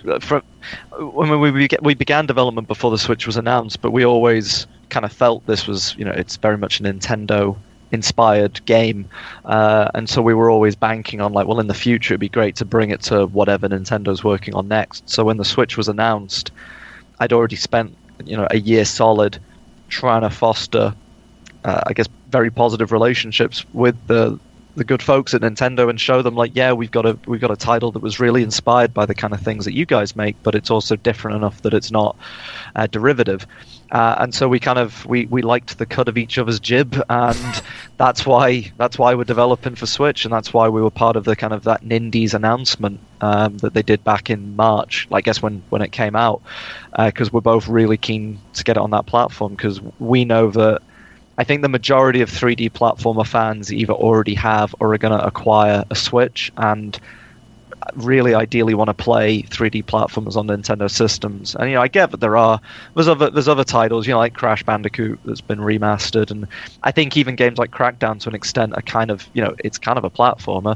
when we began development before the Switch was announced, but we always kind of felt this was, it's very much a Nintendo-inspired game, and so we were always banking on in the future it'd be great to bring it to whatever Nintendo's working on next. So when the Switch was announced, I'd already spent a year solid trying to foster, I guess, very positive relationships with the good folks at Nintendo and show them we've got a title that was really inspired by the kind of things that you guys make, but it's also different enough that it's not derivative. And so we liked the cut of each other's jib, and that's why we're developing for Switch, and that's why we were part of the kind of that Nindies announcement that they did back in March, I guess when it came out, because we're both really keen to get it on that platform, because we know that I think the majority of 3D platformer fans either already have or are going to acquire a Switch and really ideally want to play 3D platformers on Nintendo systems. And I get that there's other titles, like Crash Bandicoot that's been remastered, and I think even games like Crackdown to an extent are kind of it's kind of a platformer.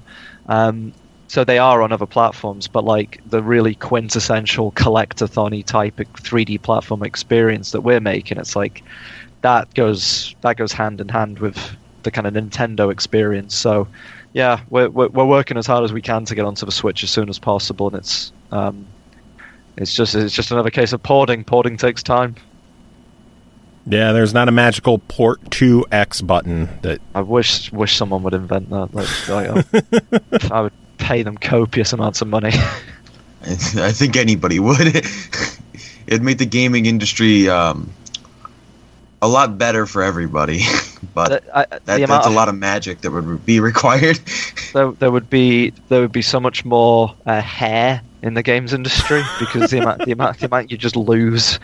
So they are on other platforms, but the really quintessential collectathon-y type of 3D platform experience that we're making, it's that goes hand in hand with the kind of Nintendo experience. So, yeah, we're working as hard as we can to get onto the Switch as soon as possible, and it's just another case of porting. Porting takes time. Yeah, there's not a magical port to X button that. I wish someone would invent that. I would pay them copious amounts of money. I think anybody would. It'd make the gaming industry a lot better for everybody, but that's a lot of magic that would be required. There would be so much more hair in the games industry because the amount you just lose.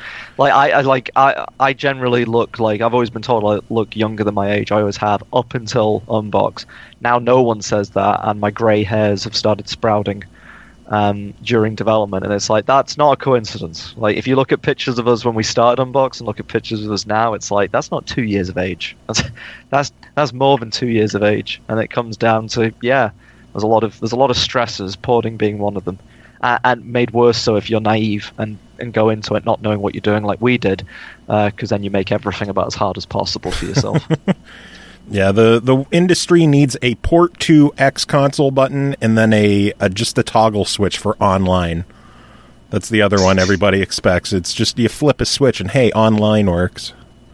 I generally look I've always been told I look younger than my age. I always have up until Unbox. Now no one says that, and my grey hairs have started sprouting during development, and it's that's not a coincidence. If you look at pictures of us when we started Unbox and look at pictures of us now, it's that's not 2 years of age. That's more than 2 years of age, and it comes down to there's a lot of stresses, porting being one of them, and made worse so if you're naive and go into it not knowing what you're doing like we did, because then you make everything about as hard as possible for yourself. Yeah, the industry needs a port to X console button and then just a toggle switch for online. That's the other one everybody expects. It's just you flip a switch and hey, online works.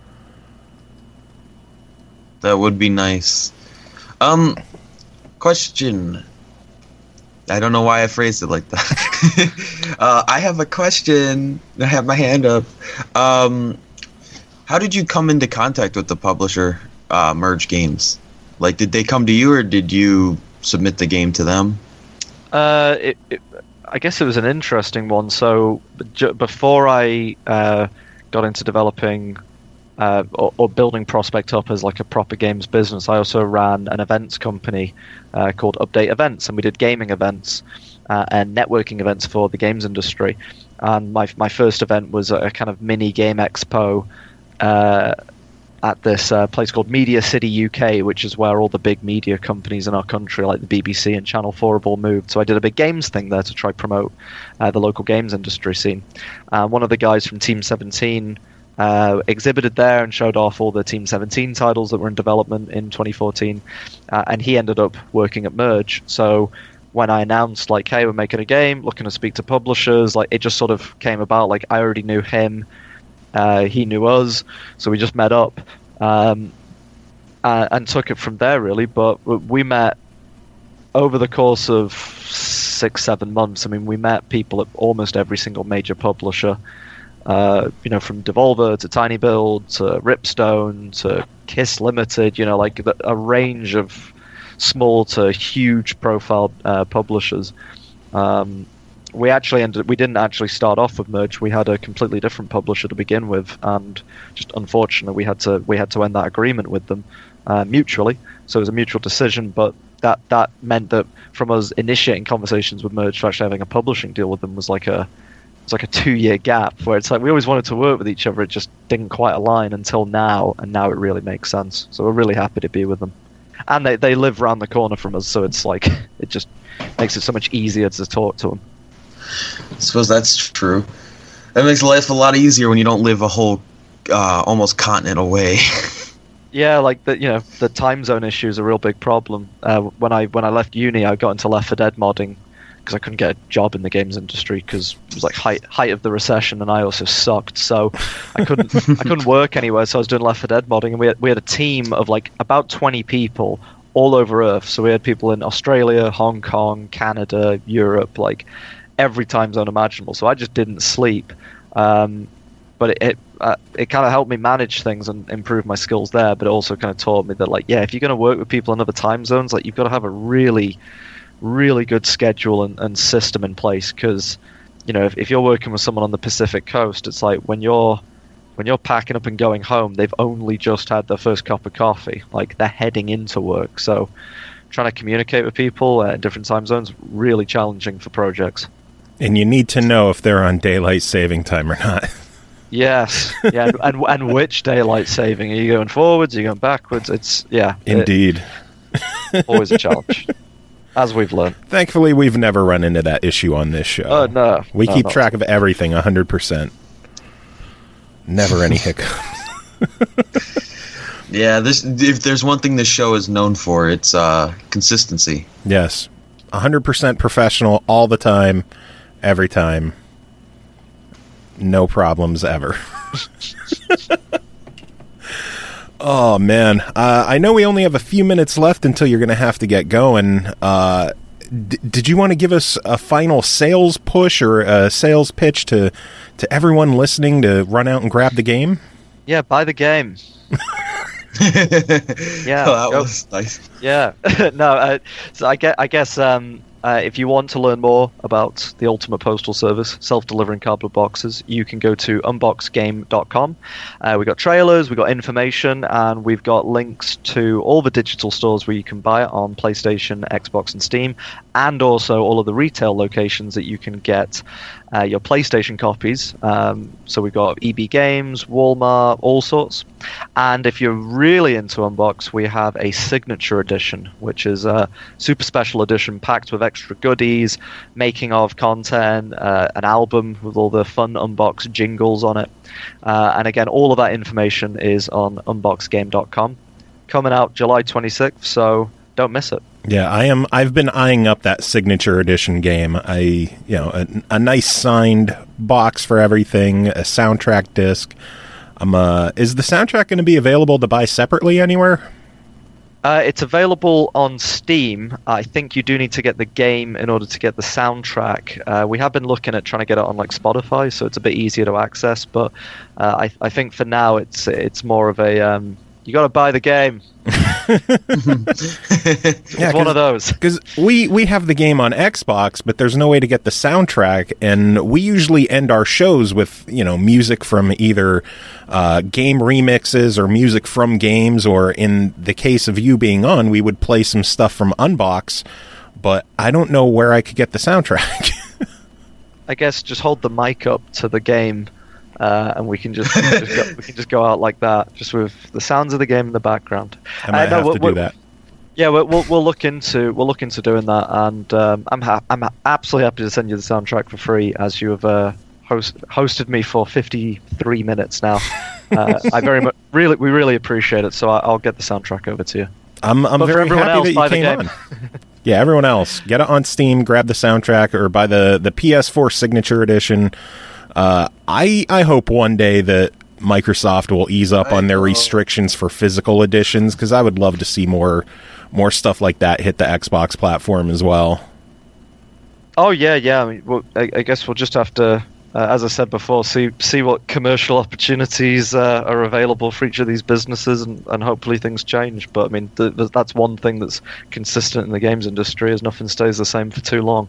That would be nice. Question. I don't know why I phrased it like that. I have a question. I have my hand up. How did you come into contact with the publisher? Merge Games, did they come to you or did you submit the game to them? I guess it was an interesting one. So before I got into developing or building Prospect up as a proper games business, I also ran an events company called Update Events, and we did gaming events and networking events for the games industry. And my first event was a kind of mini game expo at this place called Media City UK, which is where all the big media companies in our country, like the BBC and Channel 4, have all moved. So I did a big games thing there to try promote the local games industry scene. One of the guys from Team 17 exhibited there and showed off all the Team 17 titles that were in development in 2014, and he ended up working at Merge. So when I announced, like, hey, we're making a game, looking to speak to publishers, like, it just sort of came about. Like, I already knew him, he knew us, so we just met up and took it from there, really. But we met over the course of 6-7 months. I mean, we met people at almost every single major publisher, you know, from Devolver to Tiny Build to Ripstone to Kiss Limited, you know, like a range of small to huge profile publishers. We didn't actually start off with Merge. We had a completely different publisher to begin with, and just unfortunately we had to end that agreement with them mutually. So it was a mutual decision, but that meant that from us initiating conversations with Merge to actually having a publishing deal with them was like a 2-year gap, where it's like we always wanted to work with each other. It just didn't quite align until now, and now it really makes sense. So we're really happy to be with them. And they live around the corner from us, so it's like it just makes it so much easier to talk to them. I suppose that's true. That makes life a lot easier when you don't live a whole almost continent away. Yeah, like the time zone issue is a real big problem. When I left uni, I got into Left 4 Dead modding because I couldn't get a job in the games industry because it was like height of the recession, and I also sucked, so I couldn't work anywhere. So I was doing Left 4 Dead modding, and we had a team of like about 20 people all over Earth. So we had people in Australia, Hong Kong, Canada, Europe, like every time zone imaginable. So I just didn't sleep, but it kind of helped me manage things and improve my skills there. But it also kind of taught me that, like, yeah, if you're going to work with people in other time zones, like, you've got to have a really good schedule and system in place, because you know, if you're working with someone on the Pacific coast, it's like when you're packing up and going home, they've only just had their first cup of coffee, like they're heading into work. So trying to communicate with people in different time zones, really challenging for projects. And you need to know if they're on daylight saving time or not. Yes, yeah, and which daylight saving? Are you going forwards? Are you going backwards? Indeed, always a challenge. As we've learned. Thankfully, we've never run into that issue on this show. Oh, no. We keep track of everything 100%. Never any hiccups. Yeah, if there's one thing this show is known for, it's consistency. Yes. 100% professional all the time, every time. No problems ever. Oh, man. I know we only have a few minutes left until you're going to have to get going. Did you want to give us a final sales push or a sales pitch to everyone listening to run out and grab the game? Yeah, buy the game. Yeah. Oh, that was nice. Yeah. No, so I guess if you want to learn more about the Ultimate Postal Service, self-delivering cardboard boxes, you can go to unboxgame.com. We've got trailers, we've got information, and we've got links to all the digital stores where you can buy it on PlayStation, Xbox, and Steam, and also all of the retail locations that you can get your PlayStation copies. So we've got EB Games, Walmart, all sorts. And if you're really into Unbox, we have a signature edition, which is a super special edition packed with extra goodies, making of content, an album with all the fun Unbox jingles on it. And again, all of that information is on unboxgame.com. Coming out July 26th, so don't miss it. Yeah, I've been eyeing up that signature edition game. A nice signed box for everything, a soundtrack disc. Is the soundtrack going to be available to buy separately anywhere? It's available on Steam. I think you do need to get the game in order to get the soundtrack. We have been looking at trying to get it on like Spotify, so it's a bit easier to access. But I think for now it's more of a you got to buy the game. It's one of those. Because we have the game on Xbox, but there's no way to get the soundtrack, and we usually end our shows with music from either game remixes or music from games, or in the case of you being on, we would play some stuff from Unbox, but I don't know where I could get the soundtrack. I guess just hold the mic up to the game and we can just go out like that, just with the sounds of the game in the background. I might have to do that. Yeah, we'll look into doing that, and I'm absolutely happy to send you the soundtrack for free, as you have hosted me for 53 minutes now. We really appreciate it. So I'll get the soundtrack over to you. I'm very happy that you came on. Yeah, everyone else, get it on Steam, grab the soundtrack, or buy the PS4 Signature Edition. I hope one day that Microsoft will ease up on their restrictions for physical editions, because I would love to see more stuff like that hit the Xbox platform as well. Oh yeah. I mean, I guess we'll just have to, as I said before, see what commercial opportunities are available for each of these businesses, and hopefully things change. But I mean, that's one thing that's consistent in the games industry, is nothing stays the same for too long.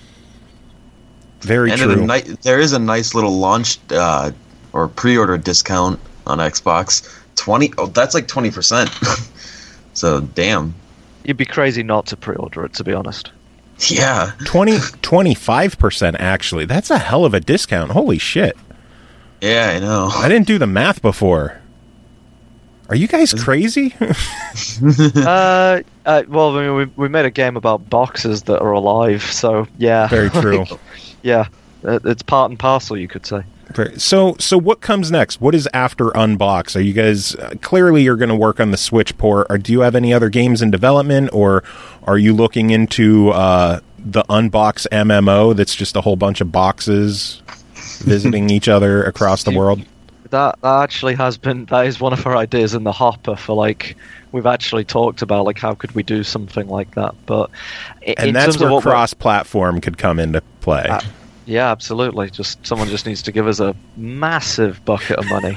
Very true. There is a nice little launch or pre-order discount on Xbox. That's like 20%. So damn. You'd be crazy not to pre-order it, to be honest. Yeah. 25% actually. That's a hell of a discount. Holy shit. Yeah, I know. I didn't do the math before. Are you guys crazy? Well, I mean, we made a game about boxes that are alive, so yeah. Very true. Yeah, it's part and parcel, you could say. So what comes next? What is after Unbox? Are you guys clearly you're going to work on the Switch port? Or do you have any other games in development, or are you looking into the Unbox MMO? That's just a whole bunch of boxes visiting each other across the world. That actually that is one of our ideas in the hopper for, like, we've actually talked about, like, how could we do something like that, but and that's where cross-platform could come into play. Yeah, absolutely. Someone just needs to give us a massive bucket of money.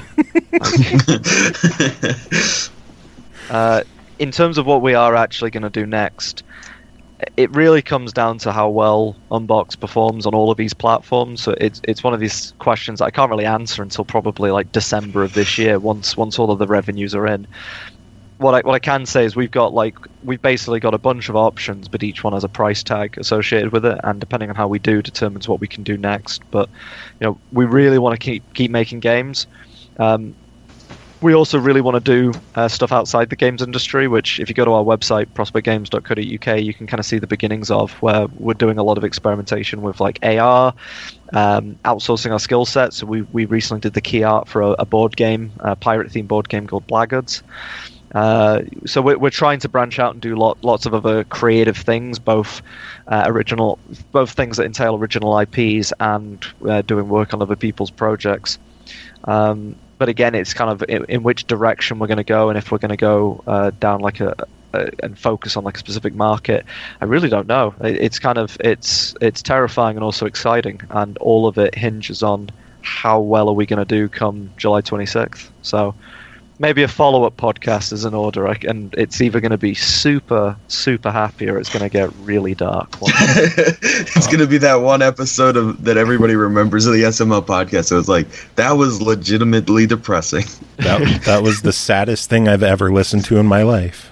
In terms of what we are actually going to do next, it really comes down to how well Unbox performs on all of these platforms. So it's one of these questions that I can't really answer until probably like December of this year, once all of the revenues are in. What I can say is we've basically got a bunch of options, but each one has a price tag associated with it, and depending on how we do determines what we can do next. But we really want to keep making games. We also really want to do stuff outside the games industry, which if you go to our website, prospectgames.co.uk, you can kind of see the beginnings of, where we're doing a lot of experimentation with like AR, outsourcing our skill sets. So we recently did the key art for a board game, a pirate-themed board game called Blackguards. So we're trying to branch out and do lots of other creative things, both things that entail original IPs and doing work on other people's projects. But again, it's kind of in which direction we're going to go, and if we're going to go down like and focus on like a specific market, I really don't know. It's terrifying and also exciting, and all of it hinges on how well are we going to do come July 26th. So maybe a follow-up podcast is in order, and it's either going to be super, super happy, or it's going to get really dark. It's going to be that one episode that everybody remembers of the SML podcast. So it's like, that was legitimately depressing. That was the saddest thing I've ever listened to in my life.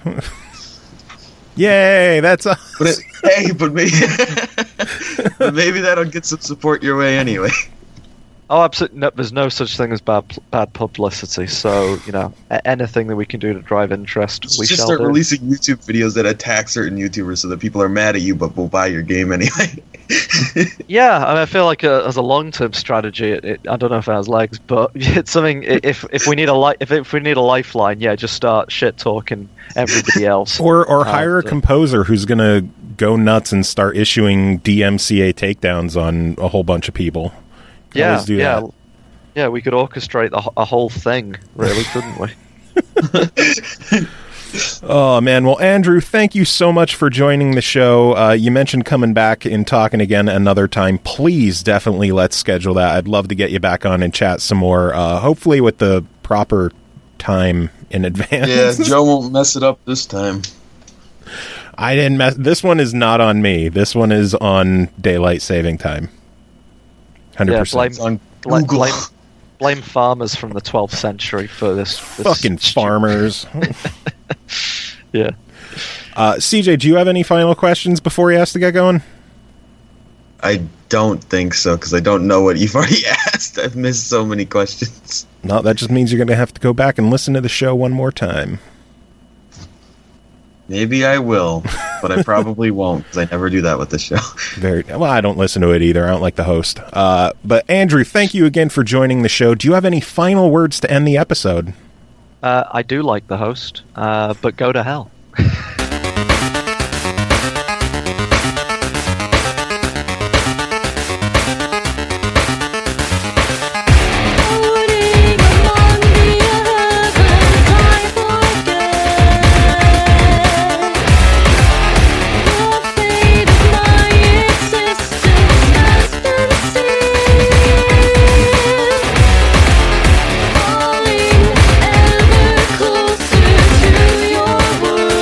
Yay, that's us. But maybe that'll get some support your way anyway. Oh, absolutely. No, there's no such thing as bad publicity. So, anything that we can do to drive interest, we shall start releasing YouTube videos that attack certain YouTubers so that people are mad at you but will buy your game anyway. Yeah, I mean, I feel like as a long-term strategy, I don't know if it has legs, but it's something. If we need a lifeline, yeah, just start shit talking everybody else, or hire a composer who's gonna go nuts and start issuing DMCA takedowns on a whole bunch of people. Yeah, we could orchestrate a whole thing, really, couldn't we? Oh, man. Well, Andrew, thank you so much for joining the show. You mentioned coming back and talking again another time. Please, definitely, let's schedule that. I'd love to get you back on and chat some more, hopefully with the proper time in advance. Yeah, Joe won't mess it up this time. I didn't mess. This one is not on me. This one is on daylight saving time. 100%. Yeah, blame farmers from the 12th century for this fucking farmers. Yeah. CJ, do you have any final questions before he has to get going? I don't think so, because I don't know what you've already asked. past. I've missed so many questions. No, that just means you're going to have to go back and listen to the show one more time. Maybe I will, but I probably won't because I never do that with the show. Well, I don't listen to it either. I don't like the host. But Andrew, thank you again for joining the show. Do you have any final words to end the episode? I do like the host, but go to hell. Falling ever closer to your world.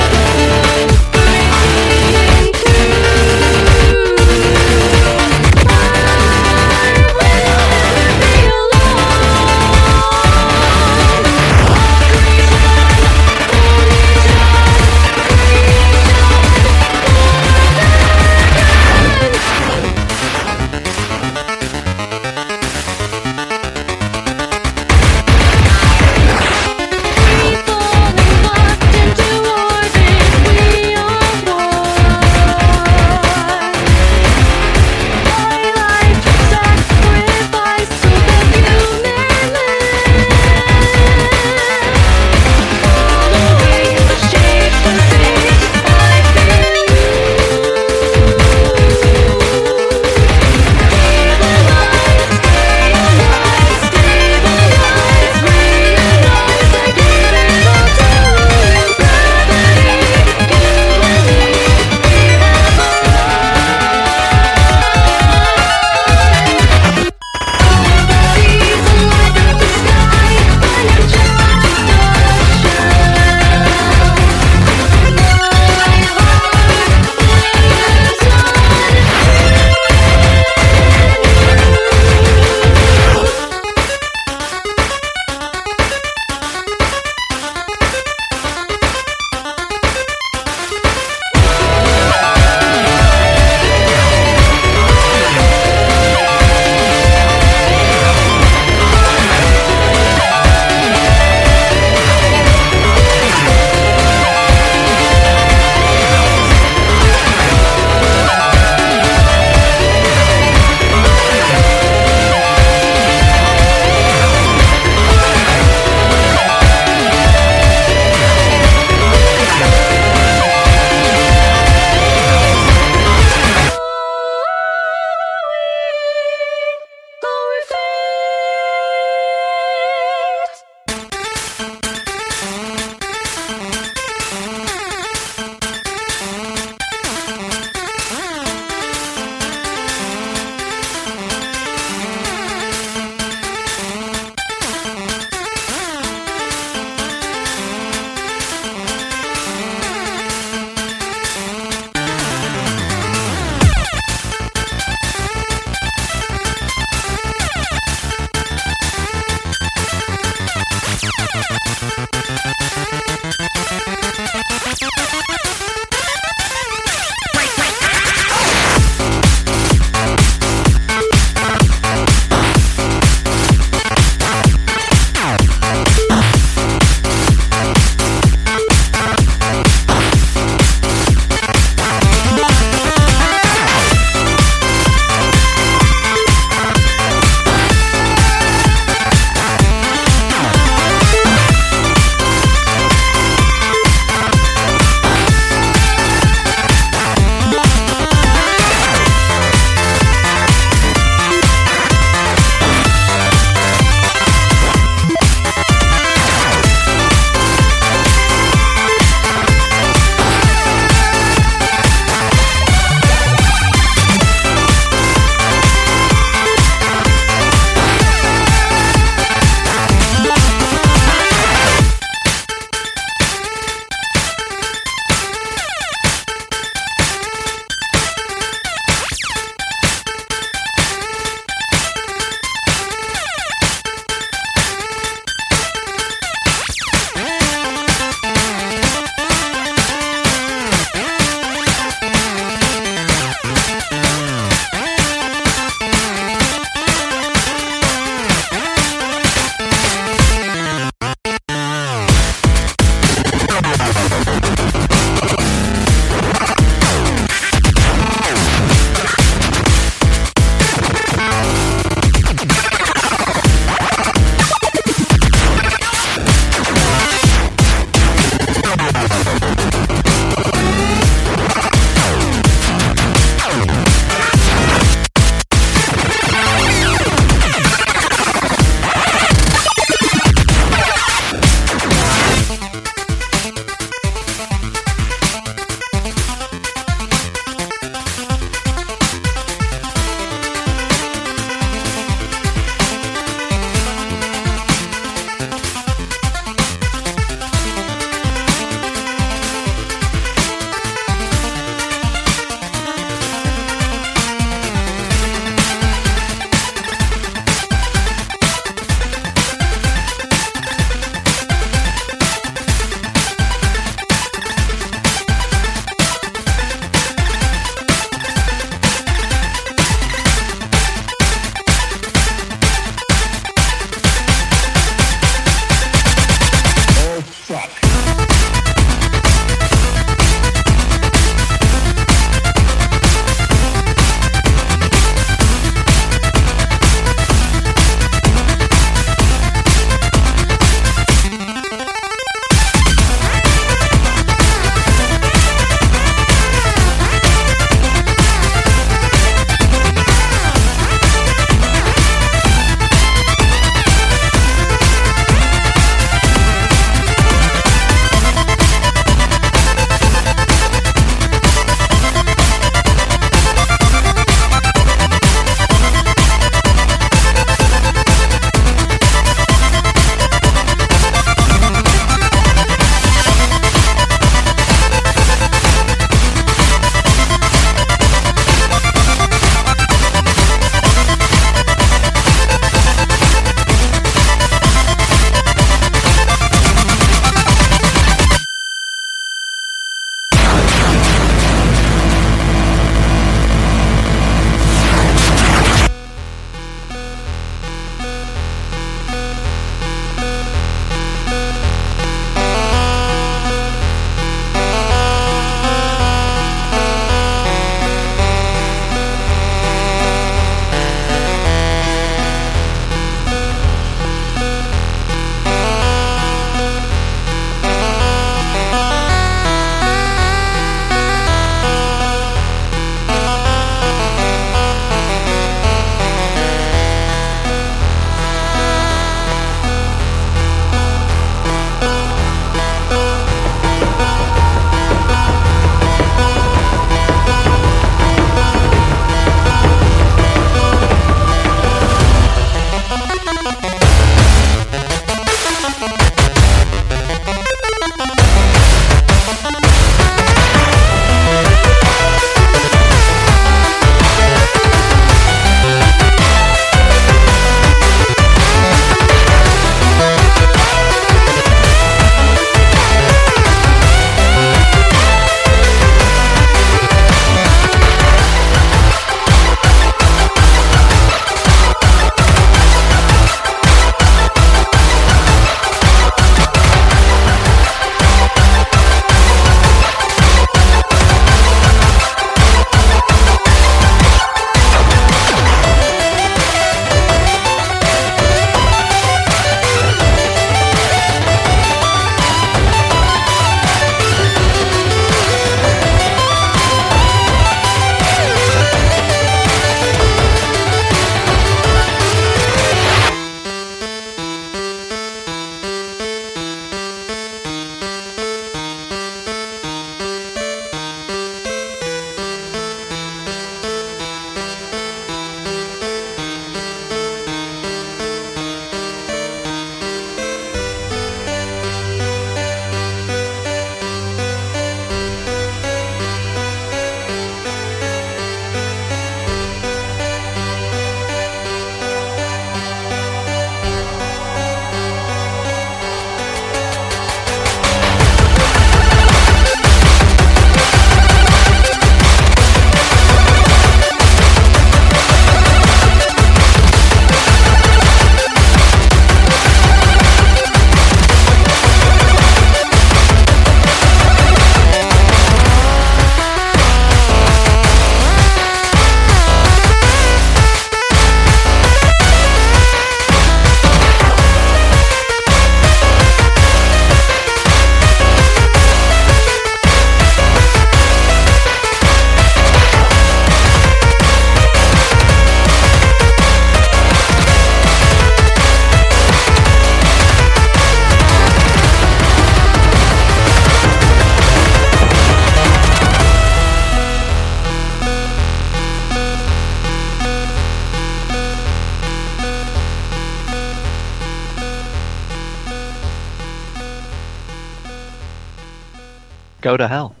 go to hell.